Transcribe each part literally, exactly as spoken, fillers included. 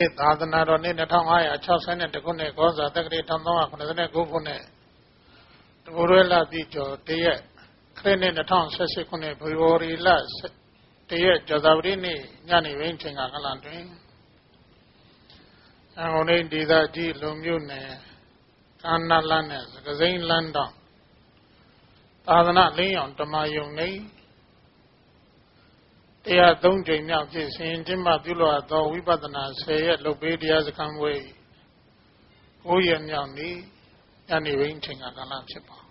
သာသနာတော်နှစ်၂၅၆၂ခုနှစ်ကောဇာတက္ကရာ၁၃၇၉ခုနှစ်တဘူရဲလပြည့်ကျော်တရက်ခရစ်နှစ်၂၀၁၈ခုနှစ်ဖေဖော်ဝါရီလတရက်ကျော်သာပတိနေ့ညနေပိုင်းချိန်ကကလန်တွင်အငုံလေးဒေသကြီးလုံမြို့နယ်ကာနာလန်းနဲ့စကစိမ်းလန်းတောင်သာသနာလင်းအောင်ဓမ္မယုံနေတရားသုံးကြိမ်မြောက်ဖြစ်စဉ်ကျင်းပပြုလုပ်သောဝိပဿနာဆယ်ရက်လုပ်ပေးတရားစခန်းဝေးကိုးရက်မြောက်နေ့ညနေပိုင်းချိန်ကကာလဖြစ်ပါ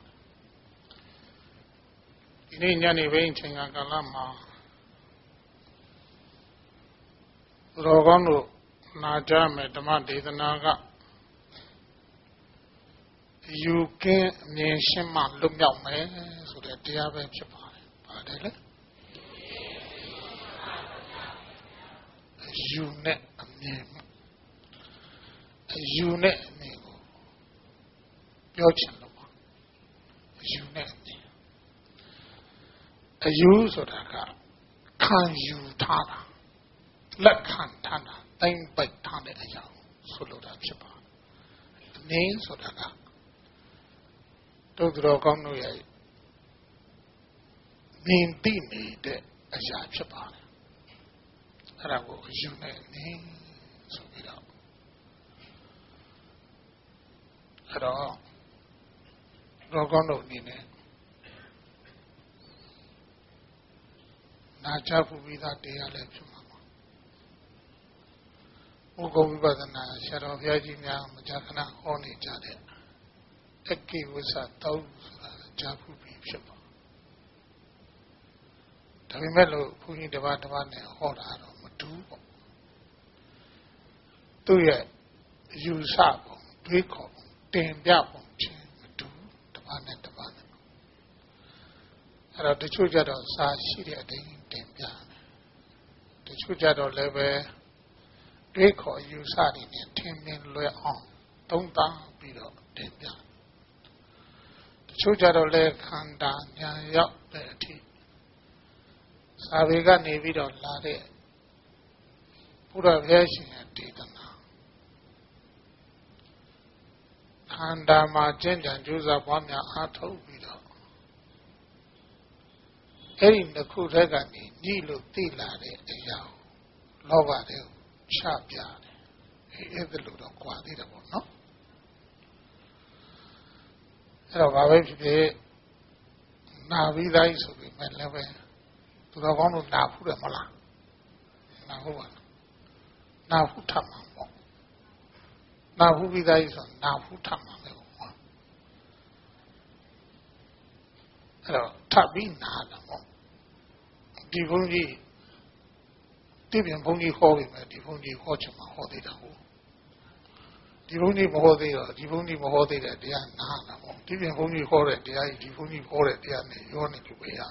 ဒီနေ့ညနေပိုင်းချိန်ကကာလမှာရောကောင်းတို့နာကြမယ်ဓမ္မဒေသနာကယူကင်းအမြင်ရှင်းမှလွတ်မြောက်မယ်ဆိုတဲ့တရားပဲဖြစ်ပါတယ်ပါတယ်လေယူနဲ့အမြင်ယူနဲ့အမြင်ကိုပြောချင်လို့ပါယူနဲ့အမြင်အယူဆိုတာကခံယူထားတာလက်ခံထားတာတိုင်းပိုက်ထားတဲ့အရာဆိုလိုတာဖြစ်ပါတယ်အမြင်ဆိုတာကတို့တော်ကောင်းတို့ရဲ့မြင်သိနေတဲ့အရာဖြစ်ပါတယ်အဲ့ဒါကိုယူနေနေဆိုပြီးတော့အဲ့တော့တော်ကောင်းတို့အနေနဲ့နာကြဖို့ပြီးသားတရားလည်းဖြစ်မှာပါဥက္ကုဝိပဿနာဆရာတော်ဘုရားကြီးများမကြာခဏဟောနေကြတဲ့အကိဝိသတောင်းဆိုတာကြားဖို့ပြီးဖြစ်ပါဒါပေမဲ့လို့ဘုန်းကြီးတစ်ပါးတစ်ပါးနဲ့ဟောတာတော့မတူဘူးပေါ့သူ့ရဲ့ယူဆပုံတွေးခေါ်ပုံတင်ပြပုံချင်းမတူတစ်ပါးနဲ့တစ်ပါးနဲ့အဲ့တော့တချို့ကြတော့စာရှိတဲ့အတိုင်းတင်ပြတယ်တချို့ကြတော့လည်းပဲတွေးခေါ်ယူဆတွေနဲ့ထင်မြင်လွယ်အောင်သုံးသပ်ပြီးတော့တင်ပြတချို့ကြတော့လည်းခန္ဓာဉာဏ်ရောက်တဲ့အထိစာပေကနေပြီးတော့လာတဲ့ဘုရားဘုရားရှင်ရဲ့ဒေသနာခန္ဓာမှာကျင့်ကြံကြိုးစားပွားများအားထုတ်ပြီးတော့အဲ့ဒီတစ်ခုတည်းကနေညှိလို့သိလာတဲ့အရာကိုလောဘတဲ့ချပြတယ်အဲ့ဒါလို့တော့ကြွားသေးတယ်ပေါ့နော်အဲ့တော့ဘာပဲဖြစ်ဖြစ်နာပြီးသားဆိုပြီးမှလည်းပဲသူတော်ကောင်းတို့နာဖူးတယ်မလားနာဟုတ်ပါလားနာဖူးထမှာပေါ့နာဖူးပြီးသားဆိုနာဖူးထမှာပဲပေါ့အဲ့တော့ထပ်ပြီးနာတာပေါ့ဒီဘုန်းကြီးတိပြန်ဘုန်းကြီးဟောပြီမယ်ဒီဘုန်းကြီးဟောချင်မှာဟောသေးတာဟုတ်ဒီဘုန်းကြီးမဟောသေးတော့ဒီဘုန်းကြီးမဟောသေးတဲ့တရားနာတာပေါ့ဒီပြန်ဘုန်းကြီးဟောတဲ့တရားကြီးဒီဘုန်းကြီးဟောတဲ့တရားနဲ့ရောနေလို့ပဲရ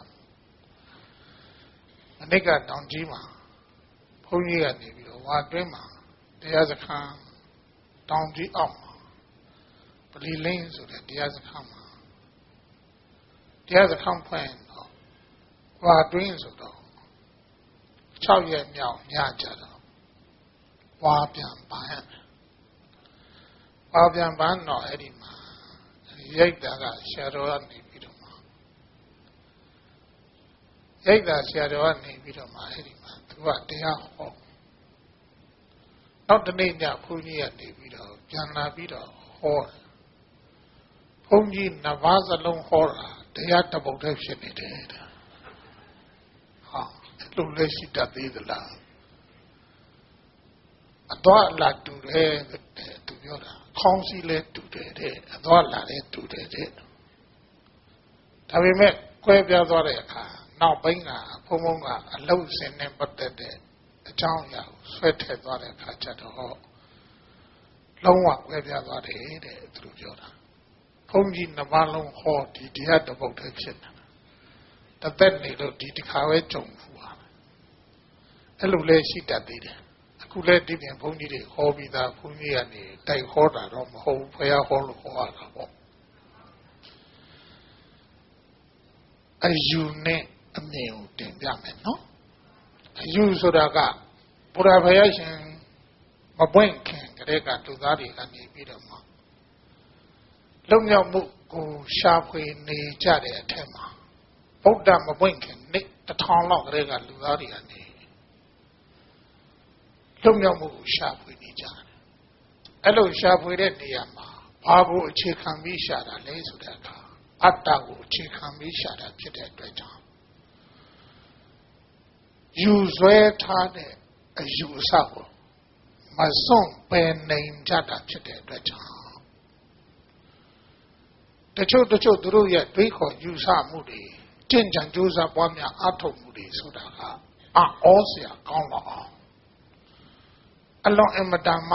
အနိကတောင်ကြီးမှာဘုန်းကြီးကနေပြီးတော့ဝါတွင်းမှာတရားစခန်းတောင်ကြီးအောက်မှာပလီလင်းဆိုတဲ့တရားစခန်းမှာတရားစခန်းဖွင့်တော့ဝါတွင်းဆိုတော့၆ရက်မြောက်ညကြတော့ဝါပြန်ပန်းဝါပြန်ပန်းတော့အဲ့ဒီမှာရိတ်တာကဆရာတော်ကနေပြီးတော့မှရိတ်တာဆရာတော်ကနေပြီးတော့မှအဲ့ဒီမှာသူကတရားဟောနောက်တနေ့ညဘုန်းကြီးကနေပြီးတော့ပြန်လာပြီးတော့ဟောဘုန်းကြီးနှစ်ပါးစလုံးဟောတာတရားတစ်ပုဒ်တည်းဖြစ်နေတယ်ဟာအဲ့လိုလည်းရှိတတ်သေးသလားအတော့အလားတူတယ်သူပြောတာခေါင်းစည်းလဲတူတယ်တဲ့အတော့လာလဲတူတယ်တဲ့ဒါပေမဲ့ကွဲပြားသွားတဲ့အခါနောက်ပိုင်းကဘုံဘုံကအလုတ်စင်နဲ့ပတ်သက်တဲ့အကြောင်းအရာကိုဆွဲထည့်သွားတဲ့အခါကျတော့လုံးဝကွဲပြားသွားတယ်တဲ့သူတို့ပြောတာဘုန်းကြီးနှစ်ပါးလုံးဟောဒီတရားတစ်ပုဒ်တည်းဖြစ်နေတာတသက်နေလို့ဒီတစ်ခါပဲကြုံဖူးပါအဲ့လိုလဲရှိတတ်သေးတယ်အခုလဲဒီပြင်ဘုန်းကြီးတွေဟောပြီးသားဘုန်းကြီးကနေတိုက်ဟောတာတော့မဟုတ်ဘူးဘုရားဟောလို့ဟောတာပေါ့အယူနဲ့အမြင်ကိုတင်ပြမယ်နော်အယူဆိုတာကဘုရားဘုရားရှင်မပွင့်ခင်ကလေးကလူသားတွေကနေပြီးတော့မှလုံမြောက်မှုကိုရှာဖွေနေကြတဲ့အထက်မှာဗုဒ္ဓမပွင့်ခင်နေ့တစ်ထောင်လောက်ကလေးကလူသားတွေကနေလုံမြောက်မှုကိုရှာဖွေနေကြတယ်အဲ့လိုရှာဖွေတဲ့နေရာမှာဘာကိုအခြေခံပြီးရှာတာလဲဆိုတဲ့အခါအတ္တကိုအခြေခံပြီးရှာတာဖြစ်တဲ့အတွက်ကြောင့်ယူဆွဲထားတဲ့အယူအဆကိုမစွန့်ပယ်နိုင်ကြတာဖြစ်တဲ့အတွက်ကြောင့်တချို့တချို့သူတို့ရဲ့တွေးခေါ်ယူဆမှုတွေကျင့်ကြံကြိုးစားပွားများအထောက်မှုတွေဆိုတာကအဩစရာကောင်းတော့အောင်အလွန်အမတန်မှ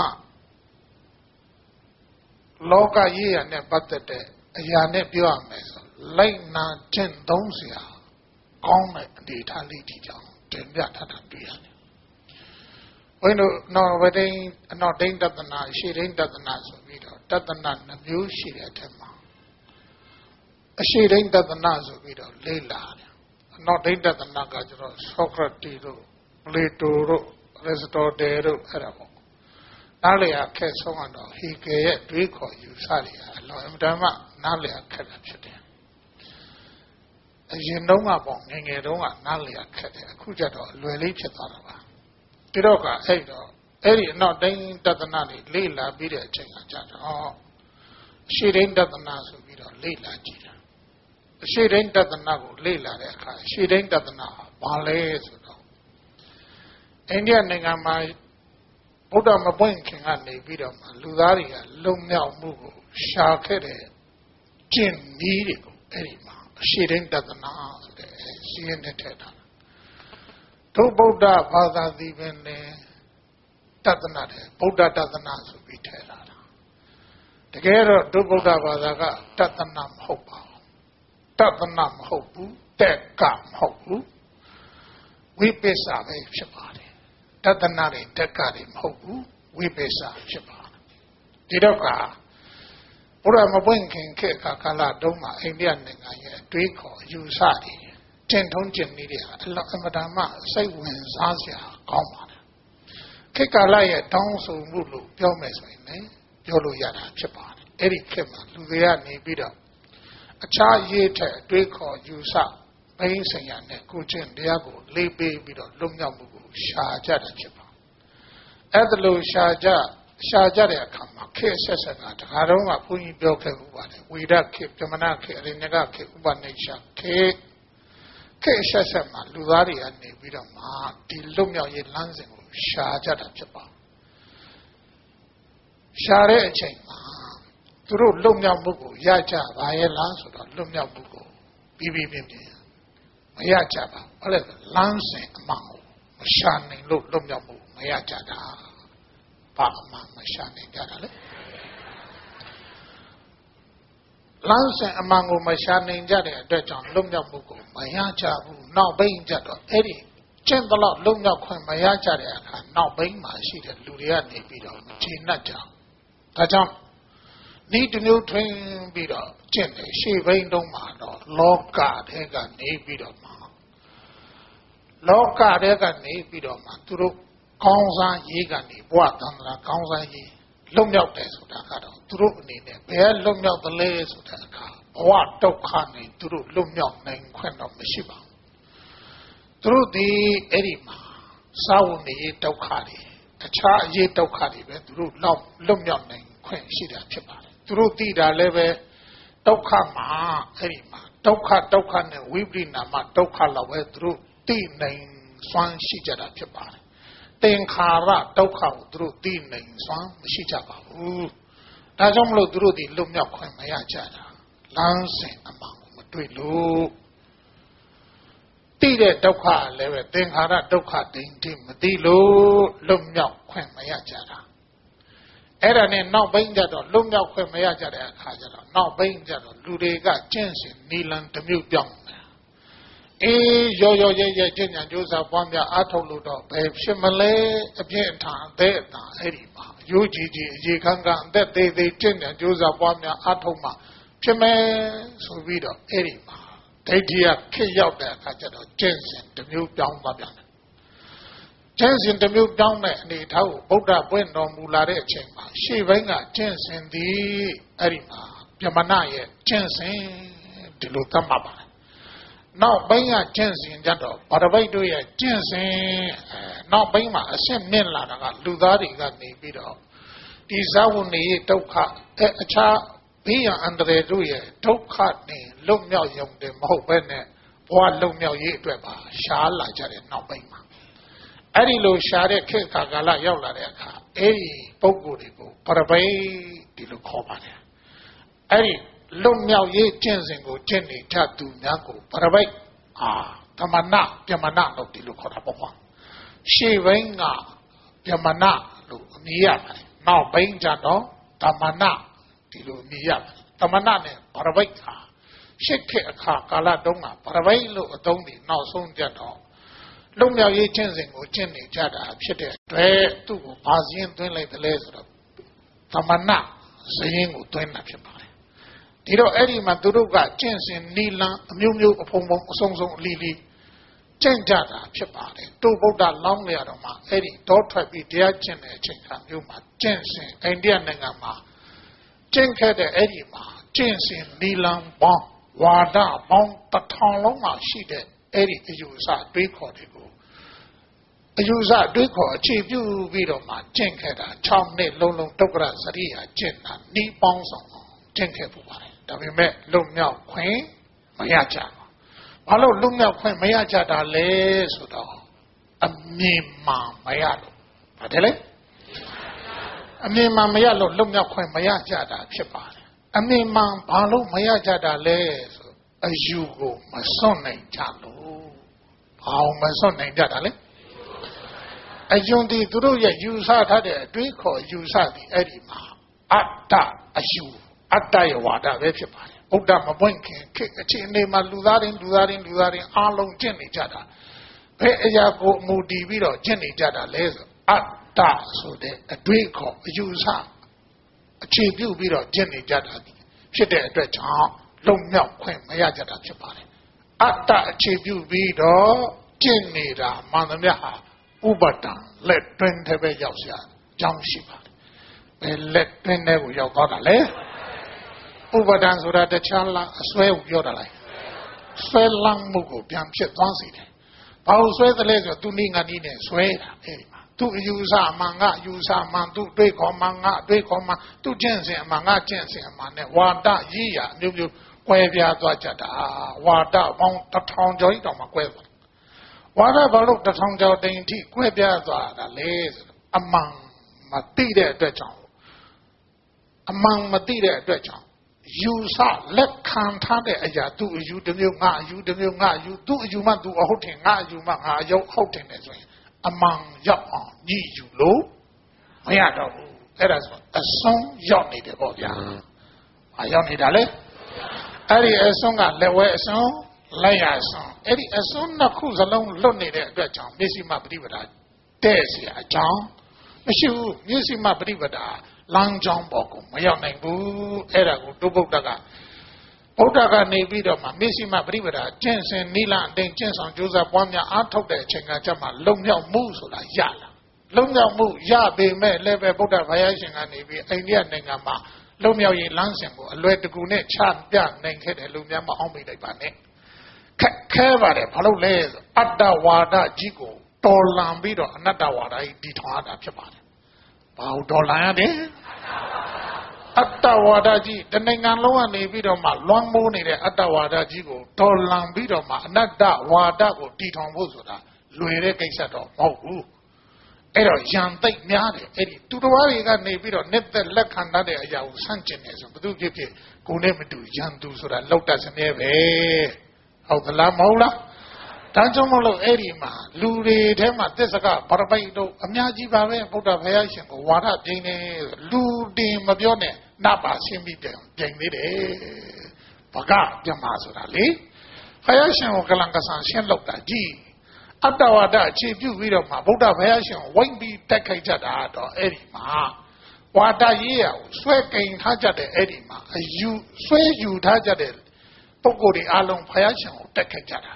လောကကြီးရနဲ့ပတ်သက်တဲ့အရာနဲ့ပြောရမယ်ဆိုလိုက်နာကျင့်သုံးစရာကောင်းတဲ့အနေအထားလေးဒီကြောင့်တင်ပြထားတာတွေ့ရတယ်။ဘုန်းတို့နော်ဝတိန်အနော်ဒိဋ္ဌတနာရှေဒိဋ္ဌတနာဆိုပြီးတော့တတနာနှမျိုးရှိတဲ့အထက်မှာအရှေဒိဋ္ဌတနာဆိုပြီးတော့လေးလာတယ်။အနော်ဒိဋ္ဌတနာကကျတော့ဆောကရတီတို့ပလေတိုတို့အရစ္စတိုတယ်တို့အဲ့ဒါပေါ့နားလည်အခက်ဆုံးကတော့ဟီဂယ်ရဲ့တွေးခေါ်ယူဆတွေအလွန်အမတန်မှနားလည်အခက်တာဖြစ်တယ်အရင်တုန်းကပေါ့ငယ်ငယ်တုန်းကနားလည်အခက်တယ်အခုကျတော့အလွယ်လေးဖြစ်သွားတာပါဒီတော့ကအဲ့တော့အဲ့ဒီအနောက်တိုင်းတသနာတွေလေ့လာပြီးတဲ့အချိန်ကကြာတော့အရှိတိုင်းတသနာဆိုပြီးတော့လေ့လာကြည့်တာအရှိတိုင်းတသနာကိုလေ့လာတဲ့အခါအရှိတိုင်းတသနာဘာလဲဆိုတော့အိန္ဒိယနိုင်ငံမှာဗုဒ္ဓမပွင့်ခင်ကနေပြီးတော့မှလူသားတွေကလုံမြောက်မှုကိုရှာခဲ့တဲ့ကျင့်နည်းတွေကိုအဲ့ဒီမှာအရှိတိုင်းတသနာဆိုတဲ့စီးရင်နဲ့ထည့်ထားတာတို့ဗုဒ္ဓဘာသာသီပင်နဲ့တသနာတဲ့ဗုဒ္ဓတသနာဆိုပြီးထည့်လာတာတကယ်တော့တို့ဗုဒ္ဓဘာသာကတသနာမဟုတ်ပါဘူးတသနာမဟုတ်ဘူးတက်ကမဟုတ်ဘူးဝိပဿနာပဲဖြစ်ပါတယ်တသနာတွေတက်ကတွေမဟုတ်ဘူးဝိပဿနာဖြစ်ပါတယ်ဒီတော့ကဘုရားမပွင့်ခင်ခေတ်ကာလတုန်းကအိန္ဒိယနိုင်ငံရဲ့အတွေးခေါ်ယူဆတွေကျင့်ထုံးကျင့်နည်းတွေအလောအမတန်မှစိတ်ဝင်စားစရာကောင်းပါတယ်ခေတ်ကာလရဲ့တောင်းဆိုမှုလို့ပြောမယ်ဆိုရင်လည်းပြောလို့ရတာဖြစ်ပါတယ်အဲ့ဒီခေတ်မှာလူတွေကနေပြီးတော့အခြားရေးထက်အတွေးခေါ်ယူဆဘိန်းဆိုင်ရာနဲ့ကိုကျင့်တရားကိုလေးပေးပြီးတော့လွတ်မြောက်မှုကိုရှာကြတာဖြစ်ပါအဲ့ဒါလို့ရှာကြရှာကြတဲ့အခါမှာခေတ်ဆက်ဆက်ကတခါတော့ကဘုန်းကြီးပြောခဲ့ဥပါတယ်ဝိဒခေတ်ပြမနာခေတ်အရိညကခေတ်ဥပနိရှခေတ်ခေတ်ဆက်ဆက်မှာလူသားတွေကနေပြီးတော့မှဒီလွတ်မြောက်ရေးလမ်းစဉ်ကိုရှာကြတာဖြစ်ပါရှာတဲ့အချိန်မှာသူတို့လွတ်မြောက်မှုကိုရကြပါရဲ့လားဆိုတော့လွတ်မြောက်မှုကိုပြီးပြီးပြင်းပြင်းမရကြပါဘူးအဲ့ဒါလမ်းစဉ်အမှန်ကိုမရှာနိုင်လို့လွတ်မြောက်မှုမရကြတာဘာမှမရှာနိုင်ကြတာလေလမ်းစဉ်အမှန်ကိုမရှာနိုင်ကြတဲ့အတွက်ကြောင့်လွတ်မြောက်မှုကိုမရကြဘူးနောက်ဘိန်းကြတော့အဲ့ဒီကျင့်တော့လွတ်မြောက်ခွင့်မရကြတဲ့အခါနောက်ဘိန်းမှာရှိတဲ့လူတွေကနေပြီးတော့ခြေနှက်ကြဒါကြောင့်ဒီတမျိုးထွင်းပြီးတော့ကျင့်တယ်ရှေ့ဘိန်းတုံးမှာတော့လောကထဲကနေပြီးတော့မှလောကထဲကနေပြီးတော့မှသူတို့ကောင်းစားရေးကနေဘဝတန်ត្រာကောင်းစားရေးလွတ်မြောက်တယ်ဆိုတာကတော့သူတို့အနေနဲ့ဘယ်လွတ်မြောက်သလဲဆိုတဲ့အခါဘဝဒုက္ခနဲ့သူတို့လွတ်မြောက်နိုင်ခွင့်တော့မရှိပါဘူးသူတို့ဒီအဲ့ဒီမှာစာဝနေဒုက္ခတွေအခြားအရေးဒုက္ခတွေပဲသူတို့လောက်လွတ်မြောက်နိုင်ခွင့်ရှိတာဖြစ်ပါတယ်သူတို့သိတာလည်းပဲဒုက္ခမှာအဲ့ဒီမှာဒုက္ခဒုက္ခနဲ့ဝိပရိနာမဒုက္ခလောက်ပဲသူတို့သိနိုင်စွမ်းရှိကြတာဖြစ်ပါတယ်သင်္ခါရဒုက္ခကိုသူတို့သိနိုင်စွမ်းမရှိကြပါဘူးဒါကြောင့်မလို့သူတို့ဒီလွတ်မြောက်ခွင့်မရကြတာလမ်းစဉ်အမှန်ကိုမတွေ့လို့သိတဲ့ဒုက္ခလည်းပဲသင်္ခါရဒုက္ခတိမ်တိမသိလို့လွတ်မြောက်ခွင့်မရကြတာအဲ့ဒါနဲ့နောက်ဘိန်းကြတော့လွတ်မြောက်ခွင့်မရကြတဲ့အခါကျတော့နောက်ဘိန်းကြတော့လူတွေကကျင့်စဉ်နီလန်တစ်မျိုးပြောင်းတယ်အေးရောရောရဲရဲကျင့်ကြံကြိုးစားပွားများအားထုတ်လို့တော့ဘယ်ဖြစ်မလဲအပြည့်အထန်အသက်အသာအဲ့ဒီမှာရိုးကြီးကြီးအေခန်းကအသက်သေးသေးကျင့်ကြံကြိုးစားပွားများအားထုတ်မှဖြစ်မယ်ဆိုပြီးတော့အဲ့ဒီမှာဒိဋ္ဌိယခေရောက်တဲ့အခါကျတော့ကျင့်စဉ်တစ်မျိုးပြောင်းသွားပြန်တယ်ကျင့်စဉ်တစ်မျိုးတောင်းတဲ့အနေထားကိုဗုဒ္ဓပွင့်တော်မူလာတဲ့အချိန်မှာရှေ့ဘင်းကကျင့်စဉ်သည်အဲ့ဒီမှာပြမနာရဲ့ကျင့်စဉ်ဒီလိုသတ်မှတ်ပါတယ်နောက်ဘင်းကကျင့်စဉ်ကြတော့ဗရပိတ်တို့ရဲ့ကျင့်စဉ်အဲနောက်ဘင်းမှာအရှင်းမြင့်လာတာကလူသားတွေကနေပြီးတော့ဒီဇဝနေဒုက္ခအဲအခြားဘေးရန်အန္တရာယ်တို့ရဲ့ဒုက္ခနဲ့လွတ်မြောက်ရုံတည်းမဟုတ်ဘဲနဲ့ဘဝလွတ်မြောက်ရေးအတွက်ပါရှားလာကြတဲ့နောက်ပိုင်းမှာအဲ့ဒီလိုရှားတဲ့ခေတ်ကာလရောက်လာတဲ့အခါအဲ့ဒီပုဂ္ဂိုလ်တွေကိုပရပိတ်ဒီလိုခေါ်ပါတယ်အဲ့ဒီလွတ်မြောက်ရေးကျင့်စဉ်ကိုကျင့်နေကြသူများကိုပရပိတ်အာသမဏပြမဏလို့ဒီလိုခေါ်တာပေါ့ကွာရှေ့ဘင်းကပြမဏလို့အမည်ရပါတယ်နောက်ဘင်းကြတော့သမဏဒီလိုအမည်ရပါတယ်သမဏနဲ့ပရပိတ်ဟာရှစ်ခေတ်အခါကာလတုန်းကပရပိတ်လို့အသုံးတွေနောက်ဆုံးကြတော့လုံမြောက်ရေးကျင့်စဉ်ကိုကျင့်နေကြတာဖြစ်တဲ့အတွက်သူ့ကိုဘာစင်းသွင်းလိုက်တယ်လဲဆိုတော့သမဏစရင်ကိုသွင်းတာဖြစ်ပါတယ်ဒီတော့အဲ့ဒီမှာသူတို့ကကျင့်စဉ်နီလန်းအမျိုးမျိုးအဖုံဖုံအစုံစုံအလီလီကျင့်ကြတာဖြစ်ပါတယ်သူဗုဒ္ဓလောင်းနေရတော့မှအဲ့ဒီတောထွက်ပြီးတရားကျင့်တဲ့အချိန်ခါမျိုးမှာကျင့်စဉ်အိန္ဒိယနိုင်ငံမှာကျင့်ခဲ့တဲ့အဲ့ဒီမှာကျင့်စဉ်နီလန်းပေါင်းဝါဒပေါင်းတစ်ထောင်လုံးမှာရှိတဲ့အဲ့ဒီအယူအဆတွေးခေါ်တွေကိုအယူအဆတွေးခေါ်အခြေပြုပြီးတော့မှကျင့်ခဲ့တာ၆နှစ်လုံးလုံးဒုက္ခရစရိယာကျင့်တာဤပေါင်းဆောင်ကျင့်ခဲ့ပူပါတယ်ဒါပေမဲ့လွတ်မြောက်ခွင့်မရကြဘူးဘာလို့လွတ်မြောက်ခွင့်မရကြတာလဲဆိုတော့အမြင်မှမရလို့ပါတယ်လေအမြင်မှမရလို့လွတ်မြောက်ခွင့်မရကြတာဖြစ်ပါတယ်အမြင်မှဘာလို့မရကြတာလဲဆိုအယူကိုမစွန့်နိုင်ကြလို့ဘာမစွန့်နိုင်ကြတာလဲအယုံဒီသူတို့ရဲ့ယူဆထားတဲ့အတွေးခေါ်ယူဆသည်အဲ့ဒီမှာအတ္တအယူအတ္တရဲ့ဝါဒပဲဖြစ်ပါတယ်ဗုဒ္ဓမပွင့်ခင်ခေတ်အခြေအနေမှာလူသားတွေလူသားတွေလူသားတွေအားလုံးကျင့်နေကြတာဘယ်အရာကိုအမူတည်ပြီးတော့ကျင့်နေကြတာလဲဆိုအတ္တဆိုတဲ့အတွေးခေါ်အယူဆအခြေပြုပြီးတော့ကျင့်နေကြတာဖြစ်တဲ့အတွက်ကြောင့်လုံမြောက်ခွင့်မရကြတာဖြစ်ပါတယ်အတ္တအခြေပြုပြီးတော့ကျင့်နေတာမှန်သမျှဟာဥပဒံလက်တွင်းတဲ့ပဲရောက်ရှာအကြောင်းရှိပါတယ်ဘယ်လက်တွင်းတဲ့ကိုရောက်သွားတာလဲဥပဒံဆိုတာတခြားလားအစွဲကိုပြောတာလားဆွဲလန်းမှုကိုပြန်ဖြစ်သွားစေတယ်ဘာလို့ဆွဲသလဲဆိုတော့သူနိငါနီးနဲ့ဆွဲတာအဲဒီမှာသူအယူဆမှန်ကအယူဆမှန်သူတွေးခေါ်မှန်ကအတွေးခေါ်မှန်သူကျင့်စဉ်အမှန်ကကျင့်စဉ်အမှန်နဲ့ဝါဒရေးရအမျိုးမျိုးကွဲပြားသွားကြတာဝါဒပေါင်းတစ်ထောင်ကျော်ကြီးတောင်မှကွဲသွားဝါဒဘာလို့တစ်ထောင်ကျော်တိမ်ထိကွဲပြားသွားတာလဲဆိုတော့အမှန်မသိတဲ့အတွက်ကြောင့်အမှန်မသိတဲ့အတွက်ကြောင့်ယူဆလက်ခံထားတဲ့အရာသူအယူတစ်မျိုးငါအယူတစ်မျိုးငါအယူသူအယူမှသူအဟုတ်တယ်ငါအယူမှငါအယုတ်ဟုတ်တယ်နဲ့ဆိုရင်အမှန်ရောက်အောင်ညှိယူလို့မရတော့ဘူးအဲ့ဒါဆိုအဆုံးရောက်နေတယ်ပေါ့ဗျာ။အရောက်နေတာလေအဲ့ဒီအဆုံးကလက်ဝဲအဆုံးလက်ရအဆုံးအဲ့ဒီအဆုံးနှစ်ခုစလုံးလွတ်နေတဲ့အတွက်ကြောင့်မျက်စိမှပฏิပဒါတဲ့เสียအကြောင်းမရှိဘူးမျက်စိမှပฏิပဒါလမ်းကြောင်းပေါ်ကိုမရောက်နိုင်ဘူးအဲ့ဒါကိုတုဗုဒ္ဓကဗုဒ္ဓကနေပြီးတော့မှမျက်စိမှပฏิပဒါကျင့်စဉ်နိလအတိန်ကျင့်ဆောင်ကြိုးစားပွားများအားထုတ်တဲ့အချိန်ကကြမှာလုံမြောက်မှုဆိုတာရလာလုံမြောက်မှုရပေမဲ့လည်းပဲဗုဒ္ဓဘာသာရှင်ကနေပြီးအိန္ဒိယနိုင်ငံမှာလုံမြောက်ရေးလမ်းစဉ်ကိုအလွယ်တကူနဲ့ချပြနိုင်ခဲ့တယ်လို့များမအောင်မိလိုက်ပါနဲ့ခက်ခဲပါတယ်ဘာလို့လဲဆိုအတ္တဝါဒကြီးကိုတော်လန်ပြီးတော့အနတ္တဝါဒကြီးတည်ထွင်ရတာဖြစ်ပါတယ်ဘာလို့တော်လန်ရလဲအတ္တဝါဒကြီးတနိုင်ငံလုံးကနေပြီးတော့မှလွှမ်းမိုးနေတဲ့အတ္တဝါဒကြီးကိုတော်လန်ပြီးတော့မှအနတ္တဝါဒကိုတည်ထောင်ဖို့ဆိုတာလွယ်တဲ့ကိစ္စတော့မဟုတ်ဘူးအဲ့တော့ယံသိပ်များတယ်အဲ့ဒီသူတော်တွေကနေပြီးတော့နှစ်သက်လက်ခံတတ်တဲ့အရာကိုဆန့်ကျင်နေဆိုဘယ်သူဖြစ်ဖြစ်ကိုယ်နဲ့မတူယံသူဆိုတာလောက်တတ်စမြဲပဲဟုတ်သလားမဟုတ်လားဒါကြောင့်မလို့အဲ့ဒီမှာလူတွေထဲမှာသစ္စကဗရပိတ်တို့အများကြီးပါပဲဗုဒ္ဓဘုရားရှင်ကိုဝါဒပြင်းနေလူတင်မပြောနဲ့နတ်ပါရှင်းပြီးပြန်ပြင်းသေးတယ်ဘကပြမဆိုတာလေဘုရားရှင်ကိုကလန်ကဆန်ရှင်းလောက်တာကြီးအတ္တဝါဒအခြေပြုပြီးတော့မှဗုဒ္ဓဘုရားရှင်ဝိမ့်ပြီးတက်ခိုက်ကြတာတော့အဲ့ဒီမှာဝါဒရေးရကိုဆွဲကင်ထားကြတဲ့အဲ့ဒီမှာအယူဆွဲယူထားကြတဲ့ပုဂ္ဂိုလ်တွေအလုံးဘုရားရှင်ကိုတက်ခိုက်ကြတာပဲ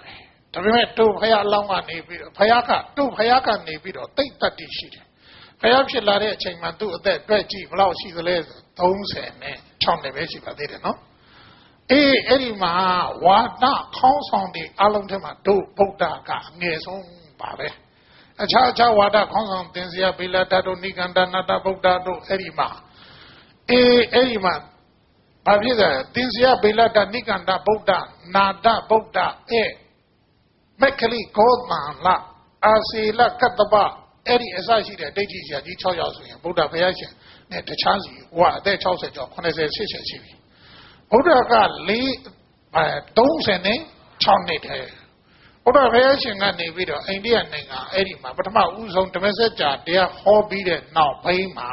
ဒါပေမဲ့တို့ဖယားအလောင်းကနေပြီးတော့ဖယားကတို့ဖယားကနေပြီးတော့တိတ်တတ်တည်ရှိတယ်ဖယားဖြစ်လာတဲ့အချိန်မှာသူ့အသက်အတွက်ကြည့်ဘယ်လောက်ရှိသလဲဆိုသုံးဆယ်နဲ့ခြောက်နှစ်ပဲရှိပါသေးတယ်နော်အေးအဲ့ဒီမှာဝါဒခေါင်းဆောင်တွေအလုံးထဲမှာတို့ဗုဒ္ဓကအငယ်ဆုံးပါပဲအခြားအခြားဝါဒခေါင်းဆောင်သင်္ဇယဗေလတတို့နိကန္ဒနာတဗုဒ္ဓတို့အဲ့ဒီမှာအေးအဲ့ဒီမှာဘာဖြစ်လဲသင်္ဇယဗေလတနိကန္ဒဗုဒ္ဓနာတဗုဒ္ဓအဲမက္ခလိကောသံလအာစီလကတ္တပအဲ့ဒီအစရှိတဲ့ဒိဋ္ဌိဆရာကြီး၆ယောက်ဆိုရင်ဗုဒ္ဓဘုရားရှင်နဲ့တခြားစီဟိုကအသက်၆၀ကျော်၇၀ ၈၀ရှိပြီဗုဒ္ဓကလေးအဲသုံးဆယ်နဲ့၆နှစ်ထဲဗုဒ္ဓဘုရားရှင်ကနေပြီးတော့အိန္ဒိယနိုင်ငံအဲ့ဒီမှာပထမဦးဆုံးဓမ္မစကြာတရားဟောပြီးတဲ့နောက်ပိုင်းမှာ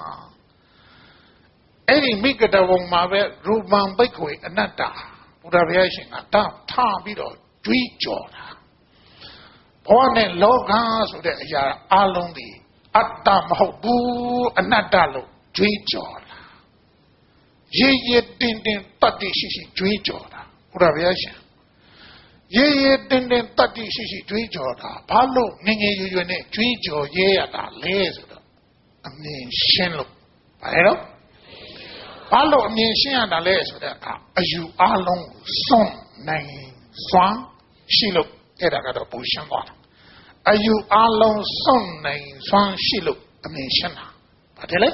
အဲ့ဒီမိဂဒဝံမှာပဲရူပံဘိက္ခွေအနတ္တဗုဒ္ဓဘုရားရှင်ကတထားပြီးတော့ကြွေးကြော်တာဘောနဲ့လောကဆိုတဲ့အရာအလုံးဒီအတ္တမဟုတ်ဘူးအနတ္တလို့ကြွေးကြော်တာရေရေတင်တင်တတ်တိရှိရှိကြွေးကြော်တာဘုရားဘုရားရှင်ရေရေတင်တင်တတ်တိရှိရှိကြွေးကြော်တာဘာလို့ငငယ်ရွယ်ရွယ်နဲ့ကြွေးကြော်ရဲရတာလဲဆိုတော့အမြင်ရှင်းလို့ဘာလဲတော့ဘာလို့အမြင်ရှင်းရတာလဲဆိုတော့အယူအလုံးစွန့်နိုင်စွမ်းရှိလို့အဲ့ဒါကတော့ပူရှင်းသွားတာအယူအလုံးစွန့်နိုင်စွမ်းရှိလို့အမြင်ရှင်းတာဘာတယ်လဲ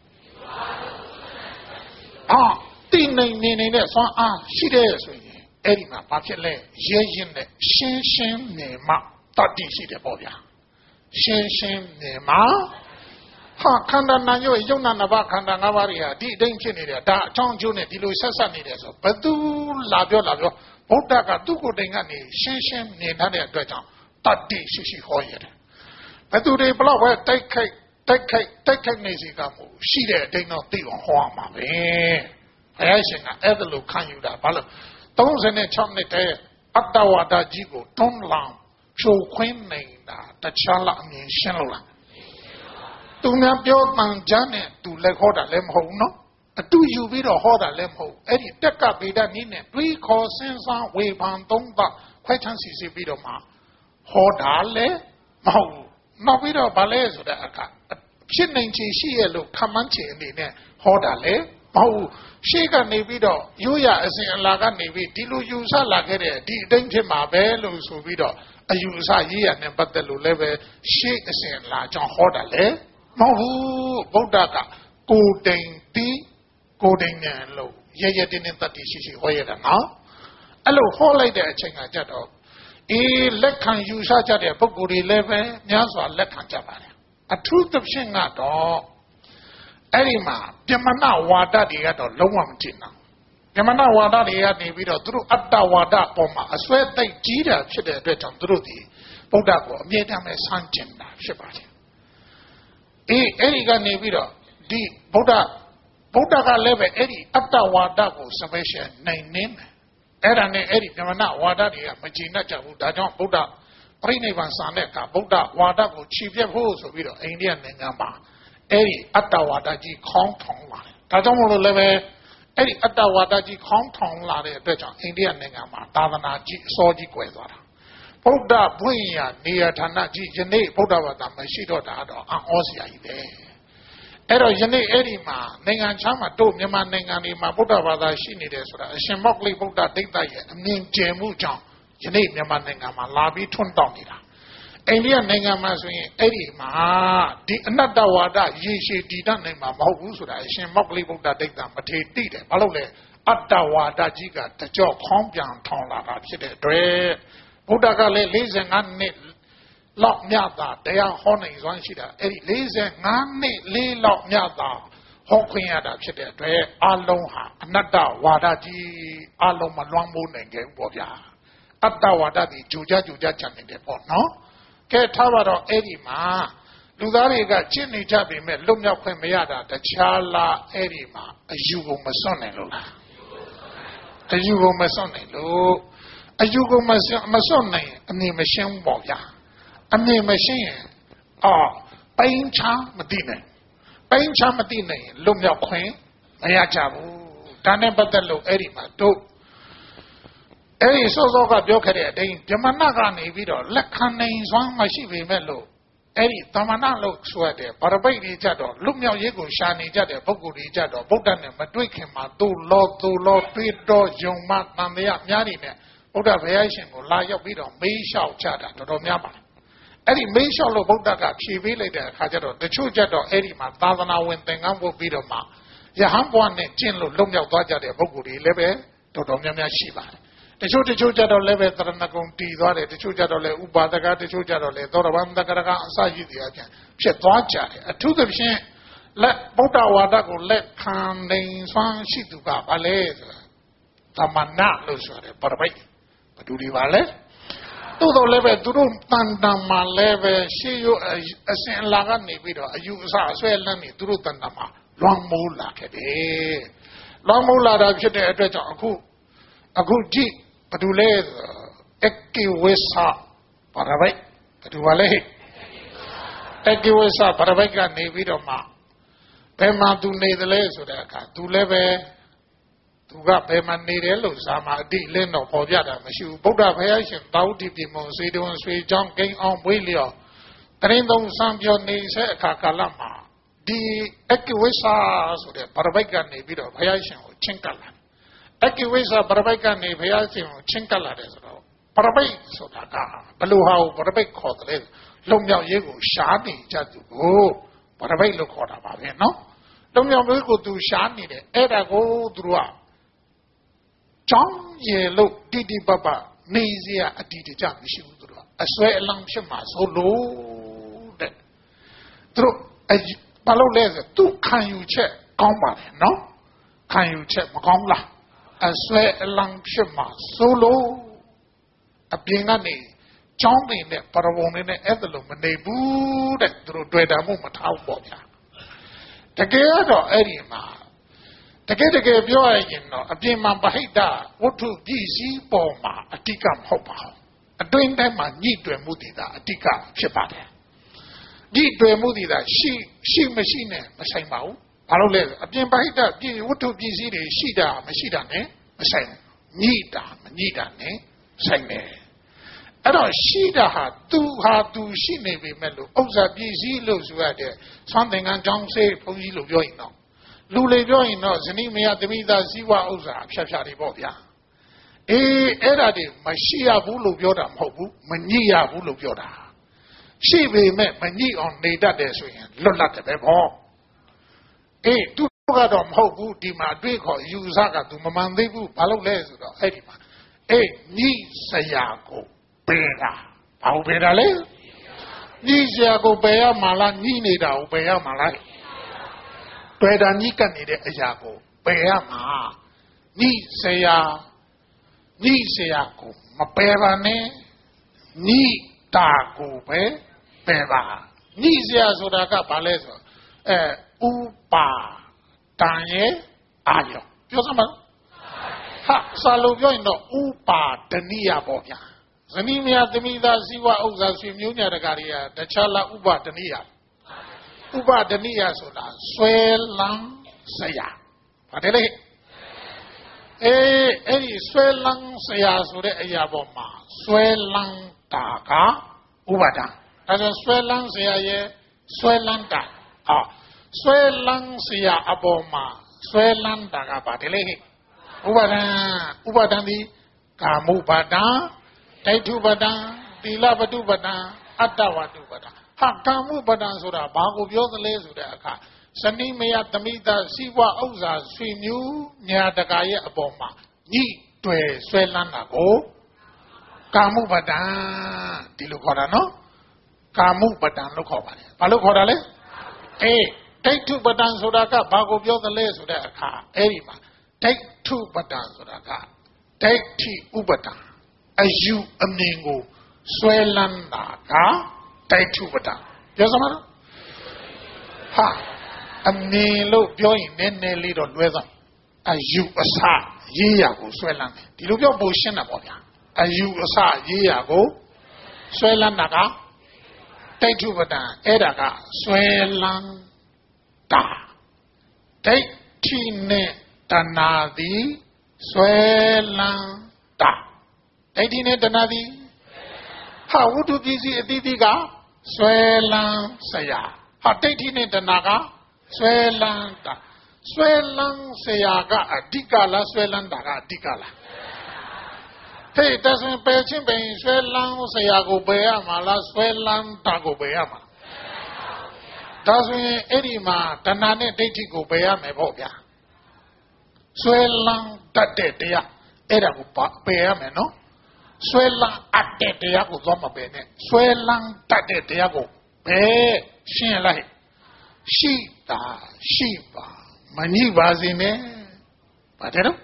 အာတိနိုင်နေနေတဲ့စွမ်းအားရှိတဲ့ဆိုရင်အဲ့ဒီမှာဘာဖြစ်လဲရဲရင်နဲ့ရှင်းရှင်းနေမှတတ်တည်ရှိတယ်ပေါ့ဗျာရှင်းရှင်းနေမှဟာခန္ဓာနာညွတ်ယုံနာနဘခန္ဓာ၅ပါးတွေဟာဒီအတိုင်းဖြစ်နေတယ်ဒါအချောင်းအကျိုးနဲ့ဒီလိုဆက်ဆက်နေတယ်ဆိုဘယ်သူလာပြောလာပြောဗုဒ္ဓကသူ့ကိုယ်တိုင်ကနေရှင်းရှင်းနေတတ်တဲ့အတွက်ကြောင့်တတ်တည်ရှိရှိဟောရတယ်ဘယ်သူတွေဘလောက်ပဲတိုက်ခိုက်တိုက်ခိုက်တိုက်ခိုက်နေစီကမို့ရှိတဲ့အတိုင်းတော့သိအောင်ဟောရမှာပဲဘုရားရှင်ကအဲ့ဒါလိုခံယူတာဘာလို့သုံးဆယ်နဲ့၆နှစ်တည်းအတ္တဝါဒကြီးကိုတွန်းလောင်ဖြိုခွင်းနေတာတခြားလားအမြင်ရှင်းလို့လားသူများပြောမှန်ကြနဲ့သူလည်းဟောတာလည်းမဟုတ်ဘူးနော်အတူယူပြီးတော့ဟောတာလည်းမဟုတ်အဲ့ဒီတက်ကဗေဒနည်းနဲ့တွေးခေါ်စဉ်းစားဝေဖန်သုံးသပ်ခွဲခြမ်းစီစစ်ပြီးတော့မှဟောတာလည်းမဟုတ်ဘူးနောက်ပြီးတော့ဗာလဲဆိုတဲ့အခါဖြစ်နိုင်ချေရှိရလို့ခံမှန်းချေအနေနဲ့ဟောတာလည်းမဟုတ်ဘူးရှေ့ကနေပြီးတော့ရိုးရအစဉ်အလာကနေပြီးဒီလိုယူဆလာခဲ့တဲ့ဒီအတိုင်းဖြစ်မှာပဲလို့ဆိုပြီးတော့အယူအဆရေးရနဲ့ပတ်သက်လို့လည်းပဲရှေ့အစဉ်အလာကြောင့်ဟောတာလည်းမဟုတ်ဘူးဗုဒ္ဓကကိုတိန်တီးကိုတိန်နဲ့လို့ရရတင်းတင်းတတ်တည်ရှိရှိဟောရတာနော်အဲ့လိုဟောလိုက်တဲ့အချိန်ကကြတော့အေးလက်ခံယူဆကြတဲ့ပုဂ္ဂိုလ်တွေလည်းပဲများစွာလက်ခံကြပါတယ်အထူးသဖြင့်ကတော့အဲ့ဒီမှာပြမနာဝါဒတွေကတော့လုံးဝမကြည့်နိုင်ပြမနာဝါဒတွေကနေပြီးတော့သူတို့အတ္တဝါဒပေါ်မှာအစွဲသိပ်ကြီးတာဖြစ်တဲ့အတွက်ကြောင့်သူတို့ဒီဗုဒ္ဓကိုအမြဲတမ်းပဲဆန့်ကျင်တာဖြစ်ပါတယ်အေးအဲ့ဒီကနေပြီးတော့ဒီဗုဒ္ဓဗုဒ္ဓကလည်းပဲအဲ့ဒီအတ္တဝါဒကို special နိုင်နေတယ်အဲ့ဒါနဲ့အဲ့ဒီဓမ္မနာဝါဒတွေကမကြည်နှက်ကြဘူးဒါကြောင့်ဗုဒ္ဓပြိဋိဘံဆံတဲ့အခါဗုဒ္ဓဝါဒကိုခြေပြတ်ဖို့ဆိုပြီးတော့အိန္ဒိယနိုင်ငံမှာအဲ့ဒီအတ္တဝါဒကြီးခေါင်းထောင်လာတယ်ဒါကြောင့်မို့လို့လည်းပဲအဲ့ဒီအတ္တဝါဒကြီးခေါင်းထောင်လာတဲ့အတွက်ကြောင့်အိန္ဒိယနိုင်ငံမှာသာသနာကြီးအစောကြီးကွယ်သွားတာဗုဒ္ဓဘွင့်ရနေရဌာနကြီးယနေ့ဗုဒ္ဓဘာသာမရှိတော့တာတော့အံ့ဩစရာကြီးပဲအဲ့တော့ယနေ့အဲ့ဒီမှာနိုင်ငံခြားမှာတို့မြန်မာနိုင်ငံတွေမှာဗုဒ္ဓဘာသာရှိနေတယ်ဆိုတာအရှင်မောက္ခလိဗုဒ္ဓဒိဋ္ဌရဲ့အမြင်ကျယ်မှုကြောင့်ယနေ့မြန်မာနိုင်ငံမှာလာပြီးထွန်းတောက်နေတာအိန္ဒိယနိုင်ငံမှာဆိုရင်အဲ့ဒီမှာဒီအနတ္တဝါဒရေရှည်တည်တတ်နိုင်မှာမဟုတ်ဘူးဆိုတာအရှင်မောက္ခလိဗုဒ္ဓဒိဋ္ဌမထေတိတယ်ဘာလို့လဲအတ္တဝါဒကြီးကတကြော့ခေါင်းပြန်ထောင်လာတာဖြစ်တဲ့အတွက်ဗုဒ္ဓကလည်း၄၅နှစ်လောက်မြတ်တာတရားဟောနိုင်စွမ်းရှိတာအဲ့ဒီ၄၅နှစ်လေးလောက်မြတ်တာဟောခွင့်ရတာဖြစ်တဲ့အတွက်အလုံးဟာအနတ္တဝါဒကြီးအလုံးမလွှမ်းမိုးနိုင်ခဲ့ဘူးပေါ့ဗျာအတ္တဝါဒကြီးဂျူကြဂျူကြချန်နေတယ်ပေါ့နော်ကဲထားပါတော့အဲ့ဒီမှာလူသားတွေကကျင့်နေကြပြီမဲ့လွတ်မြောက်ခွင့်မရတာတခြားလားအဲ့ဒီမှာအယူကိုမစွန့်နိုင်လို့လားအယူကိုမစွန့်နိုင်လို့အယူကိုမစွန့်မစွန့်နိုင်အမြင်မရှင်းဘူးပေါ့ဗျာအမြင်မရှင်းရင်အော်ပိုင်းခြားမသိနိုင်ပိုင်းခြားမသိနိုင်လွတ်မြောက်ခွင့်မရကြဘူးဒါနဲ့ပတ်သက်လို့အဲ့ဒီမှာတို့哎，所说个表开的，等怎么那个那边的，来看那双嘛是为么路？哎，怎么那路说的？把它背的家的，路苗一个山的家的，不过的家的，不但呢，么对看嘛，都老都老对到用嘛，那么样伢里面，不但为爱心个拉要比到没少家的，都到伢吧。哎，没少路不但个皮皮来的，他家的，这就家的哎里嘛，大家那问等俺不比到嘛，也很多呢，进入路苗大家的，不过的那边都到伢伢去吧。这就这就叫到那边在那工地做的，这就叫到来五八大家，这就叫到来到了我们那个那个啥意思啊？讲是多家的，土这边来不到我那个来看人双西都搞把来是，他们那路说的不对，不独立完了，都到那边都都单单嘛那边是有呃呃先那个那边的有啥所以那你都都单单嘛乱木拉开的，乱木拉的是的这讲苦，啊苦地。不都来一个为啥？把它摆，不都完了？一个为啥？把它摆个那边的嘛？白马都那的来说的，看都来呗，都个白马那的路上嘛，地连到跑家的，没修，不打牌先到底的么？谁的谁讲跟安不了？但是东上边那些卡卡拉嘛，的一个为啥说的？把它摆个那边的牌先我请干了。一个为啥把它摆干呢？不要紧，请干了的时候，把它摆说大家，不路好把它摆考的嘞，农苗一个下年家就哦，把它摆路考的吧？别喏，农苗一个都下年的，哎那个都啊，张野路滴滴爸爸，那些啊滴滴这样的修的了，啊所以浪片嘛收路的，都哎把路来着都看有钱讲吧的喏，看有钱不讲啦。啊，所以浪片嘛，收路啊，边个呢？张的呢，把它往那呢，挨着路么内部的，都对他们么掏包呀。这个到哎里嘛，这个这个表演咯，啊边嘛不黑的，我土地西包嘛，啊地干好不好？啊对的嘛，你对目的的，地干是吧的？你对目的的，是是没是呢？不是毛。ဘာလို့လဲအပြင်ပိုင်းတဲ့ပြည်ဝတ္ထုပစ္စည်းတွေရှိတာမရှိတာ ਨੇ မဆိုင်ညိတာမညိတာ ਨੇ ဆိုင်တယ်အဲ့တော့ရှိတာဟာသူဟာသူရှိနေပေမဲ့လို့ဥစ္စာပစ္စည်းလို့ဆိုရတဲ့သွမ်းသင်္ကန်းကြောင်းစေးဘုန်းကြီးလို့ပြောရင်တော့လူလေပြောရင်တော့ဇနီးမယားသမီးသားဇီဝဥစ္စာဖြတ်ဖြတ်တွေပေါ့ဗျာအေးအဲ့ဒါတွေမရှိရဘူးလို့ပြောတာမဟုတ်ဘူးမညိရဘူးလို့ပြောတာရှိပေမဲ့မညိအောင်နေတတ်တယ်ဆိုရင်လွတ်လပ်တယ်ပဲပေါ့အေးသူကတော့မဟုတ်ဘူးဒီမှာအတွေ့ခေါ်ယူဆကသူမမှန်သေးဘူးဘာလို့လဲဆိုတော့အဲ့ဒီမှာအေးညိစရာကိုပယ်တာဘာလို့ပယ်တာလဲညိစရာကိုပယ်ရမှာလားညိနေတာကိုပယ်ရမှာလားတွေ့တာညိကပ်နေတဲ့အရာကိုပယ်ရမှာညိစရာညိစရာကိုမပယ်ပါနဲ့ညိတာကိုပဲပယ်ပါညိစရာဆိုတာကဘာလဲဆိုအဲဥပါတန်ရဲ့အာယောပြောစမ်းပါဟာစာလို့ပြောရင်တော့ဥပါဒနိယပေါ့ဗျာဇနီးမယားသမီးသားဇီဝဥစ္စာဆွေမျိုးညာတကာတွေကတခြားလားဥပါဒနိယဥပါဒနိယဆိုတာဆွဲလန်းစရာပါတယ်လေအေးအဲ့ဒီဆွဲလန်းစရာဆိုတဲ့အရာပေါ်မှာဆွဲလန်းတာကဥပါဒဒါဆိုဆွဲလန်းစရာရဲ့ဆွဲလန်းတာဟာဆွဲလန်းစရာအပေါ်မှာဆွဲလန်းတာကပါတယ်လေဥပါဒံဥပါဒံဒီကာမုပါဒံဒိဋ္ဌုပါဒံသီလပတုပါဒံအတ္တဝတုပါဒံဟာကာမုပါဒံဆိုတာဘာကိုပြောသလဲဆိုတဲ့အခါဇနီးမယားသမီးသားစီးပွားဥစ္စာဆွေမျိုးညာတကာရဲ့အပေါ်မှာညှိတွယ်ဆွဲလန်းတာကိုကာမုပါဒံဒီလိုခေါ်တာနော်ကာမုပါဒံလို့ခေါ်ပါတယ်ဘာလို့ခေါ်တာလဲအေးဒိဋ္ဌုပဒံဆိုတာကဘာကိုပြောသလဲဆိုတဲ့အခါအဲ့ဒီမှာဒိဋ္ဌုပဒံဆိုတာကဒိဋ္ဌိဥပဒံအယူအမြင်ကိုဆွဲလန်းတာကဒိဋ္ဌုပဒံပြောစမ်းပါတော့ဟာအမြင်လို့ပြောရင်နည်းနည်းလေးတော့လွဲသွားအယူအဆရေးရကိုဆွဲလန်းတယ်ဒီလိုပြောပိုရှင်းတာပေါ့ဗျာအယူအဆရေးရကိုဆွဲလန်းတာကဒိဋ္ဌုပဒံအဲ့ဒါကဆွဲလန်းတာဒိဋ္ဌိနဲ့တဏှာသည်ဆွဲလန်းတာဒိဋ္ဌိနဲ့တဏှာသည်ဟာဝတ္ထုပစ္စည်းအတိတိကဆွဲလန်းเสียဟာဒိဋ္ဌိနဲ့တဏှာကဆွဲလန်းတာဆွဲလန်းเสียကအဓိကလားဆွဲလန်းတာကအဓိကလားဟေးတဆွေပယ်ချင်းပင်ဆွဲလန်းเสียကိုပယ်ရမှာလားဆွဲလန်းတာကိုပယ်ရမှာဒါဆိုရင်အဲ့ဒီမှာတဏှာနဲ့ဒိဋ္ဌိကိုပယ်ရမယ်ပေါ့ဗျာဆွဲလန်းတတ်တဲ့တရားအဲ့ဒါကိုပယ်ရမယ်နော်ဆွဲလန်းအပ်တဲ့တရားကိုသွားမပယ်နဲ့ဆွဲလန်းတတ်တဲ့တရားကိုဘယ်ရှင်းလိုက်ရှိတာရှိပါမညှိပါစေနဲ့ပါတယ်နော်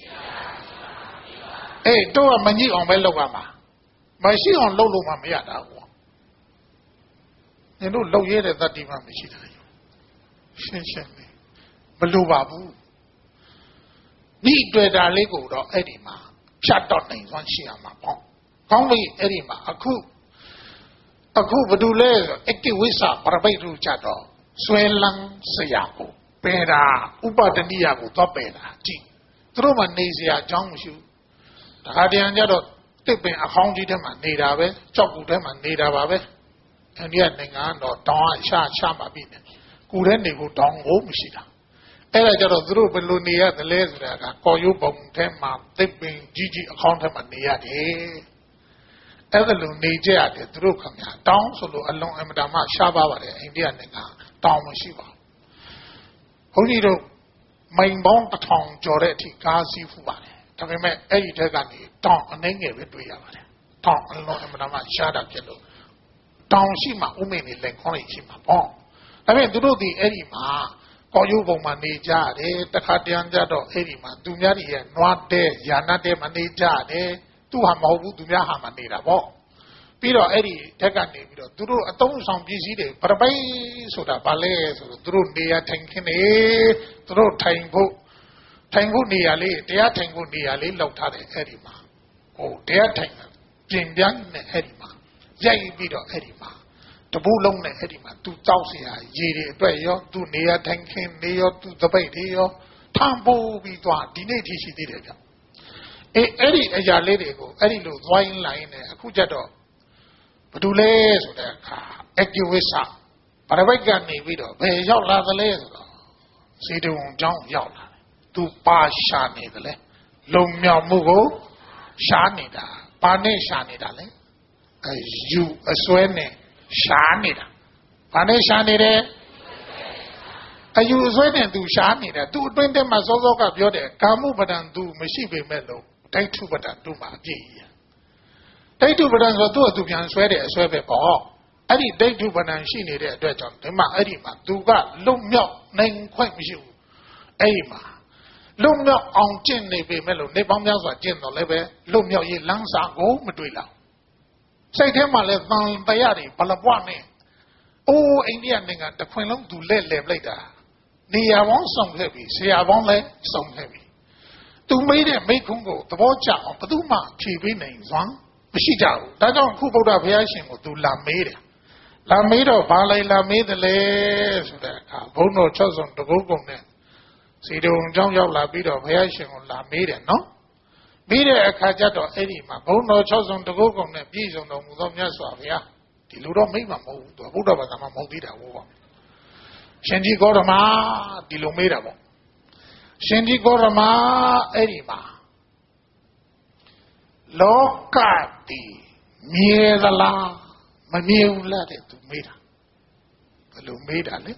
အေးတော့မညှိအောင်ပဲလုပ်ရမှာမရှိအောင်လုပ်လို့မှမရတာကွာနင်တို့လုပ်ရတဲ့သတ္တိမှမရှိတာရှင်းရှင်းလေးမလိုပါဘူးဒီတွေ့တာလေးကိုတော့အဲ့ဒီမှာဖြတ်တော့နိုင်စွမ်းရှိရမှာပေါ့ကောင်းပြီအဲ့ဒီမှာအခုအခုဘယ်သူလဲဆိုအကိဝိသပရပိတ်ရူကြတော့ဆွဲလန်းစရာကိုပယ်တာဥပဒနိယကိုတော့ပယ်တာကြည့်သူတို့မှနေစရာအကြောင်းမရှိဘူးတခါတည်းကြတော့တစ်ပင်အခေါင်းကြီးထဲမှာနေတာပဲကြောက်ကူထဲမှာနေတာပါပဲအိန္ဒိယနိုင်ငံတော့တောင်းအရှာရှာမှပြီနဲ့ကိုယ်ထဲနေဖို့တောင်းကိုမရှိတာအဲ့ဒါကြတော့သူတို့ဘယ်လိုနေရတယ်လဲဆိုတာကကော်ရုပ်ပုံထဲမှာတစ်ပင်ကြီးကြီးအခေါင်းထဲမှာနေရတယ်အဲ့ဒါလိုနေကြရတယ်သူတို့ခင်ဗျာတောင်းဆိုလို့အလုံးအမတမရှားပါပါတယ်အိန္ဒိယနိုင်ငံတောင်းမရှိပါဘူးဘုန်းကြီးတို့မိန်ပေါင်းတစ်ထောင်ကျော်တဲ့အထိကားစီးဖူးပါတယ်ဒါပေမဲ့အဲ့ဒီထက်ကနေတောင်းအနှိမ့်ငယ်ပဲတွေ့ရပါတယ်တောင်းအလုံးအမတမရှားတာဖြစ်လို့တောင်းရှိမှဥမိန်နေလက်ခေါင်းရှိမှပေါ့ဒါပေမဲ့သူတို့ဒီအဲ့ဒီမှာကော်ရုပ်ပုံမှာနေကြတယ်တခါတည်းကြတော့အဲ့ဒီမှာသူများတွေရဲ့နွားတဲ့ယာနတဲ့မနေကြတယ်သူဟာမဟုတ်ဘူးသူများဟာမနေတာပေါ့ပြီးတော့အဲ့ဒီထက်ကနေပြီးတော့သူတို့အတုံးဆောင်ပစ္စည်းတွေပရပိတ်ဆိုတာဘာလဲဆိုတော့သူတို့နေရာထိုင်ခင်းနေသူတို့ထိုင်ဖို့ထိုင်ဖို့နေရာလေးတရားထိုင်ဖို့နေရာလေးလောက်ထားတယ်အဲ့ဒီမှာဟိုတရားထိုင်ပြင်ပြန်းနေအဲ့ဒီမှာရိုက်ပြီးတော့အဲ့ဒီမှာတပူးလုံးနဲ့အဲ့ဒီမှာသူတောက်เสียရေတွေအတွက်ရောသူနေရာထိုင်ခင်းနေရောသူတပိတ်တွေရောထမ်းပိုးပြီးသွားဒီနေ့ထိရှိသေးတယ်ဗျအေးအဲ့ဒီအရာလေးတွေကိုအဲ့ဒီလိုသွားရင်လိုက်နေအခုကြတော့ဘာတူလဲဆိုတဲ့အခါအကိဝိသပရဝိတ်ကနေပြီးတော့ဘယ်ရောက်လာသလဲဆိုတော့စေတုံเจ้าရောက်လာတယ်သူပါရှာနေတယ်လေလုံမြောက်မှုကိုရှာနေတာဘာနဲ့ရှာနေတာလဲအယူအစွဲနဲ့ရှာနေတာဘာနဲ့ရှာနေတယ်အယူအစွဲနဲ့သူရှာနေတာသူအတွင်းထဲမှာစောစောကပြောတယ်ကာမှုပဒံသူမရှိပေမဲ့လို့ဒိဋ္ဌုပဒံသူ့မှာအပြည့်ရဒိဋ္ဌုပဒံဆိုတော့သူ့အသူပြန်ဆွဲတယ်အဆွဲပဲပေါ့အဲ့ဒီဒိဋ္ဌုပဒံရှိနေတဲ့အတွက်ကြောင့်ဒီမှာအဲ့ဒီမှာသူကလွတ်မြောက်နိုင်ခွင့်မရှိဘူးအဲ့ဒီမှာလွတ်မြောက်အောင်ကျင့်နေပေမဲ့လို့နေပေါင်းများစွာကျင့်တော့လည်းပဲလွတ်မြောက်ရေးလမ်းစာကိုမတွေ့လောက်စိတ်ထဲမှာလည်းသံတရားတွေဘလပွားနဲ့အိုးအိန္ဒိယနိုင်ငံတခွင်လုံးသူလဲလဲလိုက်တာနေရာပေါင်းဆောင်ခဲ့ပြီဆရာပေါင်းလည်းဆောင်ခဲ့ပြီသူမေးတဲ့မိခွန်းကိုသဘောကျအောင်ဘယ်သူမှဖြေပေးနိုင်စွမ်းမရှိကြဘူးဒါကြောင့်ခုဗုဒ္ဓဘုရားရှင်ကိုသူလာမေးတယ်လာမေးတော့ဘာလိုက်လာမေးတယ်လဲဆိုတဲ့အခါဘုန်းတော်၆ဆုံတကုတ်ကုံနဲ့စီတုံเจ้าရောက်လာပြီးတော့ဘုရားရှင်ကိုလာမေးတယ်နော်မေးတဲ့အခါကျတော့အဲ့ဒီမှာဘုန်းတော်၆ဆုံတကုတ်ကုံနဲ့ပြည့်စုံတော်မူသောမြတ်စွာဘုရားဒီလိုတော့မိမ့်မှာမဟုတ်ဘူးသူဗုဒ္ဓဘာသာမှာမဟုတ်သေးတာဟုတ်ပါရှင်ကြီးဂေါရမဒီလိုမေးတာပေါ့ရှင်ကြီးဂေါရမအဲ့ဒီမှာလောကတိမြဲသလားမမြဲဘူးလားတဲ့သူမေးတာဘယ်လိုမေးတာလဲ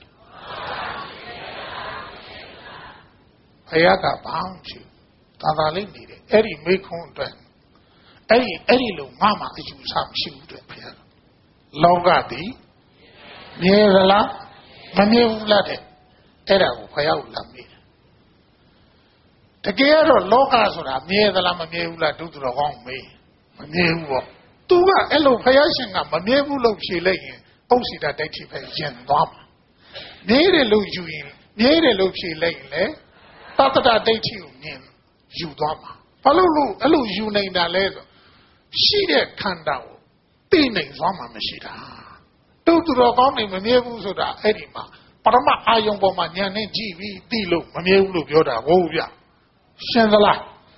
ဘုရားကဘာမှမရှိသာသာလေးနေတယ်အဲ့ဒီမေးခွန်းအတွက်အဲ့ဒီအဲ့ဒီလိုငါမှအယူဆမရှိဘူးတဲ့ဘုရားလောကတိမြဲသလားမမြဲဘူးလားတဲ့အဲ့ဒါကိုဘုရားကလာမေးတယ်တကယ်တော့လောကဆိုတာမြဲသလားမမြဲဘူးလားဒုသူတော်ကောင်းမေးမမြဲဘူးပေါ့သူကအဲ့လိုဘုရားရှင်ကမမြဲဘူးလို့ဖြေလိုက်ရင်ပုစ္စိတဒိဋ္ဌိပဲရင်သွားမှာမြဲတယ်လို့ယူရင်မြဲတယ်လို့ဖြေလိုက်ရင်လေတတ္တဒိဋ္ဌိကိုမြင်ယူသွားမှာဘာလို့လို့အဲ့လိုယူနေတာလဲဆိုရှိတဲ့ခန္ဓာကိုသိနိုင်သွားမှာမရှိတာဒုသူတော်ကောင်းနေမမြဲဘူးဆိုတာအဲ့ဒီမှာပရမအာယုံပေါ်မှာဉာဏ်နဲ့ကြည့်ပြီးသိလို့မမြဲဘူးလို့ပြောတာဟုတ်ဗျရှင်းသလား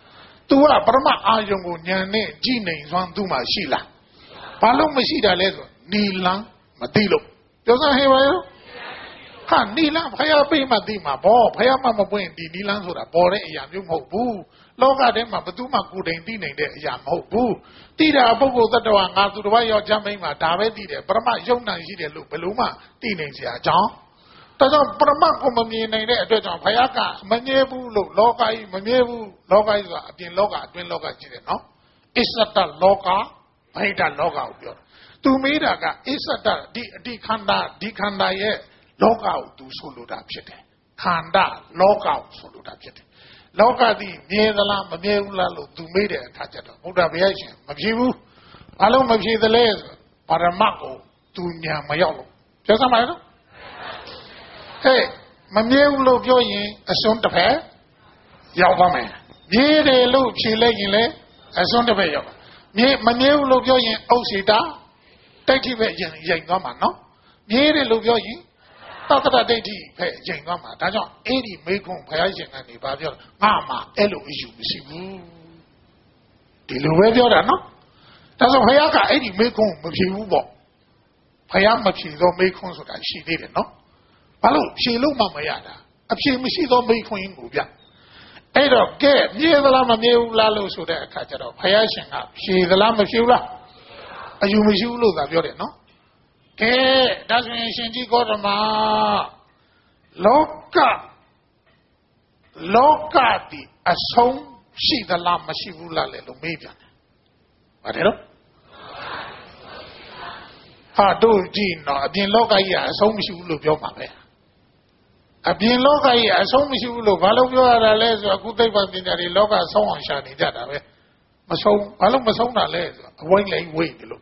तू आ परमा आयं को न्याने जी नहीं स्वान तू मा शीला बालों में शीला ले तो नीला मतीलो जो सा है भाई हाँ नीला भैया पे मती मा बो भैया मा मपुएं दी नीला सोरा बोरे याम जो मौबू लोगा दे मा बतू मा कुडें दी नहीं दे याम मौबू तीरा अबू को तटवा गातु दवा यो जमें मा दावे दी दे परमा यों ना शीले लो बेलुमा ती नहीं से आ जाओ तो जो परमा को मम्मी नहीं दे तो जो भैया का मन्ये बू लो लोगा ही मन्ये बू लोगा ही तो अभी लोगा अभी लोगा चीज़ नो इस सत्ता लोगा भैया लोगा उपयोग तू मेरा का इस सत्ता दी दी खंडा दी खंडा ये लोगा तू सोलुड़ा फिटे खंडा लोगा सोलुड़ा फिटे लोगा दी ये दला मन्ये उला लो तू मेरे खाते तो बुढ़ा भैया से मम्मी आलो मम्मी दले परमा को तू न्याय मयो लो जैसा मारे ना हे मम्मी उलो क्यों ये असुन तपे यावा में ये रे लो चीले किले असुन तपे यावा ये मम्मी उलो क्यों ये औसीता टैटी पे ये ये गामा नो ये रे लो क्यों ये ताकता टैटी पे ये गामा ताजो एरी मेकों भया ये ना नहीं बात यार गामा एलो इशू सिबू दिलो वे क्यों रहना ताजो भया का एरी मेकों मफिवू बो भया मफिवो मेकों सोता शीदे रे नो बालो शेलो मामा यादा अब शे मिशी तो मेरी कोई नहीं हुआ ऐरो के ये दला में ये उला लो सोते खाते रहो भैया शेंगा शे दला में शे उला अयू मिशी उलो दा प्योरे नो के दस में शेंजी को रमा लोका लोका दी असों शी दला मिशी उला ले लो मेरी जाने बारे रो हाँ दो जी नो अभी लोका ये असों मिशी उलो प्यो मारे अभी लोग आई ऐसा मिशी बोलो बालों क्यों आ रहा है जो अकुते बंदी जारी लोग ऐसा आशा नहीं जाता है मसौ बालों मसौ ना ले वही नहीं वही दिलो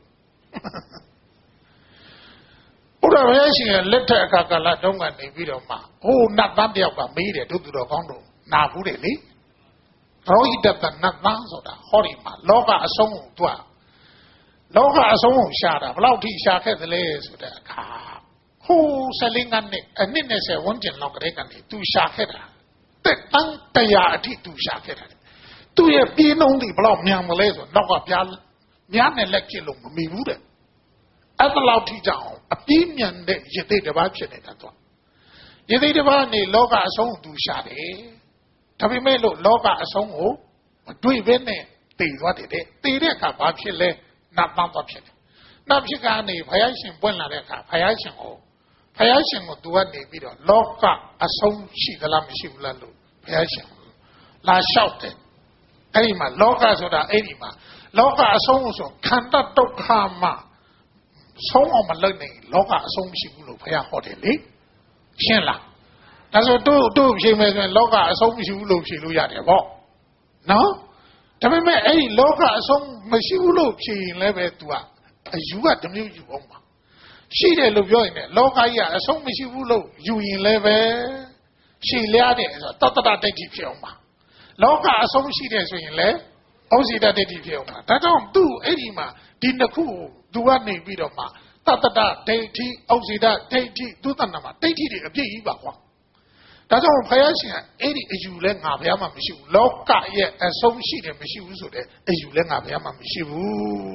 पूरा वैसे लेटर का कला डोंगा नहीं भी रो माँ वो नातान दिया का मेरे दूध रो कांडो ना पूरे नहीं रोही डब्बा नातान सोता हरी माँ लोग ऐसा हुआ लोग ऐसा शारा बालों ठीक शाखे दले सोता खा हो सलिंगन ने अन्य से वंजन लोग रेगन ने तू शाखेरा ते तंग तैयारी तू शाखेरा तू ये बीनों दी बड़ा म्याम ले तो लोग प्याल म्याम ने लेके लोग मम्मीवुरे अब लाउटी जाओ अभी म्याम ने ये दे दबाव चले ना तो ये दे दबाव ने लोग आसों तू शारे तभी मैं लो लोग आसों हो दुई बेने तेज़ वाले दे तेरे का बाप चले ना बाप बाप चले ना भी कहा नहीं भैया सिंह बोलना देखा भैया सिंह हो भैया सिंह को दुआ नहीं भी रहा लोग का असों शी दला में शी बुला लो भैया सिंह ला शाउटे ऐरी माँ लोग का सोड़ा ऐरी माँ लोग का असों सो खंडा तो खामा सों और मतलब नहीं लोग का असों शी बुलो भैया होते ले शेला ताज़ो दो दो शी में लोग का असों शी बुलो शी लो यार वो ना तभी मैं ऐरी लोग का असों में शी बुलो शी ले बे दुआ युवा दम्यू युवा मा शीरे लोग यो इन्हें लोग आई है ऐसा मिशी वो लोग युवा ले बे शीले आते हैं तो तब देखी फिर मा लोग का ऐसा शीरे सो इन्हें औसी ता देखी फिर मा ताकि हम तू ऐरी मा दिन को दुआ नहीं भी रो मा तब तब देखी औसी ता देखी तू तना मा देखी दे अभी ही बाक़वा ताकि हम भैया सिंह ऐरी युवा ले ना भैया मा मिशी लोग का ये ऐसा शीरे मिशी वो सोते युवा ले ना भैया मा मिशी वो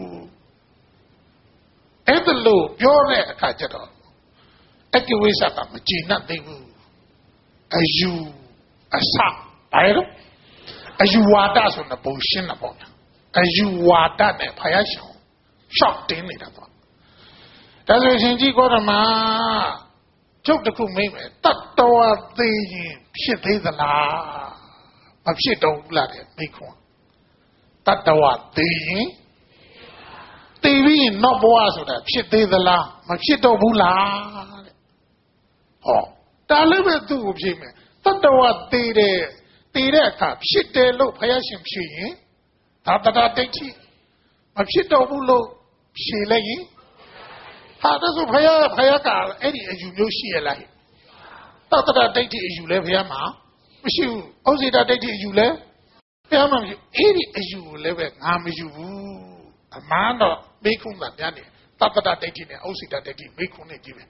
ऐसे लोग प्योरे खाचरो एक वैसा काम चीना देवु अयू ऐसा पायरो अयू वादा सुनना पोषण न बोला अयू वादा ने भया शो शॉक देने लगा ताकि सिंजी को रमा चौक तक में में तत्वा देही शिदे दला अब शिदो लागे मिखुआ तत्वा देही तेरी नौ बुआ सोता शिदे दला मशिदो बुला हो ताले में तू उसी में तत्वा तेरे तेरे का शिदे लो भया शिमशी ताता देखी मशिदो बुलो शिले ही हाँ तो सो भया भया का ऐरी अजुन्यो शिये लाई ताता देखी अजुले भया माँ मशिउ औसीता देखी अजुले भया माँ मशिउ ऐरी अजुले वे गाम अजुबू अमानो मेकुं का जाने ताता देखी ने औसीता देखी मेकुं ने जीवे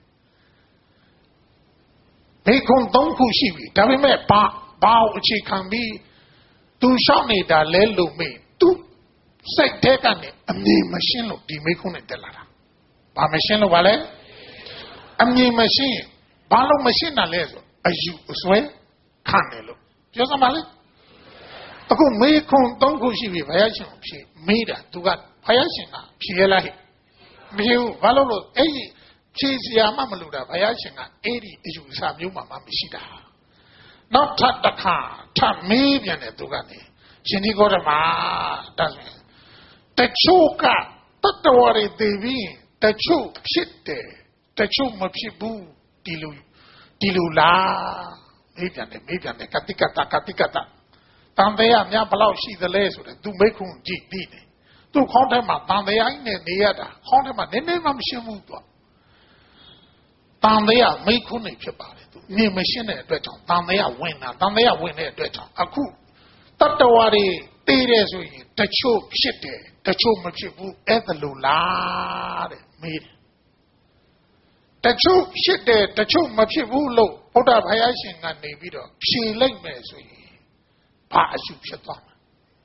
मेकुं दों खुशी भी तभी मैं बा बाव अच्छी खांबी သူရှောက်နေတာလဲလို့မေးသူစိတ်ထဲကနေအမြင်မရှင်းလို့ဒီမိခုနဲ့တက်လာတာဘာမရှင်းလို့ပါလဲအမြင်မရှင်းဘာလို့မရှင်းတာလဲဆိုအယူအစွဲခံတယ်လို့ပြောစမ်းပါလေအခုမေခွန်သုံးခုရှိပြီဘုရားရှင်ဖြေမေးတာသူကဘုရားရှင်ကဖြေရလားဟဲ့မဖြေဘူးဘာလို့လို့အဲ့ဒီဖြေစရာမှမလိုတာဘုရားရှင်ကအဲ့ဒီအယူအဆမျိုးမှမရှိတာနောက်ထပ်တစ်ခါထပ်မေးပြန်တယ်သူကနေရှင်ဒီကောဓမာဒါဆိုရင်တချို့ကတတ္တဝရတွေပြီးတချို့ဖြစ်တယ်တချို့မဖြစ်ဘူးဒီလိုဒီလိုလားမေးပြန်တယ်မေးပြန်တယ်ကတိကတကတိကတတန်တရားများဘလောက်ရှိသလဲဆိုတော့သူမိခွန်းကြည့်ပြီးတယ်သူခေါင်းထဲမှာတန်တရားကြီးနဲ့နေရတာခေါင်းထဲမှာနည်းနည်းမှမရှင်းဘူးတော့တန်တရားမိခွန်းနေဖြစ်ပါတယ်သူနေမရှင်းတဲ့အတွက်ကြောင့်တန်တရားဝင်တာတန်တရားဝင်တဲ့အတွက်ကြောင့်အခုတတ္တဝါတွေတည်တယ်ဆိုရင်တချို့ဖြစ်တယ်တချို့မဖြစ်ဘူးအဲ့ဒါလိုလားတဲ့မေးတယ်တချို့ဖြစ်တယ်တချို့မဖြစ်ဘူးလို့ဘုရားဘုရားရှင်ကနေပြီးတော့ဖြေလိုက်မယ်ဆိုရင်ဘာအယူဖြစ်သွားမှာ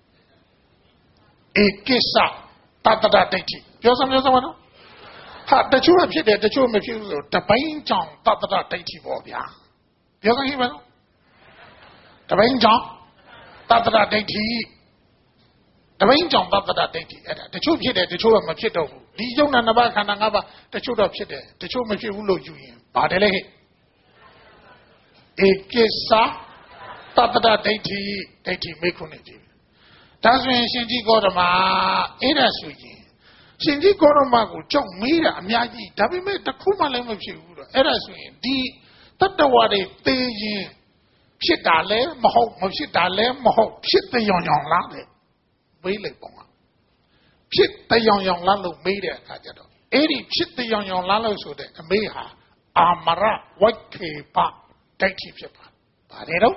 ဧကိစ္စတတ္တဒိဋ္ဌိပြောစမ်းပြောစမ်းမနော်ဟာတချို့ဖြစ်တယ်တချို့မဖြစ်ဘူးလို့တပိုင်းကြောင့်တတ္တဒိဋ္ဌိပေါ့ဗျာပြောစမ်းရှိမနော်တပိုင်းကြောင့်တတ္တဒိဋ္ဌိတပိုင်းကြောင့်တတ္တဒိဋ္ဌိအဲ့ဒါတချို့ဖြစ်တယ်တချို့ကမဖြစ်တော့ဘူးဒီယုံနာနှစ်ပါးခန္ဓာ၅ပါးတချို့တော့ဖြစ်တယ်တချို့မဖြစ်ဘူးလို့ယူရင်ဘာတယ်လဲဟဲ့ဧကိစ္စတတ္တဒိဋ္ဌိဒိဋ္ဌိမေခုနဲ့ကြည့်ဒါဆိုရင်ရှင်ကြီးကောဓမာအဲ့ဒါဆိုရင်ရှင်ကြီးကောဓမာကိုကြောက်မေးတာအများကြီးဒါပေမဲ့တခုမှလည်းမဖြစ်ဘူးတော့အဲ့ဒါဆိုရင်ဒီတတ္တဝါတွေသိရင်ဖြစ်တာလဲမဟုတ်မဖြစ်တာလဲမဟုတ်ဖြစ်တဲ့ရောင်ရောင်လားတဲ့မေးလိုက်ပေါ့ဖြစ်တဲ့ရောင်ရောင်လားလို့မေးတဲ့အခါကျတော့အဲ့ဒီဖြစ်တဲ့ရောင်ရောင်လားလို့ဆိုတဲ့အမေးဟာအာမရဝိခေပဒိဋ္ဌိဖြစ်ပါပါတယ်တော့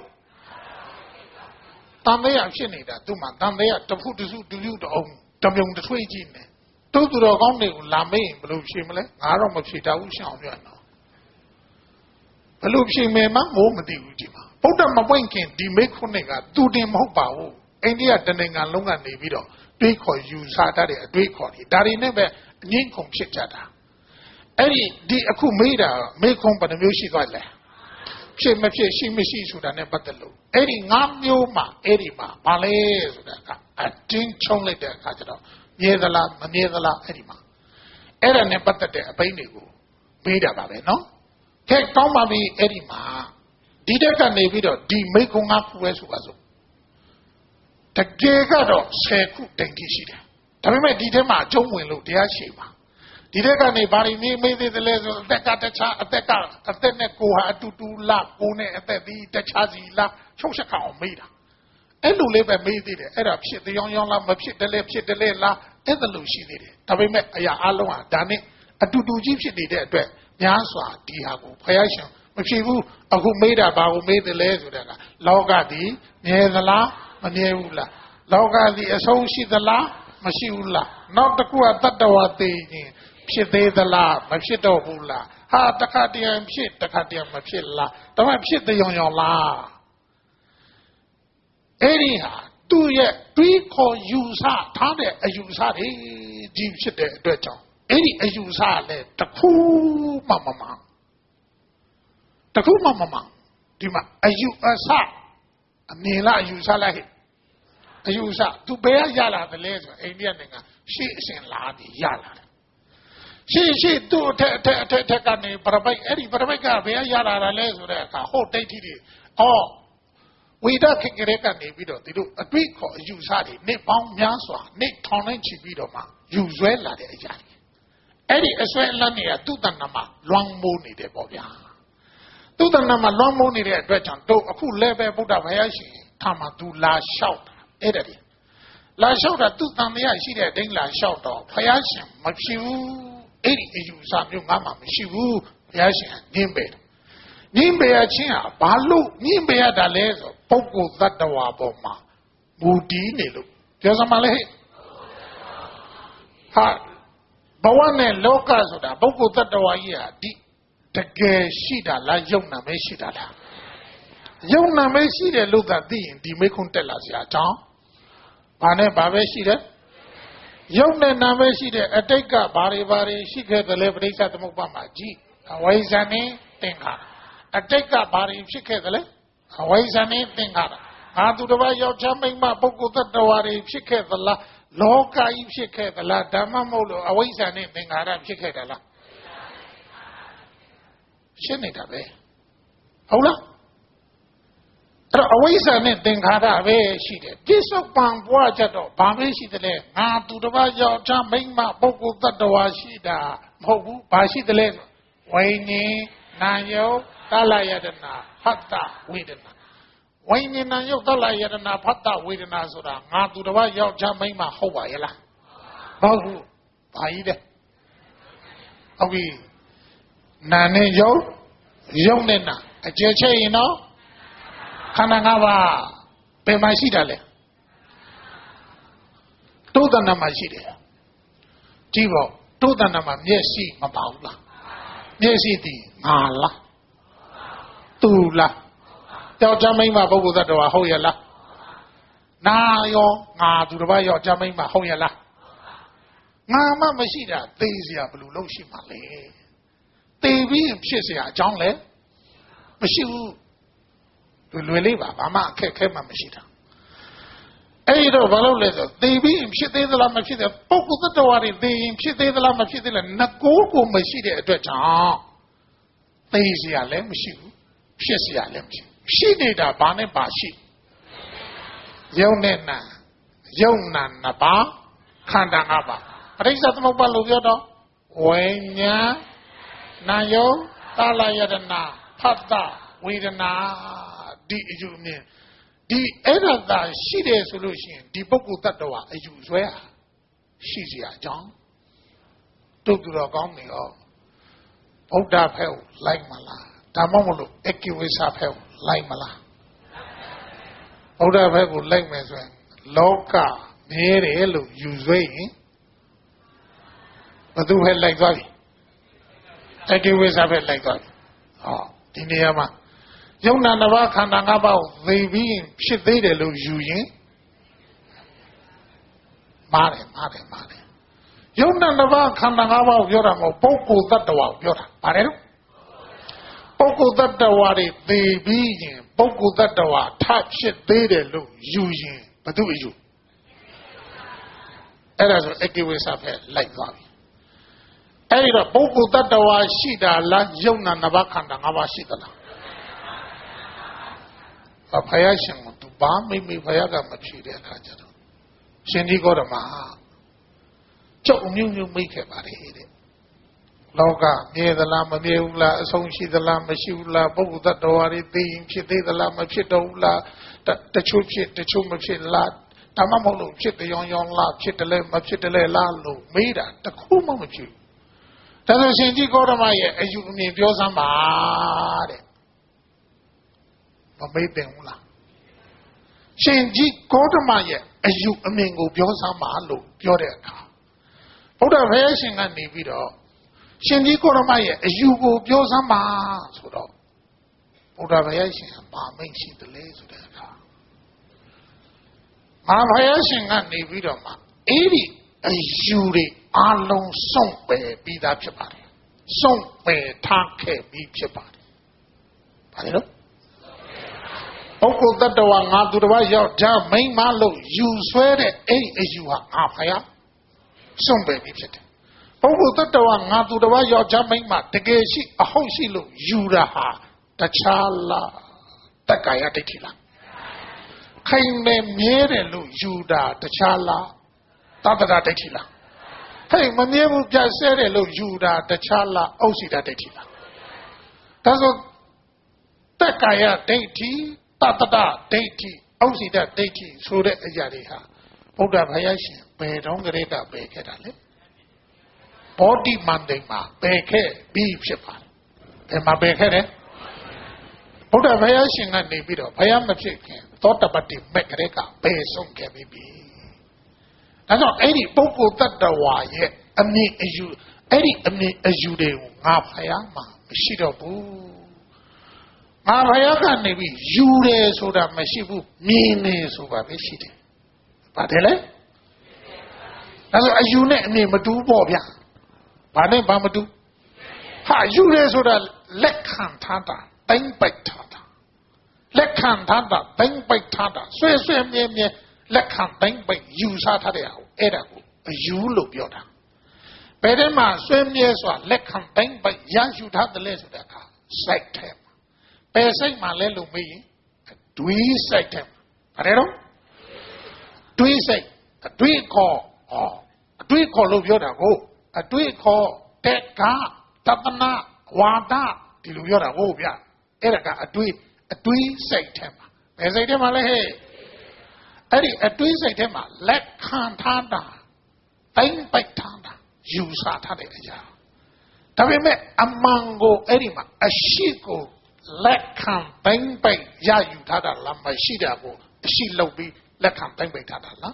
တန်တရားဖြစ်နေတာသူ့မှာတန်တရားတဖုတစုတူလူတအောင်တမြုံတထွေးကြီးနေတူတူတော်ကောင်းတွေကိုလာမေးရင်ဘယ်လိုဖြေမလဲငါတော့မဖြေတတ်ဘူးရှောင်ပြတော့ဘယ်လိုဖြေမယ်မှမိုးမသိဘူးဒီမှာဗုဒ္ဓမပွင့်ခင်ဒီမိခွန်းတွေကသူတင်မဟုတ်ပါဘူးအိန္ဒိယတနိုင်ငံလုံးကနေပြီးတော့တွေးခေါ်ယူဆတတ်တဲ့အတွေးခေါ်တွေဒါတွေနဲ့ပဲအငင်းခုန်ဖြစ်ကြတာအဲ့ဒီဒီအခုမေးတာမိခွန်းဘယ်နှမျိုးရှိသွားလဲဖြစ်မဖြစ်ရှိမရှိဆိုတာနဲ့ပတ်သက်လို့အဲ့ဒီငါးမျိုးမှာအဲ့ဒီမှာဘာလဲဆိုတာကအတင်းချုံလိုက်တဲ့အခါကျတော့မြဲသလားမမြဲသလားအဲ့ဒီမှာအဲ့ဒါနဲ့ပတ်သက်တဲ့အပိုင်းတွေကိုမေးတာပါပဲနော်ခဲကောင်းပါပြီအဲ့ဒီမှာဒီတက်ကနေပြီးတော့ဒီမိခွန်းငါးခုပဲဆိုပါစို့တကယ်ကတော့ဆယ်ခုတိမ်တိရှိတယ်ဒါပေမဲ့ဒီထဲမှာအကျုံးဝင်လို့တရားရှိပါဒီတက်ကနေဘာတွေမေးမေးသေးတယ်လဲဆိုအသက်ကတခြားအသက်ကအသက်နဲ့ကိုဟာအတူတူလားကိုနဲ့အသက်ဒီတခြားစီလားချုပ်ချက်ကောင်မေးတာအဲ့လိုလေးပဲမေးသေးတယ်အဲ့ဒါဖြစ်တဲ့ရောင်ရောင်လားမဖြစ်တယ်လဲဖြစ်တယ်လဲလားအဲ့ဒါလိုရှိသေးတယ်ဒါပေမဲ့အရာအလုံးဟာဒါနဲ့အတူတူကြီးဖြစ်နေတဲ့အတွက်များစွာဒီဟာကိုဘုရားရှင်မဖြစ်ဘူးအခုမေးတာဘာကိုမေးတယ်လဲဆိုတာကလောကသည်မြဲသလားမမြဲဘူးလားလောကသည်အဆုံးရှိသလားမရှိဘူးလားနောက်တစ်ခုကတတ္တဝါသိရင်ဖြစ်သေးသလားမဖြစ်တော့ဘူးလားဟာတခါတည်းဖြစ်တခါတည်းမဖြစ်လားဒါမှဖြစ်တဲ့ရောင်ရောင်လားအဲ့ဒီဟာသူ့ရဲ့တွေးခေါ်ယူဆထားတဲ့အယူဆတွေကြီးဖြစ်တဲ့အတွက်ကြောင့်အဲ့ဒီအယူဆလည်းတစ်ခုမှမမှန်တစ်ခုမှမမှန်ဒီမှာအယူအဆအမြင်လားအယူဆလားဟဲ့အယူဆသူဘယ်ရလာတယ်လဲဆိုအိန္ဒိယနိုင်ငံရှေ့အစဉ်လာနေရလာတယ်ရှေ့ရှေ့သူ့အထက်အထက်အထက်အထက်ကနေပရပိုက်အဲ့ဒီပရပိုက်ကဘယ်ရလာတာလဲဆိုတဲ့အခါဟိုတိတ်တိတွေအော်ဝိဒခေကရေကနေပြီးတော့ဒီလိုအတွေ့ခေါ်အယူဆတွေနှစ်ပေါင်းများစွာနှစ်ထောင်နဲ့ချီပြီးတော့မှယူဆွဲလာတဲ့အရာတွေအဲ့ဒီအဆွဲအလန်းတွေကသူ့တဏ္ဍမှာလွန်မိုးနေတယ်ပေါ့ဗျာသူ့တဏ္ဍမှာလွန်မိုးနေတဲ့အတွက်ကြောင့်တို့အခုလည်းပဲဗုဒ္ဓဘုရားရှင်ထာမှာသူလာလျှောက်တာအဲ့ဒါတွေလာလျှောက်တာသူ့တန်တရားရှိတဲ့ဒိန်းလာလျှောက်တော့ဘုရားရှင်မဖြစ်ဘူးအဲ့ဒီအယူဆမျိုးငါမှမရှိဘူးဘုရားရှင်ညင်းပေတယ်ညင်းပေရချင်းဟာဘာလို့ညင်းပေရတာလဲဆိုပုဂ္ဂိုလ်သတ္တဝါပေါ်မှာမူတည်နေလို့ပြောစမ်းပါလေဟာဘဝနဲ့လောကဆိုတာပုဂ္ဂိုလ်သတ္တဝါကြီးဟာဒီတကယ်ရှိတာလားယုံနာမဲရှိတာလားယုံနာမရှိတဲ့လို့သာသိရင်ဒီမေခွန်းတက်လာစရာအကြောင်းဘာနဲ့ဘာပဲရှိတယ်ယုံနဲ့နာမရှိတဲ့အတိတ်ကဘာတွေဘာတွေရှိခဲ့တယ်လဲပဋိစ္စသမုပ္ပါမှာကြည့်အဝိဇ္ဇာနဲ့သင်္ခါရအတိတ်ကဘာတွေဖြစ်ခဲ့တယ်လဲအဝိဇ္ဇာနဲ့သင်္ခါရငါသူတစ်ပါးယောက်ျားမိန်းမပုဂ္ဂိုလ်တ attva တွေဖြစ်ခဲ့သလားလောကကြီးဖြစ်ခဲ့သလားဓမ္မမဟုတ်လို့အဝိဇ္ဇာနဲ့သင်္ခါရဖြစ်ခဲ့တယ်လားရှင်းနေတာပဲဟုတ်လားအဲ့တော့အဝိဇ္ဇာနဲ့သင်္ခါရပဲရှိတယ်ပြစ္ဆုတ်ပံပွားကြတော့ဘာပဲရှိတယ်လဲငါသူတစ်ပါးယောက်ျားမိန်းမပုဂ္ဂိုလ်တ attva ရှိတာမဟုတ်ဘူးဘာရှိတယ်လဲဝိညာဉ်နာယုတ်သလယတနာဖတ်တာဝေဒနာဝိညာဉ်နာယုတ်သလယတနာဖတ်တာဝေဒနာဆိုတာငါသူတစ်ပါးယောက်ျားမိန်းမဟုတ်ပါရဲ့လားမဟုတ်ဘူးဘာကြီးလဲဟုတ်ပြီနာနဲ့ယုတ်ယုတ်နဲ့နာအကျယ်ချဲ့ရင်တော့ခန္ဓာ၅ပါးဘယ်မှာရှိတာလဲတုတ်တဏ္ဍမှာရှိတယ်ကြည့်ပေါ့တုတ်တဏ္ဍမှာမျက်စိမပါဘူးလားမျက်စိတည်ငါလားသူလားယောက်ျားမိန်းမပုဂ္ဂိုလ်သတ္တဝါဟုတ်ရဲ့လားနာရောငါသူတစ်ပါးယောက်ျားမိန်းမဟုတ်ရဲ့လားငါမှမရှိတာသိเสียဘယ်လိုလုပ်ရှိမှာလဲသိပြီးဖြစ်เสียအကြောင်းလဲမရှိဘူးလွယ်လေးပါဘာမှအခက်ခဲမှမရှိတာအဲ့တော့ဘာလို့လဲဆိုသိပြီးဖြစ်သေးသလားမဖြစ်သေးပုဂ္ဂိုလ်သတ္တဝါတွေသိရင်ဖြစ်သေးသလားမဖြစ်သေးလားငကိုးကိုမရှိတဲ့အတွက်ကြောင့်သိเสียလည်းမရှိဘူးဖြစ်เสียလည်းမရှိရှိနေတာဘာနဲ့ပါရှိယုံနဲ့နာယုံနာနှစ်ပါးခန္ဓာ၅ပါးပရိစ္ဆေသမုပ္ပါလို့ပြောတော့ဝိညာဉ်နာယုတ်သလယတနာဖတ်တာဝေဒနာဒီအယူမြင်ဒီအဲ့ဒါသာရှိတယ်ဆိုလို့ရှိရင်ဒီပုဂ္ဂိုလ်တ attva အယူဆွဲဟာရှိเสียအကြောင်းတုတ်တူတော်ကောင်းနေရောဗုဒ္ဓဖက်ကိုလိုက်မလားဒါမှမဟုတ်အကိဝိသဖက်ကိုလိုက်မလားဗုဒ္ဓဖက်ကိုလိုက်မယ်ဆိုရင်လောကမြဲတယ်လို့ယူဆွဲရင်ဘသူဖက်လိုက်သွားပြီအကိဝိသဖက်လိုက်သွားပြီဟောဒီနေရာမှာယုံနာနှစ်ပါးခန္ဓာ၅ပါးကိုသိပြီးဖြစ်သေးတယ်လို့ယူရင်မားတယ်မားတယ်မားတယ်ယုံနာနှစ်ပါးခန္ဓာ၅ပါးကိုပြောတာမဟုတ်ပုဂ္ဂိုလ်တ attva ကိုပြောတာဗါတယ်လို့ပုဂ္ဂိုလ်တ attva တွေသိပြီးရင်ပုဂ္ဂိုလ်တ attva ထဖြစ်သေးတယ်လို့ယူရင်ဘသူအယူအဲ့ဒါဆိုအကိဝိသဖက်လိုက်သွားပြီအဲ့ဒီတော့ပုဂ္ဂိုလ်တ attva ရှိတာလားယုံနာနှစ်ပါးခန္ဓာ၅ပါးရှိသလားအဖယားရှင်ကသူဘာမိမိဖယားကမဖြေတဲ့အခါကျတော့ရှင်ကြီးကောဓမာကြောက်အမျိုးမျိုးမိတ်ခဲ့ပါတယ်တဲ့လောကမြဲသလားမမြဲဘူးလားအဆုံးရှိသလားမရှိဘူးလားပုဂ္ဂိုလ်တ attva တွေသိရင်ဖြစ်သေးသလားမဖြစ်တော့ဘူးလားတချို့ဖြစ်တချို့မဖြစ်လားဒါမှမဟုတ်လို့ဖြစ်တယ်ရောင်ရောင်လားဖြစ်တယ်လဲမဖြစ်တယ်လဲလားလို့မေးတာတခုမှမဖြစ်ဘူးဒါဆိုရှင်ကြီးကောဓမာရဲ့အယူအမြင်ပြောစမ်းပါတဲ့မမေ့တင်ဘူးလားရှင်ကြီးကောဓမာရဲ့အယူအမြင်ကိုပြောစမ်းပါလို့ပြောတဲ့အခါဘုရားဘုရားရှင်ကနေပြီးတော့ရှင်ကြီးကောဓမာရဲ့အယူကိုပြောစမ်းပါဆိုတော့ဘုရားဘုရားရှင်ပါမိတ်ရှိတယ်လေဆိုတဲ့အခါမဟာဘုရားရှင်ကနေပြီးတော့မှအဲ့ဒီအယူတွေအလုံးစုံပယ်ပြီးသားဖြစ်ပါတယ်စုံပယ်ထားခဲ့ပြီးဖြစ်ပါတယ်ဘာလဲလို့ပုဂ္ဂိုလ်တ attva ငါသူတစ်ပါးယောက်ျားမိန်းမလို့ယူဆွဲတဲ့အဲ့ဒီအယူဟာငါဖယားစွန့်ပယ်ပြီးဖြစ်တယ်ပုဂ္ဂိုလ်တ attva ငါသူတစ်ပါးယောက်ျားမိန်းမတကယ်ရှိအဟုတ်ရှိလို့ယူတာဟာတခြားလားတက္ကာယဒိဋ္ဌိလားခိုင်နေမြဲတယ်လို့ယူတာတခြားလားသတ္တရဒိဋ္ဌိလားဟဲ့မမြဲဘူးပြဆဲတယ်လို့ယူတာတခြားလားဩစီတဒိဋ္ဌိလားဒါဆိုတက္ကာယဒိဋ္ဌိတတ္တဒိဋ္ဌိဩစီတဒိဋ္ဌိဆိုတဲ့အရာတွေဟာဗုဒ္ဓဘုရားရှင်ဘယ်တော့ကလေးကပယ်ခဲ့တာလဲဘောဓိမန္တိမှာပယ်ခဲ့ပြီးဖြစ်ပါတယ်ဘယ်မှာပယ်ခဲ့တယ်ဗုဒ္ဓဘုရားရှင်ကနေပြီးတော့ဘုရားမဖြစ်ခင်သောတပတ္တိမက်ကလေးကပယ်ဆုံးခဲ့ပြီးပြီဒါကြောင့်အဲ့ဒီပုဂ္ဂိုလ်တ attva ရဲ့အမြင်အယူအဲ့ဒီအမြင်အယူတွေကိုငါဖယားမှာမရှိတော့ဘူးငါဘုရားကနေပြီးယူတယ်ဆိုတာမရှိဘူးမြင်နေဆိုပါပဲရှိတယ်ပါတယ်လေဒါဆိုအယူနဲ့အမြင်မတူပေါ့ဗျာဘာနဲ့ဘာမတူဟာယူတယ်ဆိုတာလက်ခံထားတာတိုင်းပိုက်ထားတာလက်ခံထားတာတိုင်းပိုက်ထားတာဆွဲဆွဲမြဲမြဲလက်ခံတိုင်းပိုက်ယူစားထားတဲ့ဟာကိုအဲ့ဒါကိုအယူလို့ပြောတာဘယ်ထဲမှာဆွဲမြဲစွာလက်ခံတိုင်းပိုက်ရယူထားတယ်လဲဆိုတဲ့အခါစိုက်တယ်ဘယ်စိတ်မှလဲလို့မေးရင်တွေးစိုက်တယ်ဘာလဲတော့တွေးစိတ်အတွေးခေါ်ဟောအတွေးခေါ်လို့ပြောတာကိုအတွေးခေါ်တက်ကတပနာဝါဒဒီလိုပြောတာဟုတ်ဗျအဲ့ဒါကအတွေးအတွေးစိတ်ထဲမှာဘယ်စိတ်ထဲမှာလဲဟဲ့အဲ့ဒီအတွေးစိတ်ထဲမှာလက်ခံထားတာတိုင်းပိုက်ထားတာယူဆထားတဲ့အရာဒါပေမဲ့အမှန်ကိုအဲ့ဒီမှာအရှိကိုလက်ခံတိုင်းပိုက်ရယူထားတာလားမရှိတာကိုအရှိလုပ်ပြီးလက်ခံတိုင်းပိုက်ထားတာလား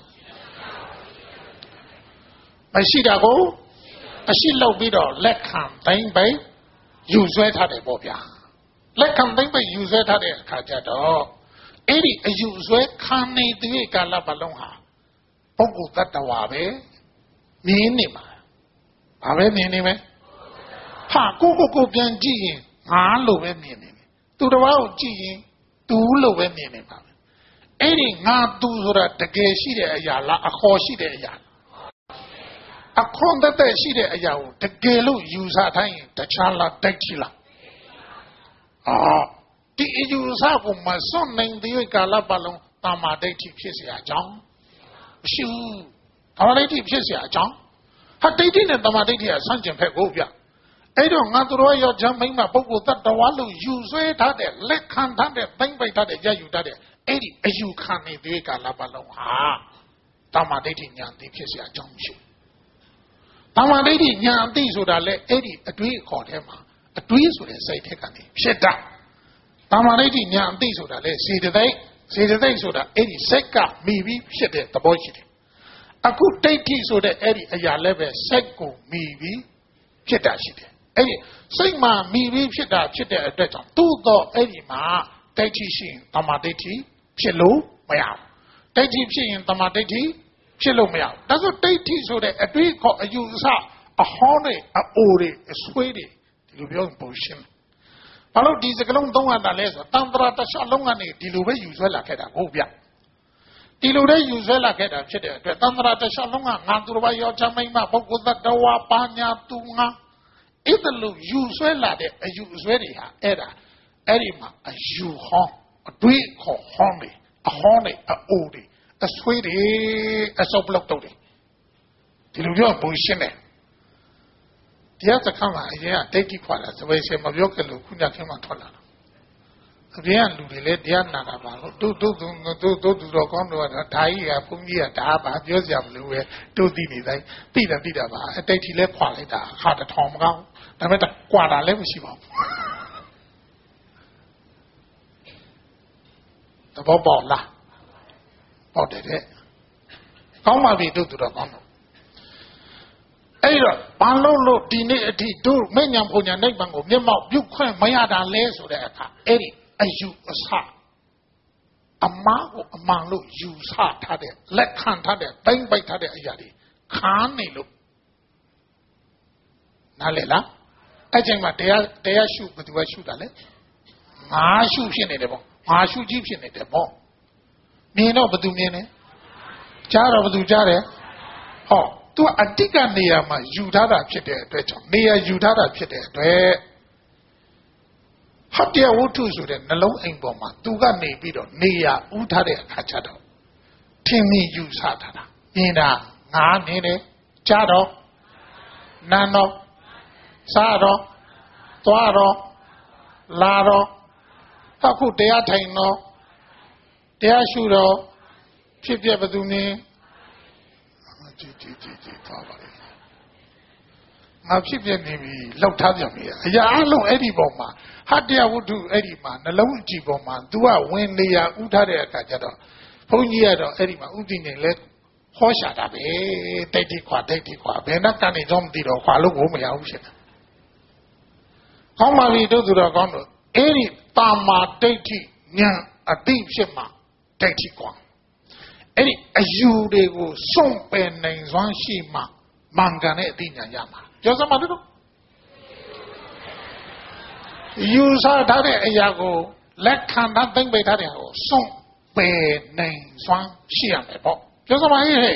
မရှိတာကိုအရှိလုပ်ပြီးတော့လက်ခံတိုင်းပိုက်ယူဆွဲထားတယ်ပေါ့ဗျာလက်ခံတိုင်းပိုက်ယူဆွဲထားတဲ့အခါကျတော့အဲ့ဒီအယူဆွဲခံနေတဲ့ကာလပတ်လုံးဟာပုဂ္ဂိုလ်တ attva ပဲမြင်နေမှာဘာပဲမြင်နေမယ်ဟာကိုကိုကိုပြန်ကြည့်ရင်ငါလို့ပဲမြင်နေတယ်သူတစ်ပါးကိုကြည့်ရင်သူလို့ပဲမြင်နေပါပဲအဲ့ဒီငါသူဆိုတာတကယ်ရှိတဲ့အရာလားအခေါ်ရှိတဲ့အရာအခွန်တက်တဲ့ရှိတဲ့အရာကိုတကယ်လို့ယူဆထားရင်တခြားလားတိုက်ချီလားအာဒီအယူဆကိုမစွန့်နိုင်တဲ့ကာလပတ်လုံးတမာဒိဋ္ဌိဖြစ်เสียအကြောင်းမရှိဘူးတမာဒိဋ္ဌိဖြစ်เสียအကြောင်းဟာဒိဋ္ဌိနဲ့တမာဒိဋ္ဌိကဆန့်ကျင်ဖက်ကိုဗျအဲ့တော့ငါတို့ရောယောက်ျားမိန်းမပုဂ္ဂိုလ်တ attva လို့ယူဆွဲထားတဲ့လက်ခံထားတဲ့တိုင်းပိုက်ထားတဲ့ရယူထားတဲ့အဲ့ဒီအယူခံနေတဲ့ကာလပတ်လုံးဟာတမာဒိဋ္ဌိညာတိဖြစ်เสียအကြောင်းမရှိတမာဒိဋ္ဌိညာတိဆိုတာလေအဲ့ဒီအတွေးခေါ်ထဲမှာအတွေးဆိုတဲ့စိတ်ထက်ကနေဖြစ်တာတမာဒိဋ္ဌိညာတိဆိုတာလေစေတသိက်စေတသိက်ဆိုတာအဲ့ဒီစိတ်ကမိပြီးဖြစ်တဲ့သဘောရှိတယ်အခုဒိဋ္ဌိဆိုတဲ့အဲ့ဒီအရာလည်းပဲစိတ်ကိုမိပြီးဖြစ်တာရှိတယ်အဲ့ဒီစိတ်မှာမိပြီးဖြစ်တာဖြစ်တဲ့အတွက်ကြောင့်သို့တော့အဲ့ဒီမှာဒိဋ္ဌိရှိရင်တမာဒိဋ္ဌိဖြစ်လို့မရဘူးဒိဋ္ဌိဖြစ်ရင်တမာဒိဋ္ဌိဖြစ်လို့မရဘူးဒါဆိုဒိဋ္ဌိဆိုတဲ့အတွေးခေါ်အယူအဆအဟောင်းတွေအအိုတွေအဆွေးတွေဒီလိုပြောရင်ပုံရှင်းဘာလို့ဒီစကလုံးသုံးရတာလဲဆိုတန်ត្រာတစ်ချက်လုံးကနေဒီလိုပဲယူဆွဲလာခဲ့တာဟုတ်ဗျဒီလိုတည်းယူဆွဲလာခဲ့တာဖြစ်တဲ့အတွက်တန်ត្រာတစ်ချက်လုံးကငါသူတော်ဘာယောချမ်းမိမပုဂ္ဂိုလ်တ attva ပါညာသူငါအဲ့ဒါလို့ယူဆွဲလာတဲ့အယူဆွဲတွေဟာအဲ့ဒါအဲ့ဒီမှာအယူဟောင်းအတွေးခေါ်ဟောင်းတွေအဟောင်းတွေအအိုတွေအဆွေးတွေအစုပ်လောက်တော့တယ်ဒီလိုပြောပုံရှင်းတယ်တရားစခန်းမှာအရင်ကဒိဋ္ဌိခွာတာစပယ်ရှင်မပြောကြလို့ခုညခင်းမှထွက်လာတာအပြင်ကလူတွေလည်းတရားနာတာပါလို့တို့တို့တို့တို့တို့တော်ကောင်းတော့ဓာကြီးကဘုန်းကြီးကဒါပါပြောစရာမလိုပဲတို့သိနေတိုင်းသိတယ်သိတာပါအတိတ်ထီလည်းခွာလိုက်တာခါတထောင်မကောင်းဒါပေမဲ့ကွာတာလည်းမရှိပါဘူးသဘောပေါက်လားပေါက်တယ်တဲ့ကောင်းပါပြီတို့တို့တော်ကောင်းတော့အဲ့တော့ဘာလို့လို့ဒီနေ့အထိတို့မဉ္ဇဉ်ဘုံညာနိဗ္ဗာန်ကိုမျက်မှောက်ပြုခွင့်မရတာလဲဆိုတဲ့အခါအဲ့ဒီအယူအဆအမှားကိုအမှန်လို့ယူဆထားတဲ့လက်ခံထားတဲ့တိုင်းပိုက်ထားတဲ့အရာတွေခါနေလို့နားလည်လားအဲ့ချိန်မှာတရားတရားရှုဘယ်သူကရှုတာလဲငါရှုဖြစ်နေတယ်ပေါ့ငါရှုကြီးဖြစ်နေတယ်ပေါ့မြင်တော့ဘယ်သူမြင်လဲကြားတော့ဘယ်သူကြားတယ်ဟောသူအတိတ်ကနေရာမှာယူထားတာဖြစ်တဲ့အတွက်ကြောင့်နေရာယူထားတာဖြစ်တဲ့အတွက်ဟတ္တဝတ္ထုဆိုတဲ့နှလုံးအိမ်ပေါ်မှာသူကနေပြီးတော့နေရာဥထားတဲ့အခါကျတော့ထင်မြင်ယူဆထားတာမြင်တာငါနေတယ်ကြားတော့နာတော့စားတော့သွားတော့လာတော့အခုတရားထိုင်တော့တရားရှုတော့ဖြစ်ပြဘယ်သူမြင်ဒီဒီဒီဒီသွားပါလေငါဖြစ်ပြနေပြီလောက်ထားပြန်ပြီအရာအလုံးအဲ့ဒီပုံမှာဟတ္တဝတ္ထုအဲ့ဒီမှာနှလုံးအကြည့်ပုံမှာ तू ကဝင်နေရဥထားတဲ့အခါကျတော့ဘုန်းကြီးကတော့အဲ့ဒီမှာဥသိနေလဲဟောရှာတာပဲတိတ်တိခွာတိတ်တိခွာဘယ်နဲ့ကနေတော့မသိတော့ခွာလို့ကိုမရဘူးဖြစ်တယ်ကောင်းပါပြီတို့သူတော်ကောင်းတို့ Eri tama dati nyan ati shema dati kwang. Eri ayude go sompe nang zwan shima mangane ati nyan yama. Josa maduro. Yusa dade ayago lekhanda tengbe dade ho sompe nang zwan shiyame po. Josa mahi.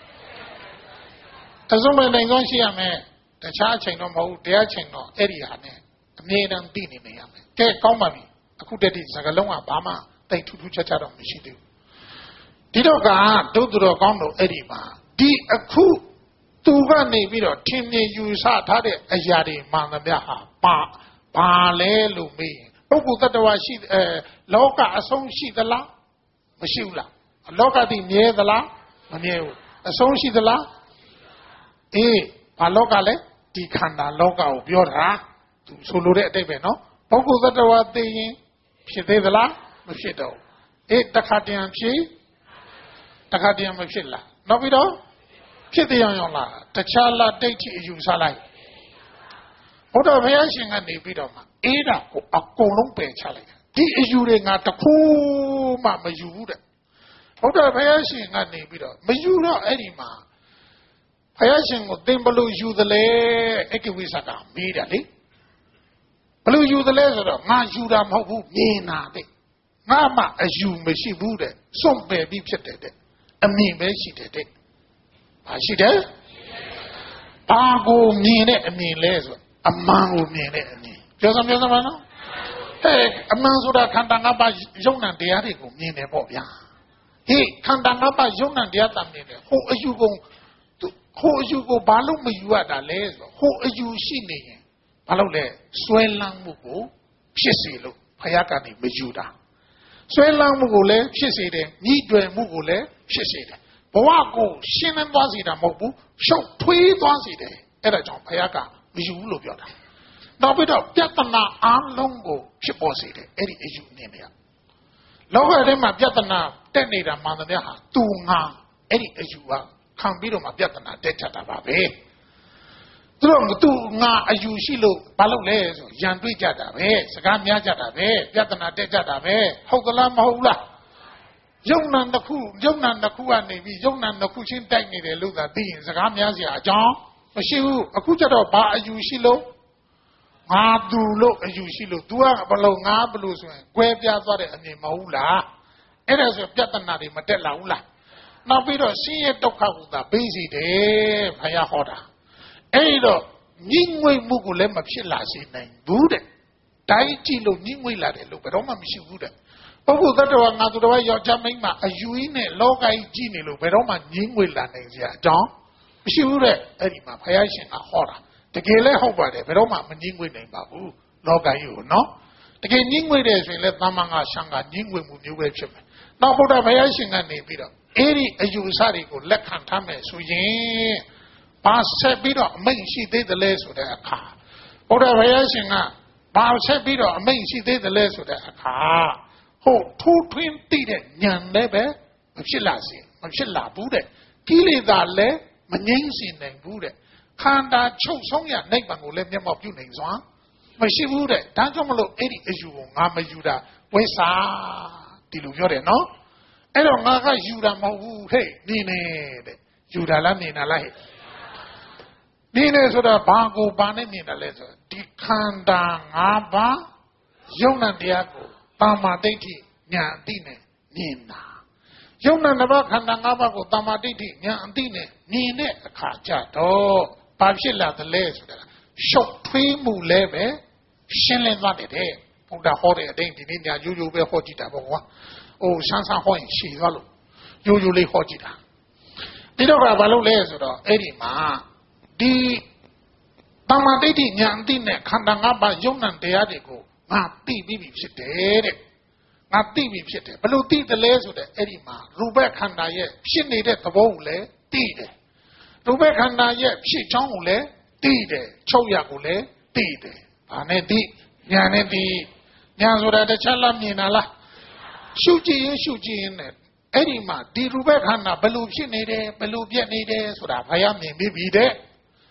Tasumbe nang zwan shiyame. Tacha chain no mo dia chain no eri hane. အမြဲတမ်းသိနေနေရမယ်ကဲကောင်းပါပြီအခုတည်းဒီစကားလုံးကဘာမှတိတ်ထူးထူးခြားခြားတော့မရှိသေးဘူးဒီတော့ကဒုသူတော်ကောင်းတို့အဲ့ဒီမှာဒီအခုသူကနေပြီးတော့ထင်မြင်ယူဆထားတဲ့အရာတွေမှန်သမျှဟာပါဘာလဲလို့မေးရင်ပုဂ္ဂိုလ်တ attva ရှိအဲလောကအဆုံးရှိသလားမရှိဘူးလားလောကတိမြဲသလားမမြဲဘူးအဆုံးရှိသလားအေးဘာလောကလဲဒီခန္ဓာလောကကိုပြောတာဆိုလိုတဲ့အတိတ်ပဲနော်ပုဂ္ဂိုလ်သတ္တဝါသိရင်ဖြစ်သေးသလားမဖြစ်တော့အေးတခါတည်းဖြစ်တခါတည်းမဖြစ်လားနောက်ပြီးတော့ဖြစ်တဲ့အောင်အောင်လားတခြားလားဒိဋ္ဌိအယူဆလိုက်ဘုရားဘုရားရှင်ကနေပြီးတော့မှအေးတာကိုအကုန်လုံးပယ်ချလိုက်ဒီအယူတွေငါတခုမှမယူဘူးတဲ့ဘုရားဘုရားရှင်ကနေပြီးတော့မယူတော့အဲ့ဒီမှာဘုရားရှင်ကိုသင်ဘလို့ယူသလဲအကိဝိသကမေးတာလေဘလို့ယူသလဲဆိုတော့ငါယူတာမဟုတ်ဘူးမြင်တာတဲ့ငါမှအယူမရှိဘူးတဲ့စွန့်ပယ်ပြီးဖြစ်တယ်တဲ့အမြင်ပဲရှိတယ်တဲ့ဘာရှိတယ်ဘာကိုမြင်တဲ့အမြင်လဲဆိုအမှန်ကိုမြင်တဲ့အမြင်ပြောစမ်းပြောစမ်းပါနော်ဟဲ့အမှန်ဆိုတာခန္ဓာငါးပါးယုံနာတရားတွေကိုမြင်တယ်ပေါ့ဗျာဟေးခန္ဓာငါးပါးယုံနာတရားတမ်းမြင်တယ်ဟိုအယူကိုဟိုအယူကိုဘာလို့မယူရတာလဲဆိုဟိုအယူရှိနေရင်ဘာလို့လဲဆွဲလန်းမှုကိုဖြစ်စေလို့ဘုရားကနေမယူတာဆွဲလန်းမှုကိုလည်းဖြစ်စေတယ်ညှိတွယ်မှုကိုလည်းဖြစ်စေတယ်ဘဝကိုရှင်းလင်းသွားစေတာမဟုတ်ဘူးရှုပ်ထွေးသွားစေတယ်အဲ့ဒါကြောင့်ဘုရားကမယူဘူးလို့ပြောတာနောက်ပြီးတော့ပြဿနာအားလုံးကိုဖြစ်ပေါ်စေတယ်အဲ့ဒီအယူအနေနဲ့လောကထဲမှာပြဿနာတက်နေတာမှန်သမျှဟာသူငါအဲ့ဒီအယူကခံပြီးတော့မှပြဿနာတက်ချတာပါပဲသူတို့သူငါအယူရှိလို့ဘာလို့လဲဆိုရန်တွေ့ကြတာပဲစကားများကြတာပဲပြဿနာတက်ကြတာပဲဟုတ်ကလားမဟုတ်လားယုံနာတစ်ခုယုံနာတစ်ခုကနေပြီးယုံနာတစ်ခုချင်းတိုက်နေတယ်လို့သာသိရင်စကားများစရာအကြောင်းမရှိဘူးအခုကျတော့ဘာအယူရှိလို့ငါသူလို့အယူရှိလို့ तू ကဘလို့ငါဘလို့ဆိုရင်ကွဲပြားသွားတဲ့အမြင်မဟုတ်လားအဲ့ဒါဆိုပြဿနာတွေမတက်လာဘူးလားနောက်ပြီးတော့ဆင်းရဲဒုက္ခကိုသာဘေးစီတယ်ဘုရားဟောတာအဲ့တော့ညှိငွေ့မှုကိုလည်းမဖြစ်လာစေနိုင်ဘူးတဲ့တိုင်းကြည့်လို့ညှိငွေ့လာတယ်လို့ဘယ်တော့မှမရှိဘူးတဲ့ပုဂ္ဂိုလ်သတ္တဝါငါသူတော်ယောက်ျားမိန်းမအယူကြီးနဲ့လောကကြီးကြည့်နေလို့ဘယ်တော့မှညှိငွေ့လာနိုင်စရာအကြောင်းမရှိဘူးတဲ့အဲ့ဒီမှာဘုရားရှင်ကဟောတာတကယ်လည်းဟုတ်ပါတယ်ဘယ်တော့မှမညှိငွေ့နိုင်ပါဘူးလောကကြီးကိုနော်တကယ်ညှိငွေ့တယ်ဆိုရင်လည်းသမ္မာငါရှံကညှိငွေ့မှုမျိုးပဲဖြစ်မယ်နောက်ဘုရားဘုရားရှင်ကနေပြီးတော့အဲ့ဒီအယူအဆတွေကိုလက်ခံထားမယ်ဆိုရင်ဘာဆက်ပြီးတော့အမိန့်ရှိသေးတယ်လဲဆိုတဲ့အခါဘုရားဘုရားရှင်ကဘာဆက်ပြီးတော့အမိန့်ရှိသေးတယ်လဲဆိုတဲ့အခါဟိုထူးထွင်းသိတဲ့ဉာဏ်လည်းပဲမဖြစ်လာစေမဖြစ်လာဘူးတဲ့ကိလေသာလည်းမငြိမ်းစေနိုင်ဘူးတဲ့ခန္ဓာချုပ်ဆုံးရနိဗ္ဗာန်ကိုလည်းမျက်မှောက်ပြုနိုင်စွာမရှိဘူးတဲ့ဒါကြောင့်မလို့အဲ့ဒီအယူကိုငါမယူတာဝိစာဒီလိုပြောတယ်နော်အဲ့တော့ငါကယူတာမဟုတ်ဘူးဟဲ့နေနေတဲ့ယူတာလားနေတာလားဟဲ့နေနေဆိုတာဘာကိုဘာနဲ့နေတာလဲဆိုဒီခန္ဓာ၅ပါးယုံနာတရားကိုတာမာဒိဋ္ဌိဉာဏ်အသိနဲ့မြင်တာယုံနာနှစ်ပါးခန္ဓာ၅ပါးကိုတာမာဒိဋ္ဌိဉာဏ်အသိနဲ့မြင်တဲ့အခါကျတော့ဘာဖြစ်လာသလဲဆိုတာရှုပ်ထွေးမှုလည်းပဲရှင်းလင်းသွားတယ်တဲ့ဘုရားဟောတဲ့အတိုင်းဒီနေ့ညရိုးရိုးပဲဟောကြည့်တာပေါ့ကွာအိုးဆန်းဆန်းဟောရင်ရှည်သွားလို့ရိုးရိုးလေးဟောကြည့်တာဒီတော့ကဘာလို့လဲဆိုတော့အဲ့ဒီမှာဒီတမ္မာဒိဋ္ဌိဉာဏ်အသိနဲ့ခန္ဓာ၅ပါးယုံနာတရားတွေကိုငါသိပြီးပြီဖြစ်တယ်တဲ့ငါသိပြီးဖြစ်တယ်ဘလို့သိတယ်လဲဆိုတဲ့အဲ့ဒီမှာရူပခန္ဓာရဲ့ဖြစ်နေတဲ့သဘောကိုလည်းသိတယ်ရူပခန္ဓာရဲ့ဖြစ်ချောင်းကိုလည်းသိတယ်ချုပ်ရကိုလည်းသိတယ်ဘာနဲ့သိဉာဏ်နဲ့သိဉာဏ်ဆိုတာတခြားလားမြင်တာလားရှုကြည့်ရင်ရှုကြည့်ရင်နဲ့အဲ့ဒီမှာဒီရူပခန္ဓာဘလို့ဖြစ်နေတယ်ဘလို့ပြက်နေတယ်ဆိုတာဘုရားမြင်ပြီးပြီတဲ့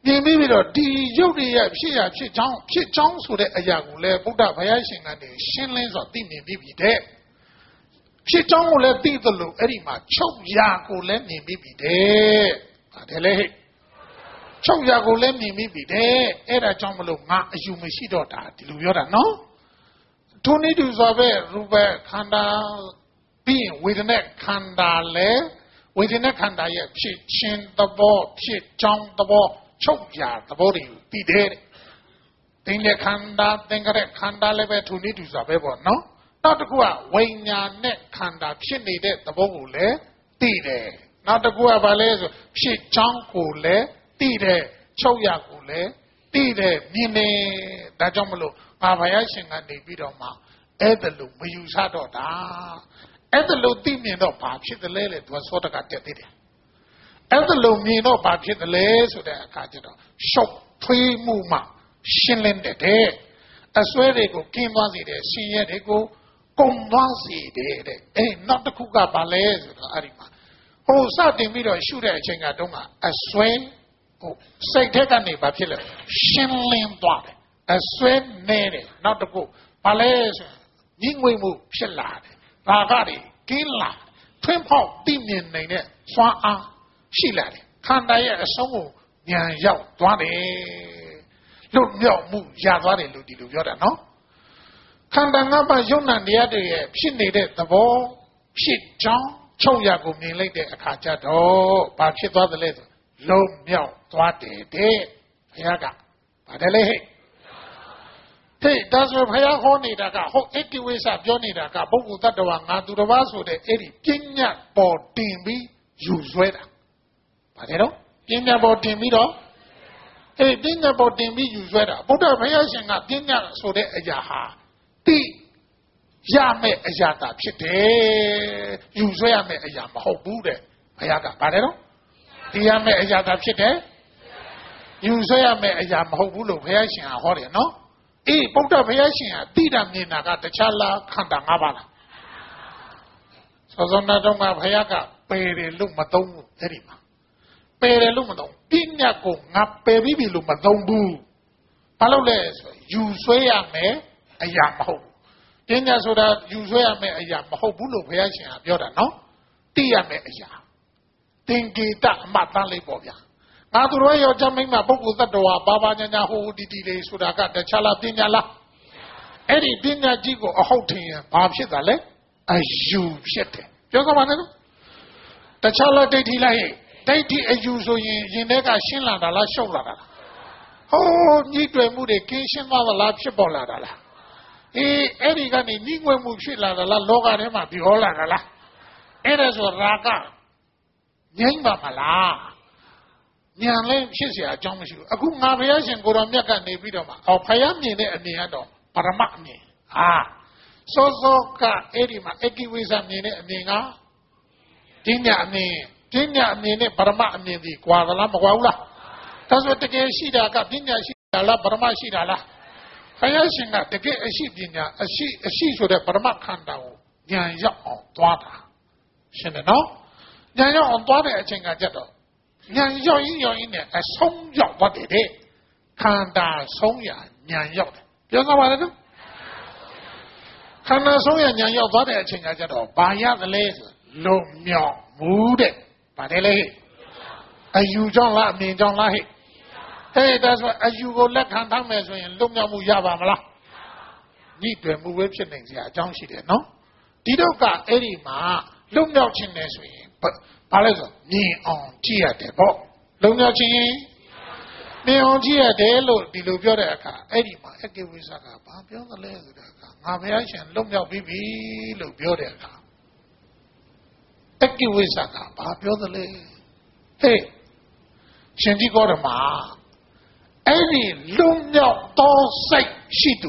မြင်ပြီးတော့ဒီရုပ်တွေရဲ့ဖြစ်ရဖြစ်ချောင်းဖြစ်ချောင်းဆိုတဲ့အရာကိုလည်းဗုဒ္ဓဘုရားရှင်ကနေရှင်းလင်းစွာသိမြင်ပြီးပြီတဲ့ဖြစ်ချောင်းကိုလည်းသိသလိုအဲ့ဒီမှာချုပ်ရာကိုလည်းမြင်ပြီးပြီတဲ့ဒါလည်းဟဲ့ချုပ်ရာကိုလည်းမြင်ပြီးပြီတဲ့အဲ့ဒါကြောင့်မလို့ငါအယူမရှိတော့တာဒီလိုပြောတာနော်ထုံးနေတူဆိုပဲရူပခန္ဓာပြီးရင်ဝေဒနာခန္ဓာလည်းဝေဒနာခန္ဓာရဲ့ဖြစ်ချင်းသဘောဖြစ်ချောင်းသဘောချုပ်ရာသဘောတွေသိတဲ့သင်္ကြန်ခန္ဓာသင်္ကြန်ခန္ဓာလည်းပဲထုံးနေတူဆိုပဲပေါ့နော်နောက်တစ်ခုကဝိညာဉ်နဲ့ခန္ဓာဖြစ်နေတဲ့သဘောကိုလည်းသိတယ်နောက်တစ်ခုကဘာလဲဆိုဖြစ်ချောင်းကိုလည်းသိတယ်ချုပ်ရကိုလည်းသိတယ်မြင်တယ်ဒါကြောင့်မလို့ငါဘုရားရှင်ကနေပြီးတော့မှအဲ့ဒါလို့မယူဆတော့တာအဲ့ဒါလို့သိမြင်တော့ဘာဖြစ်တယ်လဲလေသူကစောတကတက်သေးတယ်အဲ့ဒါလို့မြင်တော့ဘာဖြစ်တယ်လဲဆိုတဲ့အခါကျတော့ရှုပ်ထွေးမှုမှရှင်းလင်းတဲ့အစွဲတွေကိုကင်းသွားစေတယ်ရှင်ရဲတွေကိုကုန်သွားစေတယ်တဲ့အဲ့နောက်တစ်ခုကဘာလဲဆိုတော့အဲ့ဒီမှာဟိုစတင်ပြီးတော့ရှုတဲ့အချိန်ကတုန်းကအစွဲဟိုစိတ်ထက်ကနေဘာဖြစ်လဲရှင်းလင်းသွားတယ်အစွဲနေတယ်နောက်တစ်ခုဘာလဲဆိုညှိငွေမှုဖြစ်လာတယ်ဘာကတွေကင်းလာထွင်းဖောက်သိမြင်နိုင်တဲ့စွမ်းအားရှိလာတယ်ခန္ဓာရဲ့အဆုံးကိုဉာဏ်ရောက်သွားတယ်လွတ်မြောက်မှုရသွားတယ်လို့ဒီလိုပြောတာနော်ခန္ဓာငါးပါးယုံနာတရားတွေရဲ့ဖြစ်နေတဲ့သဘောဖြစ်ကြောင်းချုပ်ရကိုမြင်လိုက်တဲ့အခါကျတော့ဘာဖြစ်သွားသလဲဆိုလုံးမြောက်သွားတယ်တဲ့ဘုရားကဘာတယ်လဲဟဲ့ဟေးဒါဆိုဘုရားဟောနေတာကဟုတ်အကိဝိသပြောနေတာကပုဂ္ဂိုလ်တ attva ငါသူတစ်ပါးဆိုတဲ့အဲ့ဒီပညာပေါ်တင်ပြီးယူဆွဲတာဘာလဲတော့ပညာပေါ်တင်ပြီးတော့အေးပညာပေါ်တင်ပြီးယူဆွဲတာဗုဒ္ဓဘုရားရှင်ကပညာဆိုတဲ့အရာဟာတိရမယ့်အရာတာဖြစ်တယ်ယူဆွဲရမယ့်အရာမဟုတ်ဘူးတဲ့ဘုရားကဗါတယ်နော်တိရမယ့်အရာတာဖြစ်တယ်ယူဆွဲရမယ့်အရာမဟုတ်ဘူးလို့ဘုရားရှင်ကဟောတယ်နော်အေးဗုဒ္ဓဘုရားရှင်ကတိတာမြင်တာကတခြားလားခန္ဓာ၅ပါးလားသောသောနာတော်ကဘုရားကပယ်တယ်လို့မသုံးဘူးအဲ့ဒီမှာပယ်တယ်လို့မသုံးပညာကိုငါပယ်ပြီးပြီလို့မသုံးဘူးဘာလို့လဲဆိုယူဆွဲရမယ်အရာမဟုတ်ပညာဆိုတာယူဆွဲရမယ့်အရာမဟုတ်ဘူးလို့ဘုရားရှင်ကပြောတာနော်သိရမယ့်အရာသင်္ကေတအမှတ်တမ်းလေးပေါ့ဗျာငါတို့ရောယောက်ျားမိန်းမပုဂ္ဂိုလ်သတ္တဝါဘာဘာညာညာဟိုဟိုတီတီလေးဆိုတာကတခြားလားပညာလားအဲ့ဒီပညာကြီးကိုအဟုတ်ထင်ရင်ဘာဖြစ်တာလဲအယူဖြစ်တယ်ပြောကြပါနဲ့နော်တခြားလားဒိဋ္ဌိလားဟဲ့ဒိဋ္ဌိအယူဆိုရင်ရင်ထဲကရှင်းလာတာလားရှုပ်လာတာလားဟိုးညှိတွယ်မှုတွေကင်းရှင်းသွားသလားဖြစ်ပေါ်လာတာလားအေးအဲ့ဒီကနေညှိငွေမှုဖြစ်လာတာလားလောကထဲမှာပြောလာတာလားအဲ့ဒါဆိုရာကငြိမ့်ပါမလားဉာဏ်လည်းဖြစ်เสียအကြောင်းမရှိဘူးအခုငါဘုရားရှင်ကိုတော်မြတ်ကနေပြီးတော့မှအော်ဘုရားမြင်တဲ့အမြင်ကတော့ပရမအမြင်ဟာစောစောကအဲ့ဒီမှာအကိဝိဇ္ဇမြင်တဲ့အမြင်ကပညာအမြင်ပညာအမြင်နဲ့ပရမအမြင်ဒီကွာသလားမကွာဘူးလားဒါဆိုတကယ်ရှိတာကပညာရှိတာလားပရမရှိတာလားဘုရားရှင်ကတကယ်အရှိပညာအရှိအရှိဆိုတဲ့ပရမခန္ဓာကိုဉာဏ်ရောက်အောင်သွားတာရှင်းတယ်နော်ဉာဏ်ရောက်အောင်သွားတဲ့အချိန်ကကြတော့ဉာဏ်ရောက်ရင်ရောက်ရင်နဲ့အဆုံးရောက်သွားတယ်တဲ့ခန္ဓာဆုံးရဉာဏ်ရောက်တယ်ပြောကြပါလားနော်ခန္ဓာဆုံးရဉာဏ်ရောက်သွားတဲ့အချိန်ကကြတော့ဘာရသလဲဆိုလုံမြောက်မှုတဲ့ဗါတယ်လေအယူကြောင့်လားအမြင်ကြောင့်လားဟဲ့ဟဲ့ဒါဆိုအယူကိုလက်ခံထားမယ်ဆိုရင်လုံမြောက်မှုရပါမလားညှိတွယ်မှုပဲဖြစ်နေစရာအကြောင်းရှိတယ်နော်ဒီတော့ကအဲ့ဒီမှာလုံမြောက်ခြင်းနဲ့ဆိုရင်ဘာလဲဆိုမြင်အောင်ကြည့်ရတယ်ပေါ့လုံမြောက်ခြင်းမြင်အောင်ကြည့်ရတယ်လို့ဒီလိုပြောတဲ့အခါအဲ့ဒီမှာအကိဝိသကဘာပြောသလဲဆိုတဲ့အခါငါဘုရားရှင်လုံမြောက်ပြီးပြီလို့ပြောတဲ့အခါအကိဝိသကဘာပြောသလဲဟေးရှင်ကြီးကောဓမာအဲ့ဒီလုံမြောက်သောစိတ်ရှိသူ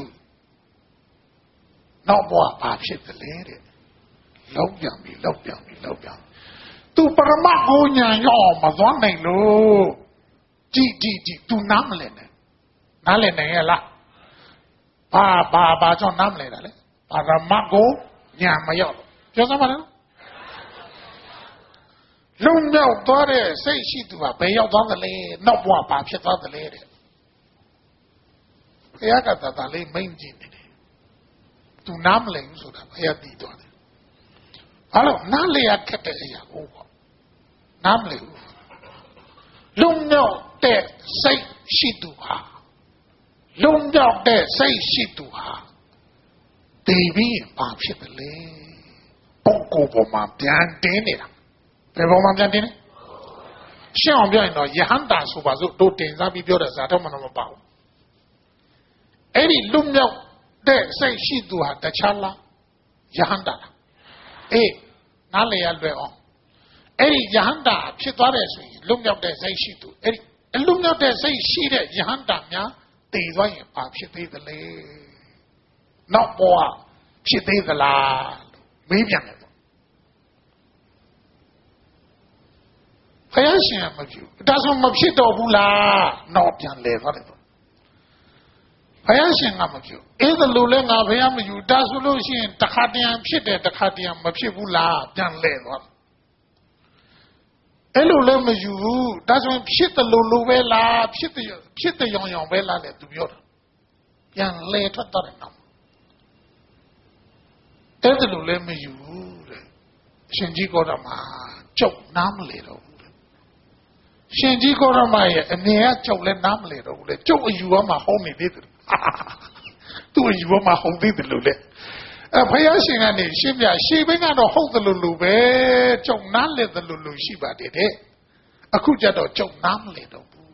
နောက်ဘဝဘာဖြစ်သလဲတဲ့လောက်ပြန်ပြီလောက်ပြန်ပြီလောက်ပြန်သူပရမကိုညာရောက်မသွားနိုင်လို့ကြည်ကြည်ကြည်သူနားမလဲနဲ့နားလဲနိုင်ရလားဘာဘာဘာကြောင့်နားမလဲတာလဲပရမကိုညာမရောက်ပြောစမ်းပါလား Long now daughter say she do a pay out on the lay, not one patch on the lady. Yagata the lay main gin. To Namling so that I had the daughter. Hello, Nali at Cataya over. Namli. Long now there say she do her. Long now there say she do her. Baby and patch the lay. Boko for my pian dinner. Revomanjantine? She on behind no Yahanda Subazu, do things I be built as I don't know about. Any lumia there say she do her the chala Yahanda. Eh, Nale Albeon. Any Yahanda, she thought as lumia there say she do. Any lumia there say she there Yahanda, ya, they wine pop, she did the lay. Not more, she did the la. Maybe I'm I am of you. Doesn't Mopshito Hula, not young level. I am of you. Either Luling of him, you does Lucian, Takadiam, Shit, Takadiam, Mopshibula, young level. Elulem you doesn't shit the Luluela, shit the young young Bella to your young later Dorinum. Either Lulem you, Shinji Godama, choke nam little. Shinji Goramaya, and near chocolate namlet, Joe, you are my homie little. Do you are my home little lule. A payasing and Shimya, she began to hold the lulu, Joe Namlet the lulu shiba did it. A kujado Joe Namlet.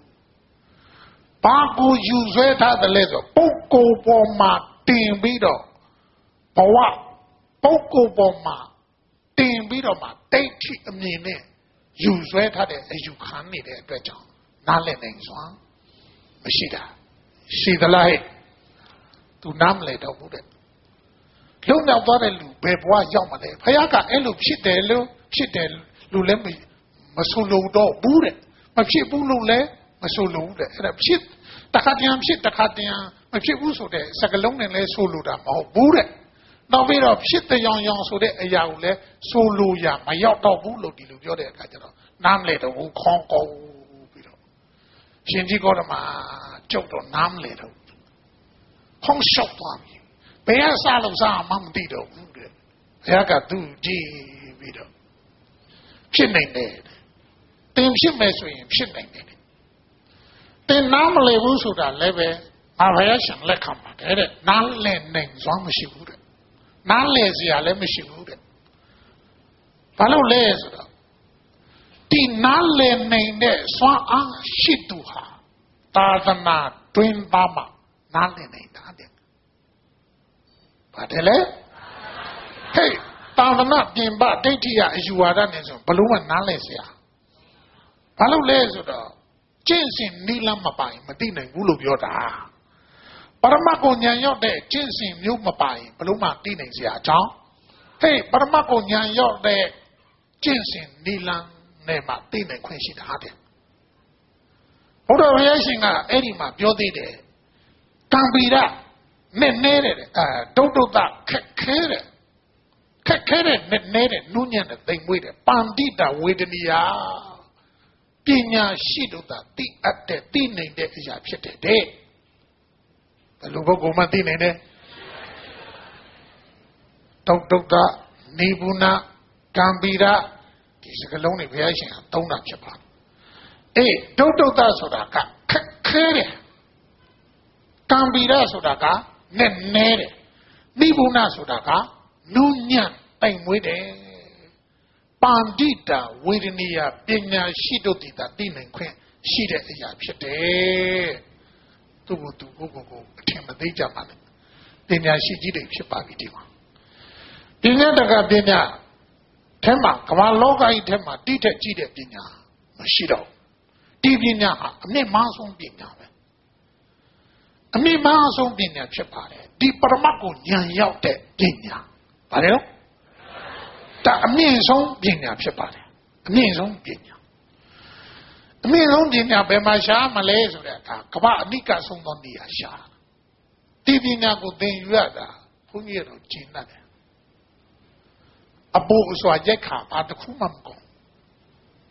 Babu, you sweat out the leather. Boko Boma, Tim Bido. Powa, Boko Boma, Tim Bido, ma, they cheat me. You sweat at it as you can't need it, but not letting one. Mashida. See the light to namlet over it. Look now, what a loop, Bebois Yamade. Payaka, Elu, Shitelu, Shitel, Lulemi, Masulu do, Bure, Machibulule, Masulu, and a shit, Takatiam, shit, Takatiam, Machibuso, Sagalon and Le Suluda, or Bure. Now we have shit the young young so that a yaule, Suluya, my yacht of Bulu, Dilujode, Namlet of Conco. Shinji got a ma, joke on Namlet. Hong shot on you. Bear Salams are Mamdido. Yaga do G Vido. Chinning dead. Then she mess with him, chinning dead. Then normally we should have leve, aviation let come back. Not let names on the shoot. Not lazy, I let me shoot it. Follow laser. The not let name there, swan on shit to her. Tazana, twin bama, not let name that. But hey, Tazana, Dimba, Datia, as you are done, Balloon and Nalesia. Follow laser. Jensen Nilamapai, Medina, Gulu Yoda. Paramako Nyan de, Jensen Yumapai, Paluma Dinexia, John. Hey, Paramako Nyan de, Jensen Nilan, Nema, Dine, Quincy Hade. Oda reaction are Edima, Yodi, Gambira, Nene, Dodo that, Kere, Kere, Nene, Nunian, they waited, Bandita, Widinia, Pina, Shido, the at the Dine, that is a pit day. Lugo Matine Doctor Nibuna Gambira is a lonely reaction, don't not Japan. Eh, Doctor Sodaka, Kere Gambira Sodaka, Nene Nibuna Sodaka, Nunyan, time with a Bandita, Widinia, Pina, Shidotita, Din Queen, Shida Yapshate. To go to go go go, Timothy Jaman. Dina Shiji Shipagiti. Dina the Gabina Tema, Kamaloga Tema, Dita Gide Dina, Mashido. Divina, a me mason Dina. A me mason Dina Chipare, Di Paramako Yan Yaute Dina. Pareo? That a me son Dina Chipare, a me son Dina. Me don't think about my sha Malays or that. Kaba Nika song on the Asha. Divina go then you are whom you know, Gina. A book so I jack up at the Kumango.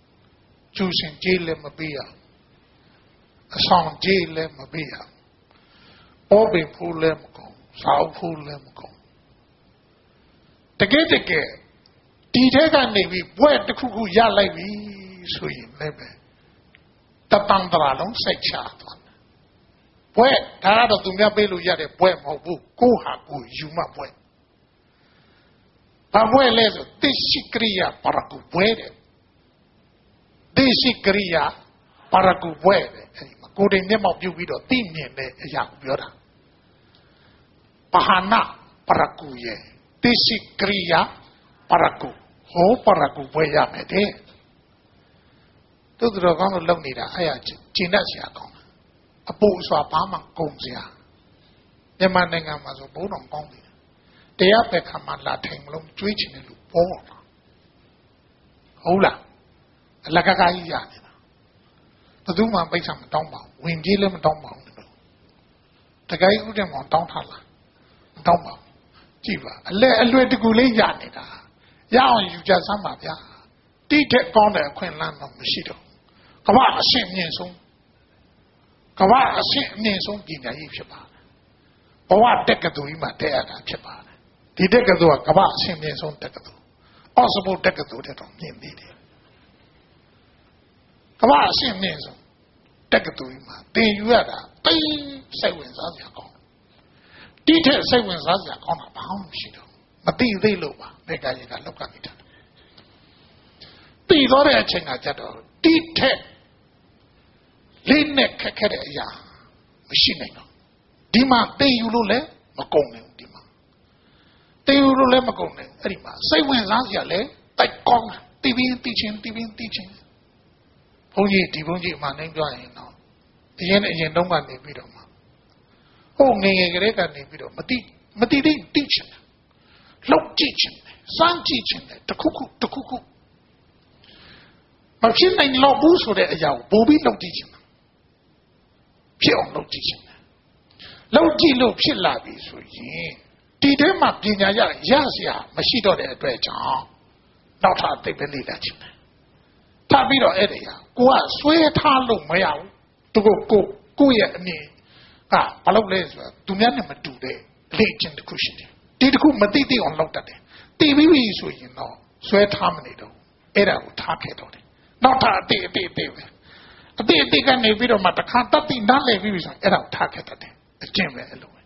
ကျူရှင်ကြေးလည်းမပေးရအဆောင်ကြေးလည်းမပေးရပေါ်ပင်ဖူးလည်းမကုန်စာအုပ်ဖူးလည်းမကုန်တကယ်တကယ်ဒီထဲကနေပြီးဘွဲ့တစ်ခုခုရလိုက်ပြီဆိုရင်လည်းပဲတပံတရာလုံးစိတ်ချသွားတယ်ဘွဲ့ဒါကတော့သူများပေးလို့ရတဲ့ဘွဲ့မဟုတ်ဘူးကိုဟာကိုယူမှဘွဲ့ဘာဘွဲ့လဲဆိုသိရှိကရိယာပရကုဘွဲ့တဲ့သိရှိကရိယာပရကုဘွဲ့တဲ့အဲဒီမှာကိုယ်တိုင်မျက်မှောက်ပြုပြီးတော့သိမြင်တဲ့အရာကိုပြောတာပဟာနာပရကုရဲ့သိရှိကရိယာပရကုဟောပရကုဘွဲ့ရမယ်တဲ့သူတို့ကောင်းလို့လုပ်နေတာအဲ့ရကျင့်တတ်စရာကောင်းအပူစွာဘာမှကုန်စရာမြန်မာနိုင်ငံမှာဆိုဘိုးတော်ကောင်းတယ်တရားပဲခံမှလာထိုင်မလို့ကျွေးချင်တယ်လို့ပေါ်လာဟုတ်လားအလကကကြီးရနေတာဘယ်သူမှပိတ်ဆံမတောင်းပါဘူးဝင်ပြေးလည်းမတောင်းပါဘူးတကယ်ဥဒ္ဓမောင်တောင်းထားလားမတောင်းပါဘူးကြည့်ပါအလဲအလွယ်တကူလေးရနေတာရအောင်ယူကြစမ်းပါဗျာတိတဲ့ကောင်းတဲ့အခွင့်အလမ်းတော့မရှိတော့ကမ္ဘာအရှင်းမြင့်ဆုံးကမ္ဘာအရှင်းအမြင့်ဆုံးပညာရေးဖြစ်ပါတယ်ဘဝတက်ကတူကြီးမှာတက်ရတာဖြစ်ပါတယ်ဒီတက်ကတူကကမ္ဘာအရှင်းမြင့်ဆုံးတက်ကတူအော့စဘုတ်တက်ကတူတဲ့တော့မြင့်သေးတယ်ကမ္ဘာအရှင်းမြင့်ဆုံးတက်ကတူကြီးမှာသင်ယူရတာတိတ်စိတ်ဝင်စားစရာကောင်းတိထက်စိတ်ဝင်စားစရာကောင်းတာဘာမှမရှိတော့မသိသေးလို့ပါဘယ်ကကြီးကလောက်ကနေတာသိတော့တဲ့အချိန်ကကြတော့တိထက်လေးနဲ့ခက်ခဲတဲ့အရာမရှိနိုင်တော့ဒီမှာသိယူလို့လည်းမကုန်နိုင်ဘူးဒီမှာသိယူလို့လည်းမကုန်နိုင်အဲ့ဒီမှာစိတ်ဝင်စားစရာလည်းတိုက်ကောင်းတာတီးပြီးတီးချင်းတီးပြီးတီးချင်းဘုန်းကြီးဒီဘုန်းကြီးမှနိုင်ကြရင်တော့အရင်အရင်တုန်းကနေပြီးတော့မှဟိုငငယ်ကလေးကနေပြီးတော့မတိမတိတိတိချင်တယ်လောက်ကြည့်ချင်တယ်စမ်းကြည့်ချင်တယ်တခုခုတခုခုမဖြစ်နိုင်တော့ဘူးဆိုတဲ့အရာကိုပို့ပြီးလောက်ကြည့်ချင်တယ်ဖြစ်အောင်လုပ်ကြည့်ခြင်းလုပ်ကြည့်လို့ဖြစ်လာပြီဆိုရင်ဒီထဲမှာပညာရရစရာမရှိတော့တဲ့အတွက်ကြောင့်နောက်ထပ်သိပ္ပံလေ့လာခြင်းတယ်ထပ်ပြီးတော့အဲ့ဒီဟာကိုကဆွဲထားလို့မရဘူးသူကကိုကိုရဲ့အနေကဘာလို့လဲဆိုတော့သူများနဲ့မတူတဲ့လေ့ကျင့်တစ်ခုရှိတယ်ဒီတစ်ခုမသိသိအောင်လုပ်တတ်တယ်သိပြီးပြီဆိုရင်တော့ဆွဲထားမနေတော့အဲ့ဒါကိုထားခဲ့တော့တယ်နောက်ထပ်အတိအတိအတိပဲအတိအတိကနေပြီးတော့မှတခါတတ်ပြီးနားလည်ပြီးပြီဆိုရင်အဲ့ဒါကိုထားခဲ့တတ်တယ်အကျင့်ပဲအဲ့လိုပဲ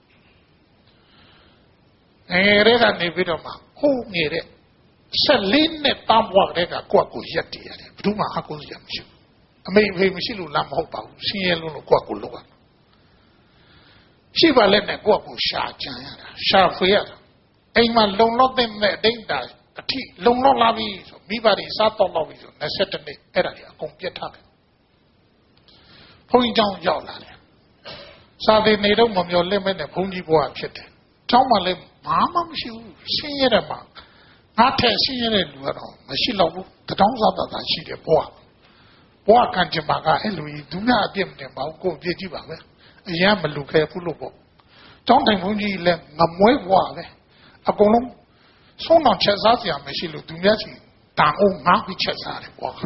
ငယ်ရဲကနေပြီးတော့မှဟိုးငယ်တဲ့ဆက်လေးနဲ့တမ်းဘွားတဲ့ကကိုယ့်ကိုရက်တည်ရတယ်ဘယ်သူမှအကူစရာမရှိဘူးအမေဖေမရှိလို့လားမဟုတ်ပါဘူးဆင်းရဲလို့လို့ကိုယ့်ကိုလုပ်ရရှိပါလက်နဲ့ကိုယ့်ကိုရှာကြံရတာရှာဖွေရတာအိမ်မှာလုံလောက်တဲ့အတိတ်တာအထိလုံလောက်လာပြီဆိုမိဘတွေစားတော့လောက်ပြီဆိုနှစ်ဆက်တနေ့အဲ့ဒါကြီးအကုန်ပြတ်ထားတယ်ဘုန်းကြီးကျောင်းရောက်လာတယ်စာပေနေတော့မမျော်လင့်မဲ့နဲ့ဘုန်းကြီးဘွားဖြစ်တယ်ကျောင်းမှာလည်းဘာမှမရှိဘူးဆင်းရဲတယ်မှာငါထက်ဆင်းရဲတဲ့လူကတော့မရှိတော့ဘူးတထောင်းစားတာသာရှိတယ်ဘွားဘွားကံကြမ္မာကအဲ့လိုကြီးဒုညာအပြစ်မတင်ပါဘူးကိုယ်ပြည့်ကြည့်ပါပဲအရင်မလူခဲဘူးလို့ပေါ့ကျောင်းတိုင်ဘုန်းကြီးလည်းငမွဲဘွားပဲအကုန်လုံးဆုံးတော့ချက်စားစရာမရှိလို့သူများစီတန်အောင်ငါပြီးချက်စားတယ်ဘွား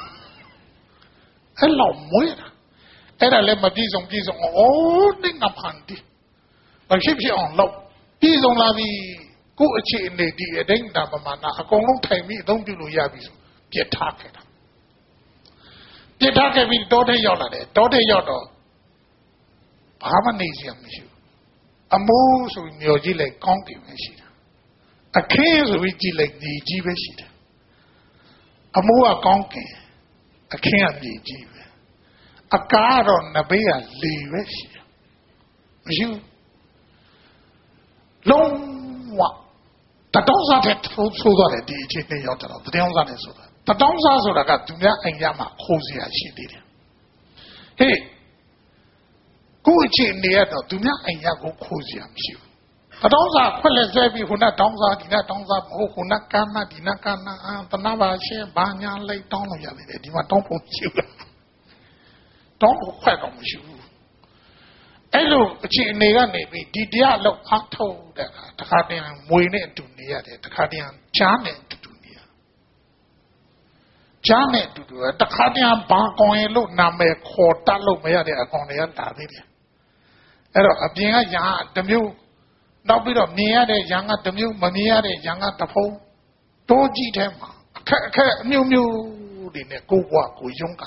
အဲ့လောက်မွဲတာအဲ့ဒါလည်းမပြည့်စုံပြည့်စုံအိုးနဲ့ငါဖန်တီဘာဖြစ်ဖြစ်အောင်လုပ်ပြည့်စုံလာပြီကိုယ့်အခြေအနေဒီအတိုင်းတာပမာဏအကုန်လုံးထိုင်ပြီးအသုံးပြုလို့ရပြီဆိုပြစ်ထားခဲ့တာပြစ်ထားခဲ့ပြီးတောထဲရောက်လာတယ်တောထဲရောက်တော့ဘာမှနေစရာမရှိဘူးအမိုးဆိုပြီးမျောကြည့်လိုက်ကောင်းတယ်ပဲရှိတာအခင်းဆိုပြီးကြည့်လိုက်ညီကြီးပဲရှိတယ်အမိုးကကောင်းကင်အခင်းကညီကြီးပဲအကားတော့နဘေးကလေပဲရှိတယ်မရှိဘူးလုံးဝတတောင်းစားတဲ့ဆိုးသွားတယ်ဒီအခြေအနေရောက်တော့တတောင်းစားတယ်ဆိုတာတတောင်းစားဆိုတာကသူများအိမ်ရမှာခိုးစရာရှိသေးတယ်ဟေးကိုယ့်အခြေအနေကတော့သူများအိမ်ရကိုခိုးစရာမရှိဘူးတတောင်းစားခွက်လက်ဆွဲပြီးခုနတောင်းစားဒီနတောင်းစားမဟုတ်ခုနကမ်းနာဒီနကမ်းနာတနာပါရှင်းဘာညာလိုက်တောင်းလို့ရနေတယ်ဒီမှာတောင်းဖို့ရှိဘူးတောင်းဖို့ခွက်တော့မရှိဘူးအဲ့လိုအခြေအနေကနေပြီးဒီတရားလောက်အားထုတ်တဲ့အခါတခါတည်းမွေနဲ့အတူနေရတယ်တခါတည်းချားနဲ့အတူနေရတ Janet to do it. The Kadian bank on look number called Talo Maya upon the other. A being a young, the mule, no bit of near the younger, the mule, Mania, the younger, the pole. Don't cheat him. New new in a go walk with Junka.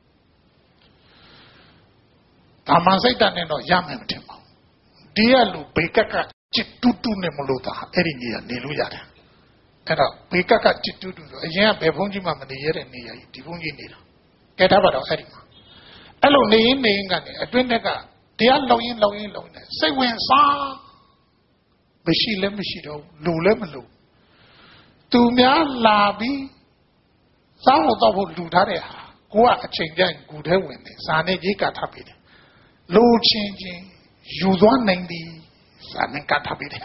Tamasaitan and no Yamam Timber. Dear Lu Bekaka Chitutu Nemoluta, Erinia, Niluya. And a Bekaka Chitutu, a young Bevonji Mamma, the year and near Divungi Nida. Get up at our Edima. Hello, Nain Ningani, a Twinega, dear Loin Loin Loin. Say when Sa Bishi Lemishido, Lulemelu. To me, Labi, some of the Ludarea, go out changing good heaven, Sane Jika Tapid. Low changing, you don't name the Sane Catapid.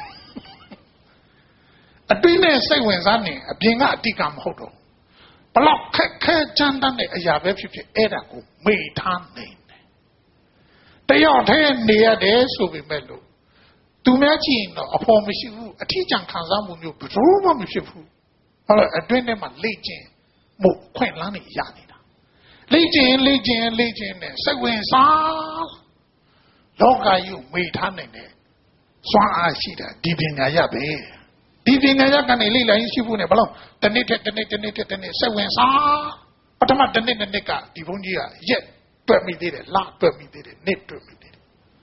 A dinner say when Sane, a being a Dicam Hodo. Block Jandan, a Yabe, Edaco, may tan name. They are ten near there, so we mellow. To imagine upon Michiru, a teacher comes out when you patrol Michiru. A dwindle man, legion, more quaint lanny yanina. Legion, legion, legion, say when Sa Loga you made honey. Swan I see that, Divina Yabe. Divina Yakan, Lila, and she wouldn't belong. The knitted, the knitted, knitted, and say when Sa. But I'm not the knitted nicka, Divonia, yet, put me did it, lot put me did it, knit put me did it.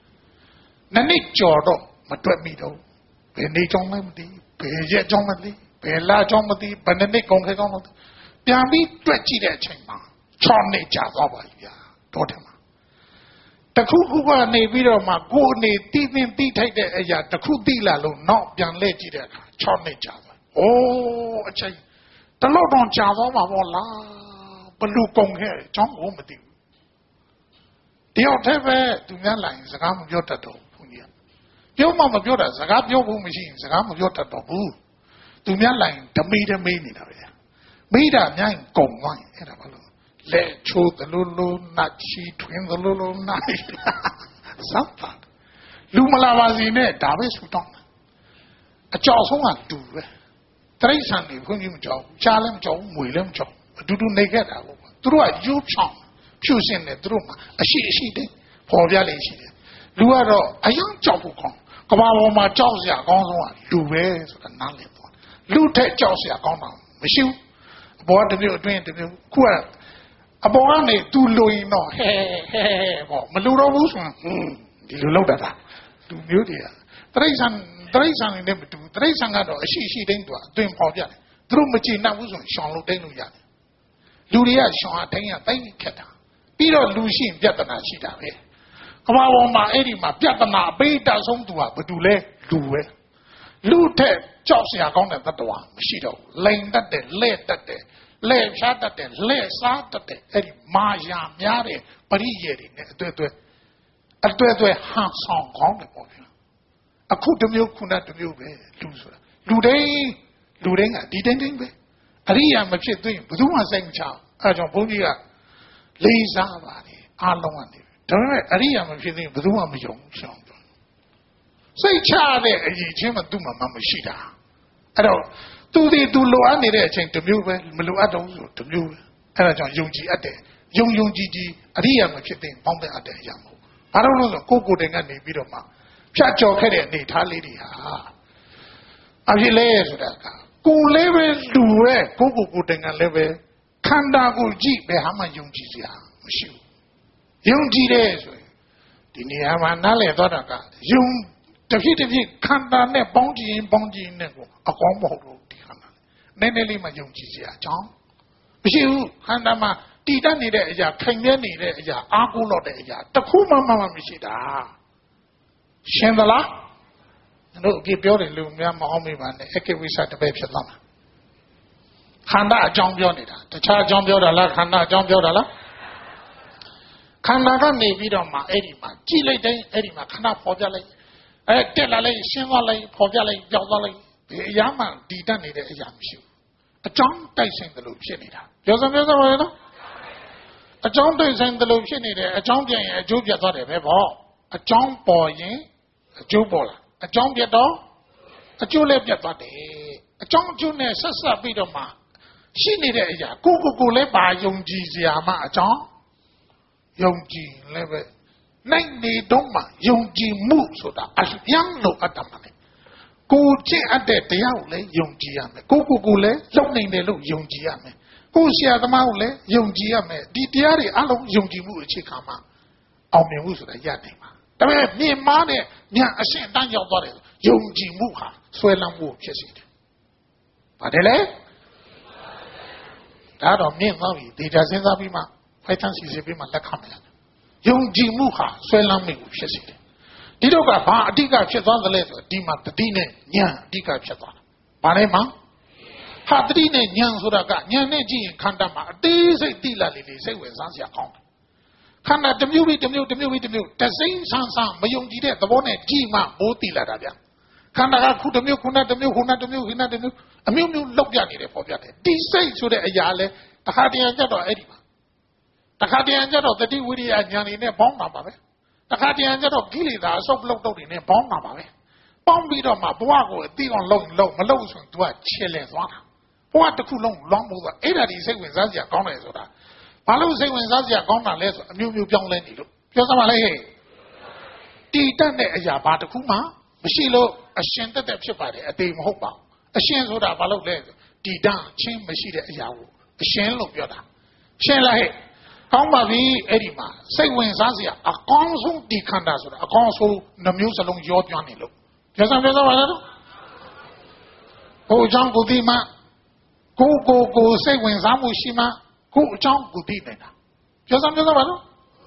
Nanit Jordo, but put me though. Penny John Lemdy, pay yet John Lemdy. La Jomati, Bananic on his own. There be twenty that chamber. Charney Java, Totema. The Kukuba Nevira Magoni, Divin Dita, the Kudila, not Jan Lady, Charney Java. Oh, a chain. The Lord on Java, Mola, Balukong here, John Womati. The Oteva, to Nala, Zagam Yotato. Your mamma Yoda, Zagab your machine, Zagam Yotato. To me, like the meter meaning of it. Meter, young gong wine, and a balloon. Let show the Lulu, not she, twin the Lulu, not something. Lumala was in it, Davis put on. A jaws one do. Three Sunday, when you job, Charlem Joe, William Joe, do do naked. Through a you chong, choose in the room, a she she did, for Valley she did. Luaro, a young job will come. Come on, my jaws are gone on. Do wear and not live. Lute Josie are gone on. Monsieur, aboard the new twin to the quirk. Aboard it, do Louis no, hey, hey, Maluro Wilson, hm, you look at that. Do you dear? Trace and in them to trace and other, she she didn't do it, doing Poggia. Through Machina Wilson, Sean Ludenuya. Luria, Sean, Tanya, Tanya Keta. Peter Lucien, Jatana, she down here. Come on, my Eddie, my Jatana, Beta, some to her, but do let do it. Lute Josie are gone at the door, Shido, lane that day, late that day, late shot that day, late shot that day, Eddie Maja, Yari, but he yeti, a two half song on the boy. A cook the milk could not do loser. Lude, Ludenga, didn't be. Aria Machi doing, but who was saying child, Ajon Bonia, Lisa, Alawani. Aria Machi doing, but who was young, Sean. Say, Charlie, a Jim and Duma Mamashida. I don't do the do low any there, change to move, Meluado to move, and I don't Yunji at there. Yung Yung Gigi, Aria Machitin, Bombay at there, Yamu. I don't know the Coco Dengani Bidoma. Chat your head and need her lady. I will lay as that. Go level do it, Coco Dengan level. Kanda go jeep, Behama Yunji, Mushu. Yunji days. Dini Amanale Dodaka. Yung. The heat of the Kanda ne bongi in bongi in Nego, a combo. Neneli my young Gizia, John. You, Handama, Didani de ya, Kanyani de ya, Agulo de ya, the Kuma Mamma Mishida. Shandala? No, give building Lumia Mahomi and the Eke we sat the baby Lama. Handa John Bionida, the child John Biodala, Handa John Biodala. Kanda Nevidoma, Edima, Gile de Edima, Kana Pojale. I tell a lady, Shimala, Pogale, Yodale, the Yama, Didani, the Yamshu. A John Tyson the Lucinida. Joseph Yozano? A John Tyson the Lucinida, a John Jay, a Julia Dore, a John Boy, a Jubola, a John Biado, a Julia Biade, a John Junior Sassa Bidoma, ရှိနေတဲ့အရာကိုကိုကိုလည်းပါယုံကြည်စရာမှအကြောင်းယုံကြည်လည်းပဲနိုင်နေတော့မှယုံကြည်မှုဆိုတာအလျံလို့အတ္တမှန်ကိုကျင့်အပ်တဲ့တရားကိုလည်းယုံကြည်ရမယ်ကိုကိုကိုလည်းလုံနိုင်တယ်လို့ယုံကြည်ရမယ်ကိုဆရာသမားကိုလည်းယုံကြည်ရမယ်ဒီတရားတွေအလုံးယုံကြည်မှုအခြေခံမှာအောင်မြင်မှုဆိုတာရနိုင်မှာဒါပေမဲ့မြင်မာတဲ့ညာအရှင်းတန်းရောက်သွားတယ်ယုံကြည်မှုဟာဆွဲလန်းမှုဖြစ်စေတယ်ပါတယ်လေဒါတော့မြင်သွားပြီဒေတာစဉ်းစားပြီးမှဖိုက်တန်းစီစီပြီးမှလက်ခံမယ်ယုံကြည်မှုဟာဆွဲလန်းမှုဖြစ်စေတယ်ဒီတော့ကဘာအဓိကဖြစ်သွားသလဲဆိုဒီမှာတတိနဲ့ဉာဏ်အဓိကဖြစ်သွားတာဘာလဲမှာဟာတတိနဲ့ဉာဏ်ဆိုတာကဉာဏ်နဲ့ကြည့်ရင်ခန္ဓာမှာအသေးစိတ်တိလာလေးလေးစိတ်ဝင်စားစရာကောင်းတယ်ခန္ဓာတစ်မျိုးပြီးတစ်မျိုးတစ်မျိုးပြီးတစ်မျိုးတစိမ့်ဆန်းဆန်းမယုံကြည်တဲ့သဘောနဲ့ကြည့်မှဘိုးတိလာတာဗျခန္ဓာကခုတစ်မျိုးခုနတစ်မျိုးခုနတစ်မျိုးခုနတစ်မျိုးအမျိုးမျိုးလောက်ပြနေတယ်ပေါ်ပြတယ်ဒီစိတ်ဆိုတဲ့အရာလဲတခါတည်းကြတော့အဲ့ဒီမှာတခါတည်းကြတော့တတိဝိရိယဉာဏ်နေနဲ့ပေါင်းတာပါပဲတခါတည်းကြတော့ကိလေသာအစုပ်လောက်တော့နေနဲ့ပေါင်းတာပါပဲပေါင်းပြီးတော့မှဘဝကိုအတိအောင်လုံးလုံးမလုံးဆိုရင် तू ကချေလဲသွားတာဘဝတစ်ခုလုံးလောင်းဖို့ကအဲ့ဒါဒီစိတ်ဝင်စားစရာကောင်းတယ်ဆိုတာဘာလို့စိတ်ဝင်စားစရာကောင်းတာလဲဆိုအမျိုးမျိုးပြောင်းလဲနေလို့ပြောစမ်းပါလေဟဲ့တည်တတ်တဲ့အရာဘာတစ်ခုမှမရှိလို့အရှင်တက်တက်ဖြစ်ပါတယ်အသေးမဟုတ်ပါဘူးအရှင်ဆိုတာဘာလို့လဲတည်တတ်ချင်းမရှိတဲ့အရာကိုအရှင်လို့ပြောတာရှင်းလားဟဲ့ကောင်းပါပြီအဲ့ဒီမှာစိတ်ဝင်စားစရာအကောင်းဆုံးဒီခန္ဓာဆိုတာအကောင်းဆုံးနှမျိုးစလုံးရောပြနေလို့ပြောစမ်းပြောစမ်းပါလားဟိုအကြောင်းကိုဒီမှာကိုကိုကိုစိတ်ဝင်စားမှုရှိမှကိုအကြောင်းကိုသိနေတာပြောစမ်းပြောစမ်းပါလား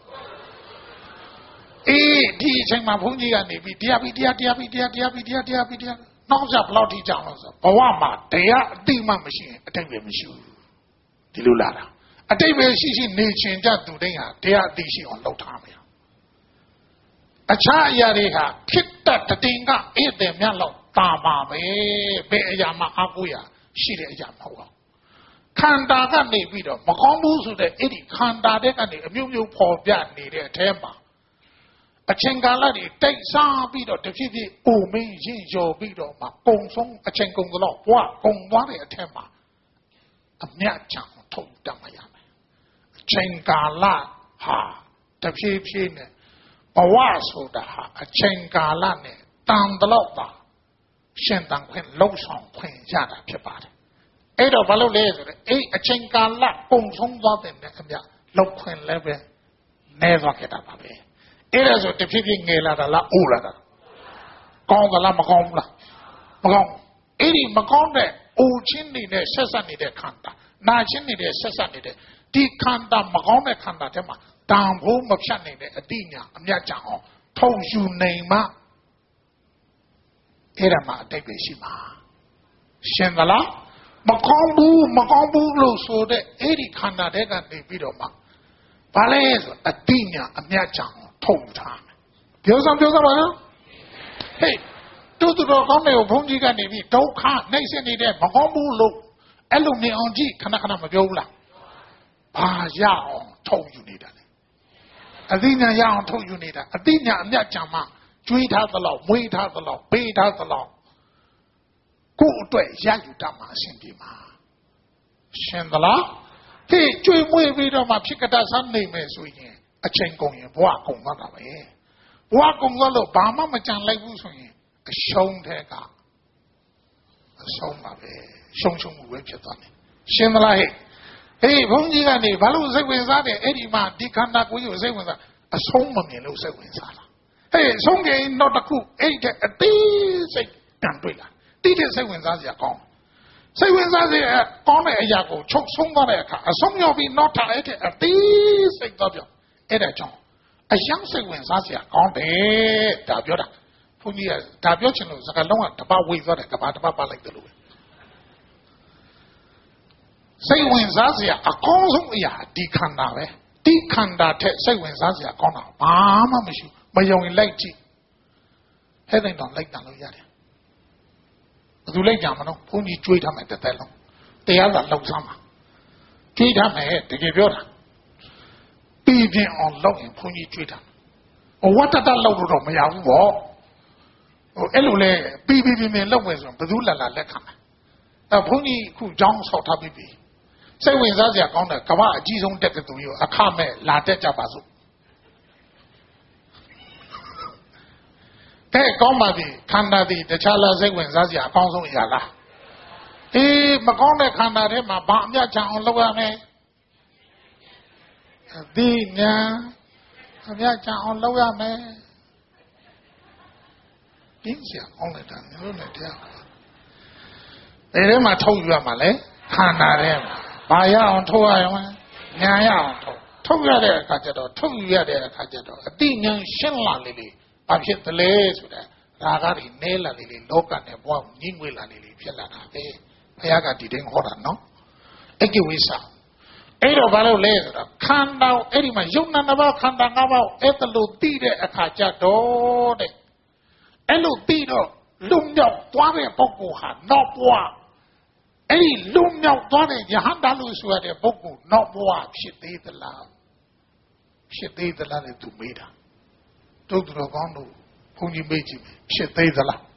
အေးဒီအချိန်မှာဘုန်းကြီးကနေပြီးတရားပြီးတရားတရားပြီးတရားတရားပြီးတရားတရားပြီးတရားနောက်ကြဘလောက်ထိကြောင်လို့ဆိုဘဝမှာတရားအတိမှမရှိရင်အတိတ်ပဲမရှိဘူးဒီလိုလာတာအတိတ်ပဲရှိရှိနေချင်ကြသူတိုင်းဟာတရားအသိရှိအောင်လုပ်ထားမယ်အခြားအရာတွေဟာခိတ္တတတင်ကအဲ့တဲ့မြတ်လောက်တာပါပဲဘယ်အရာမှအကူရရှိတဲ့အရာမဟုတ်ဘူးခန္ဓာကနေပြီးတော့မကောင်းဘူးဆိုတဲ့အဲ့ဒီခန္ဓာတဲ့ကနေအမျိုးမျိုးပေါ်ပြနေတဲ့အထဲမှာအချိန်ကာလတွေတိတ်စားပြီးတော့တဖြည်းဖြည်းအိုမင်းရင်ကျော်ပြီးတော့မှကုံဆုံးအချိန်ကုန်တော့ဘွားကုံသွားတဲ့အထဲမှာအမြတ်ချံထုတ်တတ်မှရမယ်အချိန်ကာလဟာတဖြည်းဖြည်းနဲ့ဘဝဆိုတာဟာအချိန်ကာလနဲ့တန်တလောက်ပါရှင်တန်ခွင့်လှုပ်ဆောင်ခွင့်ရတာဖြစ်ပါတယ်အဲ့တော့ဘာလို့လဲဆိုတော့အဲ့အချိန်ကာလကုံဆုံးသွားတဲ့နဲ့အမြတ်လှုပ်ခွင့်လည်းပဲနေသွားခဲ့တာပါပဲအဲ့ဒါဆိုတဖြည်းဖြည်းငယ်လာတာလားအိုးလာတာကောင်းသလားမကောင်းဘူးလားမကောင်းအဲ့ဒီမကောင်းတဲ့အိုချင်းနေတဲ့ဆက်ဆက်နေတဲ့ခန္ဓာနာချင်းနေတဲ့ဆက်ဆက်နေတဲ့ဒီခန္ဓာမကောင်းတဲ့ခန္ဓာထဲမှာတန်ဖိုးမဖြတ်နိုင်တဲ့အတိညာအမြတ်ကြအောင်ထုံယူနိုင်မှအဲ့ဒါမှအတိတ်ပဲရှိမှာရှင်းသလားမကောင်းဘူးမကောင်းဘူးလို့ဆိုတဲ့အဲ့ဒီခန္ဓာတဲ့ကနေပြီးတော့မှဘာလဲဆိုအတိညာအမြတ်ကြအောင်ထုံထားမယ်ပြောစမ်းပြောစမ်းပါလားဟေးတူတူတော်ကောင်းတယ်ကိုဘုန်းကြီးကနေပြီးဒုက္ခနှိမ့်စနေတဲ့မကောင်းဘူးလို့အဲ့လိုနေအောင်ကြည့်ခဏခဏမပြောဘူးလားဘာရအောင်ထုံယူနေတာလဲအတိညာရအောင်ထုံယူနေတာအတိညာအမြတ်ကြမ်းမှကျွေးထားသလောက်မွေးထားသလောက်ပေးထားသလောက်ကိုယ့်အတွက်ရယူတတ်မှာအရှင်ပြေမှာရှင်းသလားဟေးကျွေးမွေးပြီးတော့မှဖြစ်ကတဆန်းနေမယ်ဆိုရင်အချိန်ကုန်ရင်ဘဝကုန်သွားတာပဲဘဝကုန်သွားလို့ဘာမှမကြံလိုက်ဘူးဆိုရင်အရှုံးတဲ့ကအရှုံးပါပဲရှုံးရှုံးမှုပဲဖြစ်သွားတယ်ရှင်းသလားဟဲ့ဟေးဘုန်းကြီးကနေဘာလို့စိတ်ဝင်စားတယ်အဲ့ဒီမှာဒီခန္ဓာကိုယ်ကိုစိတ်ဝင်စားအဆုံးမမြင်လို့စိတ်ဝင်စားတာဟေးဆုံးကြရင်တော့တခုအဲ့တဲ့အသေးစိတ်တန်တွေ့လာတိတဲ့စိတ်ဝင်စားစရာကောင်းစိတ်ဝင်စားစရာကောင်းတဲ့အရာကိုချုပ်ဆုံးသွားတဲ့အခါအဆုံးရောက်ပြီးနောက်ထပ်အဲ့တဲ့အသေးစိတ်တော့ပြောအဲ့ဒါကြောင့်အယံစိတ်ဝင်စားစရာကောင်းတယ်ဒါပြောတာဘုန်းကြီးကဒါပြောချင်လို့စကားလုံးကတပတ်ဝေသွားတယ်တပတ်တပတ်ပါလိုက်တယ်လို့ပဲစိတ်ဝင်စားစရာအကောင်းဆုံးအရာဒီခန္ဓာပဲဒီခန္ဓာထက်စိတ်ဝင်စားစရာကောင်းတာဘာမှမရှိမယုံရင်လိုက်ကြည့်ဟဲ့တဲ့တော့လိုက်တန်လို့ရတယ်ဘယ်သူလိုက်ကြမလို့ဘုန်းကြီးကြွေးထားမယ်တစ်သက်လုံးတရားသာလောက်စားမှာကြွေးထားမယ်တကယ်ပြောတာပြီးပြင်းအောင်လောက်ရင်ဘုန်းကြီးကြွေးထားမယ်ဝတ္တတလောက်လို့တော့မရဘူးပေါ့ဟိုအဲ့လိုလဲပြီးပြီးပြင်းပြင်းလောက်မယ်ဆိုဘယ်သူလာလာလက်ခံမယ်အဲဘုန်းကြီးခုကြောင်းဆောက်ထားပြီးပြီစိတ်ဝင်စားစရာကောင်းတဲ့ကမ္ဘာအကြီးဆုံးတက်တဲ့သူမျိုးအခမဲ့လာတက်ကြပါစို့တဲ့ကောင်းပါပြီခန္ဓာသည်တခြားလားစိတ်ဝင်စားစရာအကောင်းဆုံးအရာလားအေးမကောင်းတဲ့ခန္ဓာထဲမှာဘာအမြတ်ချအောင်လုပ်ရမလဲအသိဉာဏ်အမြတ်ချအောင်လုပ်ရမယ်ပြင်းစရာကောင်းတဲ့တန်မျိုးနဲ့တရားဒီထဲမှာထုတ်ယူရမှာလေခန္ဓာထဲမှာဘာရအောင်ထုတ်ရအောင်ဉာဏ်ရအောင်ထုတ်ထုတ်ရတဲ့အခါကျတော့ထုတ်ယူရတဲ့အခါကျတော့အသိဉာဏ်ရှင်းလာလေလေဘာဖြစ်သလဲဆိုတာဒါကတွေနဲလာလေလေလောကနဲ့ဘဝညှိငွေလာလေလေဖြစ်လာတာပဲဘုရားကဒီတိုင်းဟောတာနော်အကိဝိသအဲ့တော့ဘာလို့လဲဆိုတော့ခန္ဓာအဲ့ဒီမှာယုံနာနှစ်ပါးခန္ဓာ၅ပါးအဲ့ဒါလို့သိတဲ့အခါကျတော့တဲ့အဲ့လိုသိတော့လုံမြောက်သွားတဲ့ပုဂ္ဂိုလ်ဟာနောက်ဘဝအဲ့ဒီလုံမြောက်သွားတဲ့ယဟန္တာလို့ဆိုရတဲ့ပုဂ္ဂိုလ်နောက်ဘဝဖြစ်သေးသလားဖြစ်သေးသလားလို့သူမေးတာတုတ်တော်ကောင်းတို့ဘုန်းကြီးမေးကြည့်ဖြစ်သေးသလား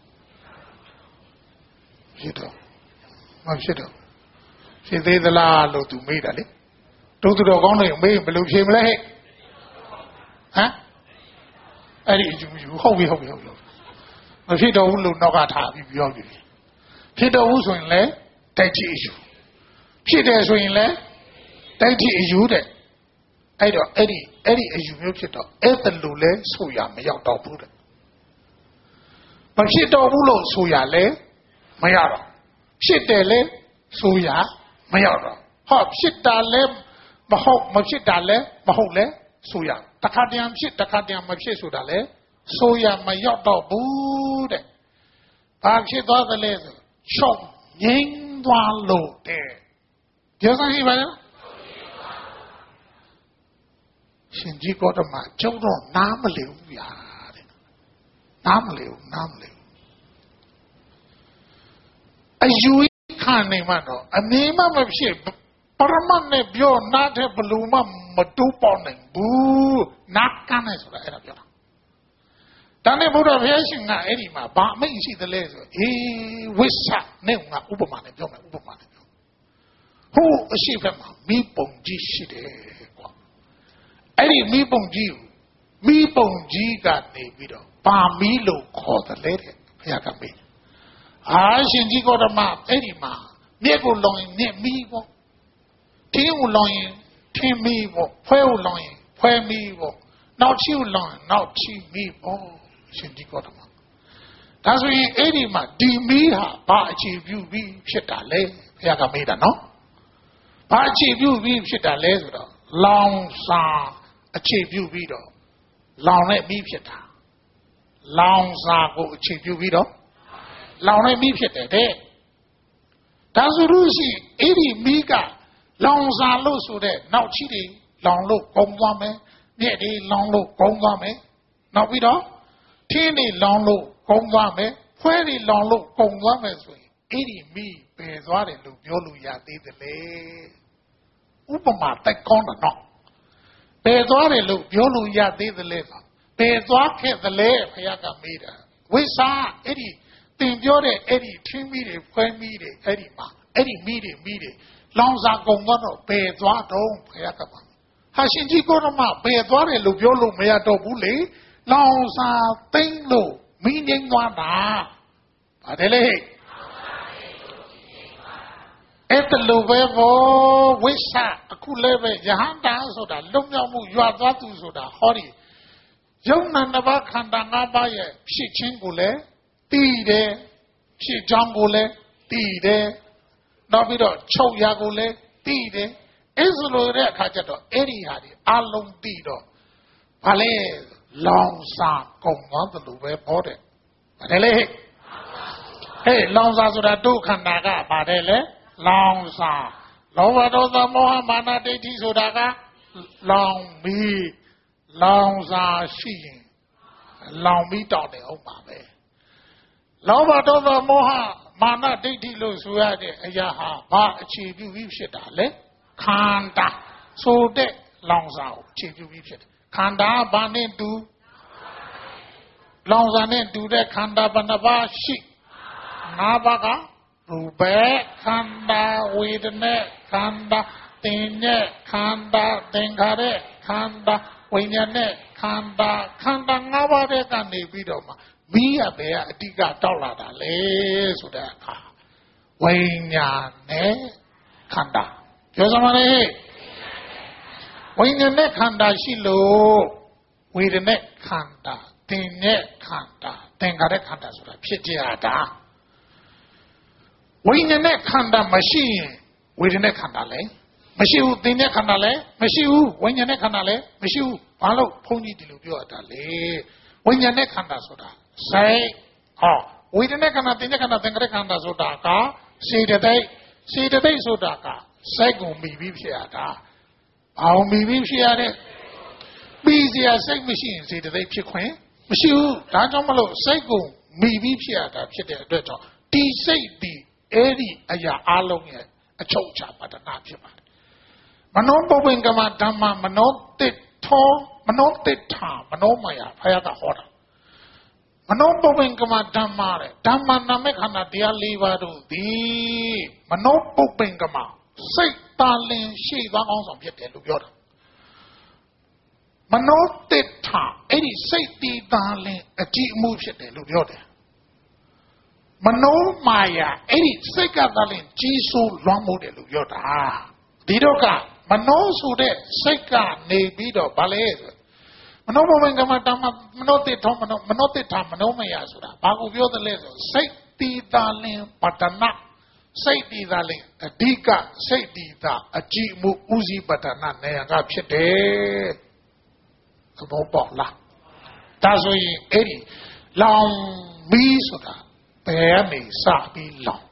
ဖြစ်တော့မဖြစ်တော့ဖြစ်သေးသလားလို့သူမေးတာလေတုတ်တော်ကောင်းတို့မေးဘယ်လိုဖြေမလဲဟဲ့ဟမ်အဲ့ဒီအကျူယူဟုတ်ပြီဟုတ်ပြီဟုတ်ပြီမဖြစ်တော့ဘူးလို့နောက်ကထားပြီးပြောပြီဖြစ်တော့ဘူးဆိုရင်လည်းတိုက်ကြည့်အယူဖြစ်တယ်ဆိုရင်လည်းတိုက်ကြည့်အယူတဲ့အဲ့တော့အဲ့ဒီအဲ့ဒီအယူမျိုးဖြစ်တော့အဲ့ဒါလို့လဲဆိုရမရောက်တော့ဘူးတဲ့မဖြစ်တော့ဘူးလို့ဆိုရလဲမရတော့ဖြစ်တယ်လဲဆိုရမရောက်တော့ဟောဖြစ်တာလဲမဟုတ်မဖြစ်တာလဲမဟုတ်လဲဆိုရတခါတည်းဖြစ်တခါတည်းမဖြစ်ဆိုတာလဲဆိုရမရောက်တော့ဘူးတဲ့ဘာဖြစ်သွားသလဲဆိုချုပ်ငြိမ်းသွားလို့တဲ့ပြောစမ်းရှိပါလားရှင်ကြီးကောတမကျုံတော့နားမလည်ဘူးဗျာတဲ့နားမလည်ဘူးနားမလည်ဘူးအယူခံနေမှတော့အမြင်မှမဖြစ်ပရမတ်နဲ့ပြောနားတဲ့ဘလူမှမတူပေါနိုင်ဘူးနားကနဲ့ဆိုတာအဲ့ဒါပြောတာဒါနဲ့ဘုရားဘုရားရှင်ကအဲ့ဒီမှာဘာအမိန့်ရှိသလဲဆိုအေးဝိဆနဲ့ငါဥပမာနဲ့ပြောမယ်ဥပမာနဲ့ပြောဟိုအရှိဖက်မှာမိပုံကြီးရှိတယ်ကွာအဲ့ဒီမိပုံကြီးကိုမိပုံကြီးကနေပြီးတော့ပါမီလို့ခေါ်တယ်လေတဲ့ဘုရားကမေးအာရှင်ကြီးကောဓမအဲ့ဒီမှာမြက်ကိုလောင်ရင်မြက်မီပေါ့ထင်းကိုလောင်ရင်ထင်းမီပေါ့ဖွဲကိုလောင်ရင်ဖွဲမီပေါ့နောက်ချီကိုလောင်ရင်နောက်ချီမီပေါ့ရှင်ကြီးကောဓမဒါဆိုရင်အဲ့ဒီမှာဒီမီဟာဘာအခြေပြုပြီးဖြစ်တာလဲဘုရားကမေးတာနော်ဘာအခြေပြုပြီးဖြစ်တာလဲဆိုတော့လောင်စာအခြေပြုပြီးတော့လောင်နဲ့မီးဖြစ်တာလောင်စာကိုအခြေပြုပြီးတော့လောင်နဲ့မီးဖြစ်တယ်တဲ့ဒါဆိုလို့ရှိရင်အဲ့ဒီမီးကလောင်စာလို့ဆိုတဲ့နောက်ချီတွေလောင်လို့ကုန်သွားမယ်မြက်တွေလောင်လို့ကုန်သွားမယ်နောက်ပြီးတော့ထင်းတွေလောင်လို့ကုန်သွားမယ်ဖွဲတွေလောင်လို့ကုန်သွားမယ်ဆိုရင်အဲ့ဒီမီးပယ်သွားတယ်လို့ပြောလို့ရသေးတယ်လေဥပမာတိုက်ကောင်းတာနော်ပယ်သွားတယ်လို့ပြောလို့ရသေးတယ်လေပယ်သွားခဲ့တယ်လေဘုရားကမေးတာဝိစာအဲ့ဒီတင်ပြောတဲ့အဲ့ဒီထင်းမီးတွေဖွဲမီးတွေအဲ့ဒီမှာအဲ့ဒီမီးတွေမီးတွေလောင်စာကုန်တော့ပယ်သွားတော့ဘုရားကပါဟာရှင်ကြီးကိုရမပယ်သွားတယ်လို့ပြောလို့မရတော့ဘူးလေလောင်စာသိမ့်လို့မီးငိမ့်သွားတာပါတယ်လေအဲ့တလူပဲဘောဝိသအခုလည်းပဲယဟန္တာဆိုတာလုံမြောက်မှုရွာသွားသူဆိုတာဟောဒီယုံနာနှစ်ပါးခန္ဓာ၅ပါးရဲ့ဖြစ်ချင်းကိုလည်းသိတယ်ဖြစ်ကြောင်းကိုလည်းသိတယ်နောက်ပြီးတော့ချုပ်ရာကိုလည်းသိတယ်အဲ့ဆိုလိုတဲ့အခါကျတော့အဲ့ဒီဟာဒီအလုံးသိတော့ဘာလဲလောင်စာကုန်သွားတယ်လို့ပဲဟောတယ်ပါတယ်လေဟဲ့လောင်စာဆိုတာဒုက္ခန္တာကပါတယ်လေလောင်စာလောဘဒေါသမောဟမာနဒိဋ္ဌိဆိုတာကလောင်မီးလောင်စာရှိရင်လောင်မီးတောက်တယ်ဟုတ်ပါပဲလောဘဒေါသမောဟမာနဒိဋ္ဌိလို့ဆိုရတဲ့အရာဟာဘာအခြေပြုပြီးဖြစ်တာလဲခန္ဓာဆိုတဲ့လောင်စာကိုအခြေပြုပြီးဖြစ်တယ်ခန္ဓာဘာနဲ့တူလောင်စာနဲ့တူတဲ့ခန္ဓာဘယ်နှပါရှိငါးပါးက Rube Kanda Vedane Kanda Tinye Kanda Tenkare Kanda Vinyane Kanda Kanda Ngavare Kandi Vidoma Via Bea Diga Dolada Le Sudaka Vinyane Kanda Josamane Vinyane Kanda Shilo Vedane Kanda Tinye Kanda Tenkare Kanda Sura Pitiada Vinyane Kanda Machine Vedane Kanda Le Mashiu Tinye Kanda Le Mashiu Vinyane Kanda Le Mashiu Palo Pony Dilubio Dale Vinyane Kanda Soda Say Oh Vedane Kanda Tinye Kanda Tenkare Kanda Sodaka See the day See the day Sodaka Sego Mibi Piada How Mibi Piade Busy as Seg Machine See the day Piquin Mashiu Danjamalo Sego Mibi Piada Pita Deto T say the Eddie Aya Along a chocha but a napima. Manombo Wingama Dama Manote To Manote Ta Manomaya Payada Hoda. Manombo Wingama Damare Dama Namekana Dia Livado Di Manobo Wingama Say Darling She Van on Piet Lugoda. Manote Ta Eddie Say the Darling a G move shit Lugoda. Mano Maya, Eddie Sekadalin, Jisu Lomo de Luyota. Didoka, Mano Sude, Seka, Nebido, Ballet. Manomo Vengamatama, Manote Tomano, Manote Tamano Mayasura, Baguvio the Lezo, Safety Darling, Patana, Safety Darling, a Dika, Safety da, a Jimu Uzi Batana, Nayanga Chete. Abobola. That's why Eddie, Long Misura. Bear me, Sabi long.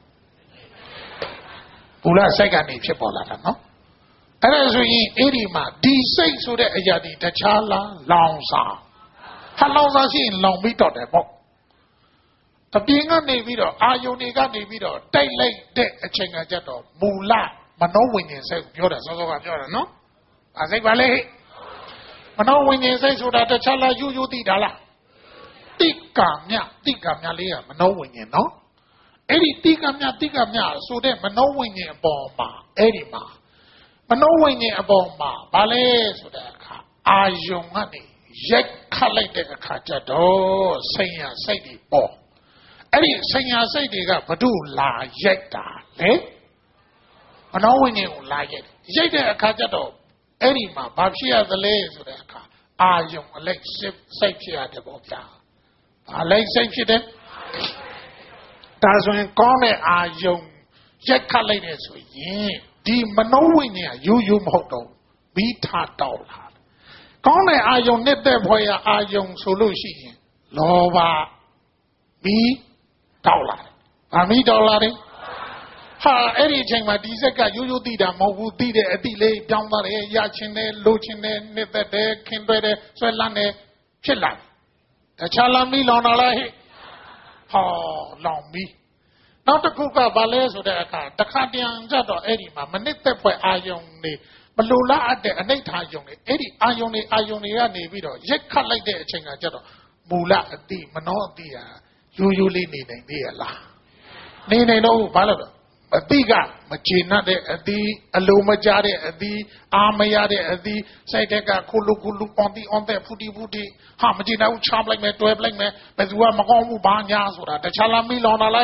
Pula Sagani Chipola, no? And as we Edima, D say so that Ayadi, the Chala, long sa. How long as he in long meet on the book? The being a Nevido, Ayoniga Nevido, daylight, de a chinga jetto, Mula, Manowin, and say, Yoda, so no? I say, Valley. Manowin, and say, so that the Chala, you, you did Allah. Tikamya, Tikamya Lia, Manowing, no? Eddie Tikamya, Tikamya, so then Manowing a bomba, Edima. Manowing a bomba, Ballet, so that Ayumani, Yek Kalate a Kajado, Saya Sadi Bo. Eddie Saya Sadi got Padu La Yekta, eh? Manowing you like it. Yek a Kajado, Edima, Babsia the lay, so that Ayum, Alex, safety at the Bobia. I like safety then. That's when Kone are young. Jack Kalines, yeah. The Manowing, you, you moto. Be taught all. Kone are young, net there boy are young solution. Lova. Be dollar. I mean, dollar. Ha, anything, my desire, you, you did a move, did a delay down the Yachine, Lucine, Nipper, Kindred, Swellane, Chilla. The Chalami Lonala, oh, long me. Not the Kuka Bales or the Aka, the Kadian Jado Edima, Manette by Ayoni, Malula at the Anate Ayoni, Eddie Ayoni, Ayoni, Vido, Yet cut like the Chinga Jado, Mula at the Manodia, usually needing the La. Nene no Balado. A diga, Machina de Adi, Alumajade, Adi, Amayade, Adi, Saiteka, Kulu Kulu, on the on the Pudi Pudi, Hamajina, Cham like me, twelve like me, but you are Magomu Banyasura, the Chalami Lona.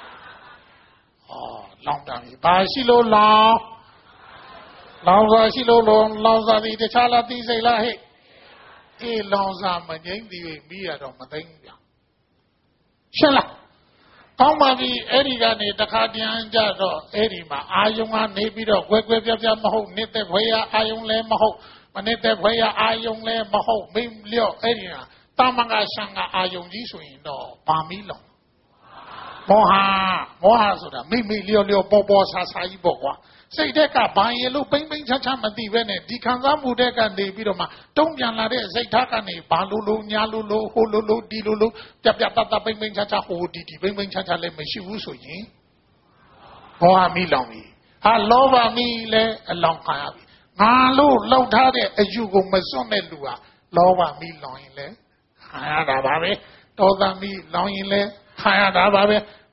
Oh, long time. Basilo long, long Silo long, long the Chala Dizela, a long Zaman, the Mia of Matinga. Shalla. Comedy Erigani, the Cardian Jado, Erima, Ayunga, Nebido, Wegwebia Maho, Nete Wea, Ayungle Maho, Manete Wea, Ayungle Maho, Mim Leo, Erina, Tamanga Shanga, Ayung Jisui, no, Pamilo. Moha, Moha Soda, Mimi Leo Leo Bobo Sasai Boa. Say Deca, buy a little bing bing chacham and the Vene, Dikanzamu Deca and the Bidoma, Don't Yanade, say Takani, Balulu, Nyalulu, Hululu, Dilulu, Tapata bing bing chacha, who did bing bing chacha le Meshiuso ye? Moha Milongi. I love me le a long time. Malu, low tade, as you go Masone Lua, love me long le. Hayada Babe, told me long le, Hayada Babe.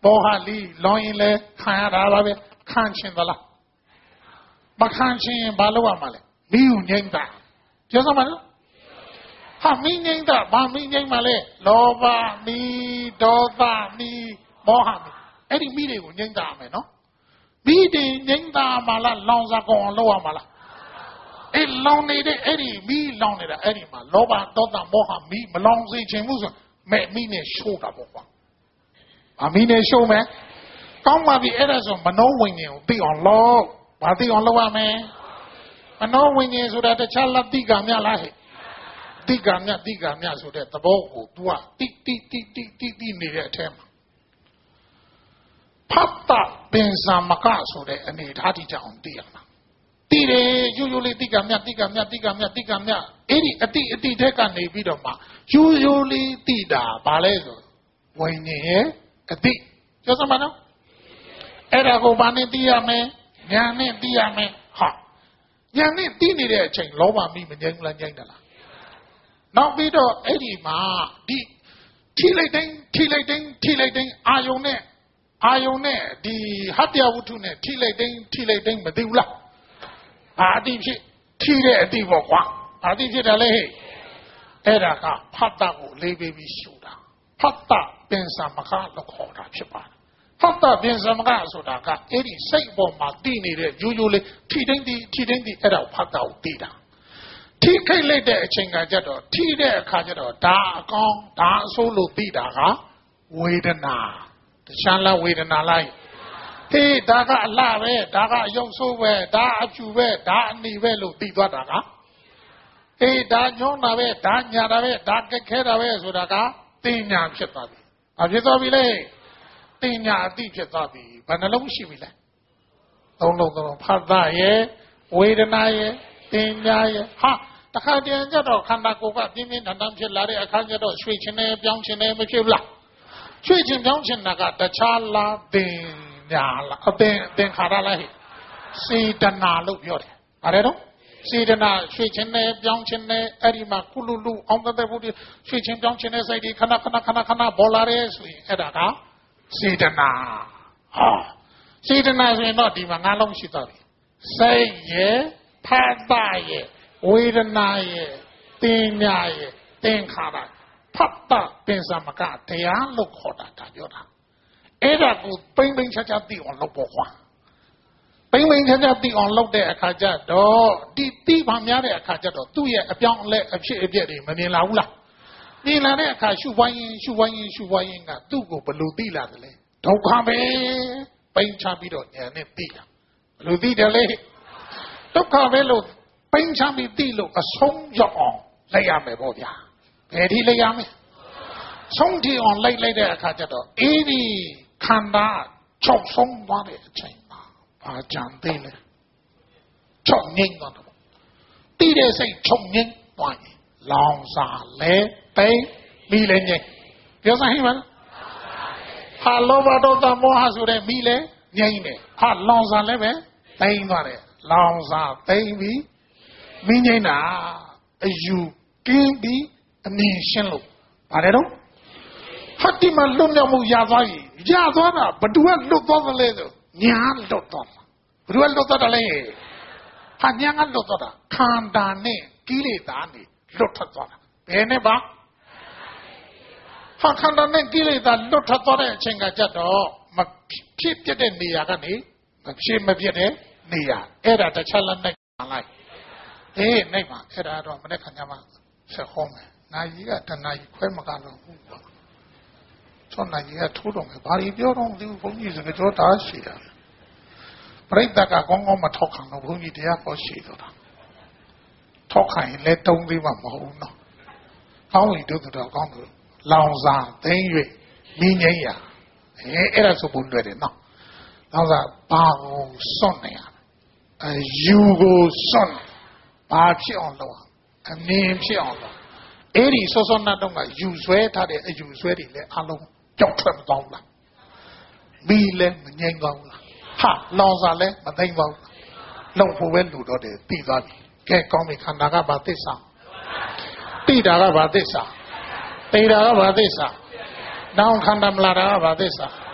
ဘောဟာလီလောင်းရင်လဲခံရတာပါပဲခံချင်သလားမခံချင်ဘာလုပ်ရမှာလဲမိယူငိမ့်တာပြောစမ်းပါနော်ဟာမိငိမ့်တာဘာမိငိမ့်မှာလဲလောဘမိဒေါသမိမောဟမိအဲ့ဒီမိတွေကိုငိမ့်တာမယ်နော်မိတွေငိမ့်တာမှလားလောင်စာကောင်အောင်လုပ်ရမှာလားအဲ့လောင်နေတဲ့အဲ့ဒီမိလောင်နေတာအဲ့ဒီမှာလောဘဒေါသမောဟမိမလောင်စေချင်ဘူးဆိုမဲ့မိနဲ့ရှိုးတာပေါ့ကွာအမိနဲ့ရှိုးမယ်ကောင်းပါပြီအဲ့ဒါဆိုမနောဝိညာဉ်ကိုသိအောင်လုပ်ဘာသိအောင်လုပ်ရမလဲမနောဝိညာဉ်ဆိုတာတခြားလက်တိကမြလားဟဲ့တိကမြတိကမြဆိုတဲ့သဘောကို तू ကတိတိတိတိတိတိနေတဲ့အထက်မှာဖတ်တာပင်စမကဆိုတဲ့အနေထားတိကြအောင်သိရမှာတိတယ်ယူယူလေးတိကမြတိကမြတိကမြတိကမြအဲ့ဒီအတိအတိတဲ့ကနေပြီးတော့မှယူယူလေးတိတာဘာလဲဆိုဝိညာဉ်ရဲ့အတိပြောစမ်းပါနော်အဲ့ဒါကိုဘာနဲ့သိရမလဲဉာဏ်နဲ့သိရမယ်ဟာဉာဏ်နဲ့သိနေတဲ့အချိန်လောဘမိမငြိမ်းလားငြိမ်းတယ်လားနောက်ပြီးတော့အဲ့ဒီမှာဒီထိလိုက်တိုင်းထိလိုက်တိုင်းထိလိုက်တိုင်းအာယုံနဲ့အာယုံနဲ့ဒီဟတ္တဝတ္ထုနဲ့ထိလိုက်တိုင်းထိလိုက်တိုင်းမသိဘူးလားအာအတိဖြစ်ထိတဲ့အတိပေါ့ကွာအာတိဖြစ်တယ်လေဟဲ့အဲ့ဒါကဖတ်တာကိုလေးပေးပြီးရှုတာဖတ်တာပင်စမကလို့ခေါ်တာဖြစ်ပါတယ်ဖတ်တာပင်စမကဆိုတာကအဲ့ဒီစိတ်ပေါ်မှာတည်နေတဲ့ယူယူလေးထိတိုင်းတည်ထိတိုင်းတည်အဲ့ဒါကိုဖတ်တာကိုတည်တာထိခိတ်လိုက်တဲ့အချိန်ကကြတော့ထိတဲ့အခါကျတော့ဒါအကောင်းဒါအဆိုးလို့တည်တာကဝေဒနာတခြားလားဝေဒနာလိုက်ဟေးဒါကအလှပဲဒါကအယုံဆိုးပဲဒါအဖြူပဲဒါအနီပဲလို့တည်သွားတာကဟေးဒါညွှန်းတာပဲဒါညာတာပဲဒါကက်ခဲတာပဲဆိုတာကတင်ညာဖြစ်သွားပြီ။ဘာဖြစ်သွားပြီလဲ။တင်ညာအတိဖြစ်သွားပြီ။ဘယ်နှလုံးရှိပြီလဲ။သုံးလုံးသုံးလုံးဖတ်တာရဲ့ဝေဒနာရဲ့တင်ညာရဲ့ဟာတခါတည်းကျတော့ခန္ဓာကိုယ်ကပြင်းပြင်းထန်ထန်ဖြစ်လာတဲ့အခါကျတော့ရွှေချင်တယ်ပြောင်းချင်တယ်မဖြစ်ဘူးလား။ရွှေချင်ပြောင်းချင်တာကတခြားလားတင်ညာလားအတင်တင်ခါရလားဟဲ့။စေတနာလို့ပြောတယ်။ဗါတယ်တော့စေတနာရွှေချင်းနဲ့ပြောင်းချင်းနဲ့အဲ့ဒီမှာကုလူလူအောင်တဲ့ဘုရားရွှေချင်းပြောင်းချင်းနဲ့စိတ်ဒီခဏခဏခဏခဏပေါ်လာရဲဆိုရင်အဲ့ဒါကစေတနာဟာစေတနာဆိုရင်တော့ဒီမှာငါးလုံးရှိသွားပြီစိတ်ရဲ့ဖတ်တာရဲ့ဝေဒနာရဲ့တင်ညာရဲ့သင်္ခါရဖတ်တာပင်စမကတရားလို့ခေါ်တာဒါပြောတာအဲ့ဒါကိုပိမ့်ပိမ့်ချာချာသိအောင်လုပ်ဖို့ခွာပိမ့်ပိမ့်ချာချာသိအောင်လုပ်တဲ့အခါကျတော့ဒီသိပါများတဲ့အခါကျတော့သူ့ရဲ့အပြောင်းအလဲအဖြစ်အပျက်တွေမမြင်လာဘူးလားမြင်လာတဲ့အခါရှုဝိုင်းရင်ရှုဝိုင်းရင်ရှုဝိုင်းရင်ကသူ့ကိုဘယ်လိုသိလာတယ်လဲဒုက္ခပဲပိမ့်ချပြီးတော့ဉာဏ်နဲ့သိတာဘယ်လိုသိတယ်လဲဒုက္ခပဲလို့ပိမ့်ချပြီးသိလို့အဆုံးရောက်အောင်လိုက်ရမယ်ပေါ့ဗျာဘယ်ဒီလိုက်ရမလဲဆုံးတီအောင်လိုက်လိုက်တဲ့အခါကျတော့အေးဒီခန္ဓာချုပ်ဆုံးသွားတဲ့အချိန်မှာဘာကြံသေးလဲချုပ်ငိမ့်သွားတော့တိတဲ့စိတ်ချုပ်ငိမ့်သွားရင်လောင်စာလဲပိမ့်ပြီးလဲငိမ့်ပြောစမ်းဟိမလားဟာလောဘဒေါသမောဟဆိုတဲ့မိလဲငိမ့်တယ်ဟာလောင်စာလဲပဲပိမ့်သွားတယ်လောင်စာပိမ့်ပြီးမိငိမ့်တာအယူကင်းပြီးအမြင်ရှင်းလို့ပါတယ်တော့ဟာဒီမှာလွတ်မြောက်မှုရသွားပြီရသွားတာဘသူကလွတ်သွားသလဲဆိုညာလွတ်သွားဘသူကလွတ်သွားတယ်လဲဟာညာကလွတ်သွားတာခန္ဓာနဲ့ကိလေသာနဲ့လွတ်ထွက်သွားတာဘယ်နဲ့ပါဟာခန္ဓာနဲ့ကိလေသာလွတ်ထွက်သွားတဲ့အချိန်ကကြတော့မဖြစ်ပြတဲ့နေရာကနေမဖြစ်မပြတဲ့နေရာအဲ့ဒါတခြားလက်နဲ့လိုက်အေးနိုင်ပါအဲ့ဒါတော့မနေ့ကညမှာဆက်ဟောမယ်နိုင်ကြီးကတဏှာကြီးခွဲမကတော့ဘူးပေါ့ချောနိုင်ကြီးကထိုးတော့မယ်ဘာတွေပြောတော့ဒီဘုန်းကြီးစကားကြောတာရှိတာပြိတ္တကကောင်းကောင်းမထောက်ခံတော့ဘုန်းကြီးတရားဟောရှိတော့တာထောက်ခံရင်လည်းတုံးသေးမှမဟုတ်ဘူးနော်ကောင်းရင်တို့တော့ကောင်းတယ်လောင်စာသိမ့်၍မိငိမ့်ရအဲအဲ့ဒါဆိုဘုန်းတွေ့တယ်နော်လောင်စာဘာကိုစွန့်နေရအယူကိုစွန့်ဘာဖြစ်အောင်လုပ်အမြင်ဖြစ်အောင်လုပ်အဲ့ဒီစောစောနတ်တော့ကယူဆွဲထားတဲ့အယူဆွဲတွေလည်းအလုံးကြောက်ထွက်မသွားဘူးလားမိလည်းမငြိမ်သွားဘူးလားဟာလောင်စာလည်းမသိမ့်ပါဘူးလုံဖို့ပဲလူတော့တယ်ပြီးသွားပြီကဲကောင်းပြီခန္ဓာကဘာသစ္စာတိတာကဘာသစ္စာတေတာကဘာသစ္စာနောင်ခန္ဓာမလာတာကဘာသစ္စာ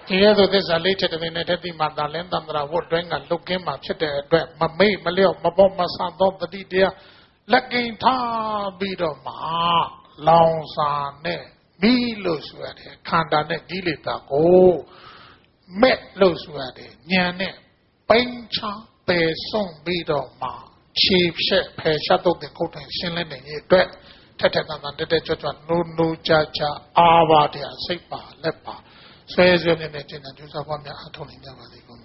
ဒီရဲ့ဆိုသစ္စာလေးချက်တည်းနဲ့တတိမာတာလင်းတန္တရာဝတ်တွင်းကလုတ်ကင်းမှာဖြစ်တဲ့အတွက်မမိတ်မလျော့မပေါ်မဆန်သောတတိတရားလက်ကင်ထားပြီးတော့မှလောင်စာနဲ့မိလို့ဆိုရတယ်ခန္ဓာနဲ့ကိလေသာကိုမဲ့လို့ဆိုရတယ်ဉာဏ်နဲ့ပိန်းချပယ်ဆုံးပြီးတော့မှခြေဖြက်ဖယ်ရှားတော့တဲ့ခုတ်တိုင်ရှင်းလင်းနေတဲ့အတွက်ထက်ထက်တန်တန်တက်တက်ကြွကြွနိုးနိုးကြကြအာပါတရားစိတ်ပါလက်ပါဆွဲဆွဲနဲ့နဲ့ကျင့်တဲ့ကျူးစာပွားများအထောက်နိုင်ကြပါစေကုန်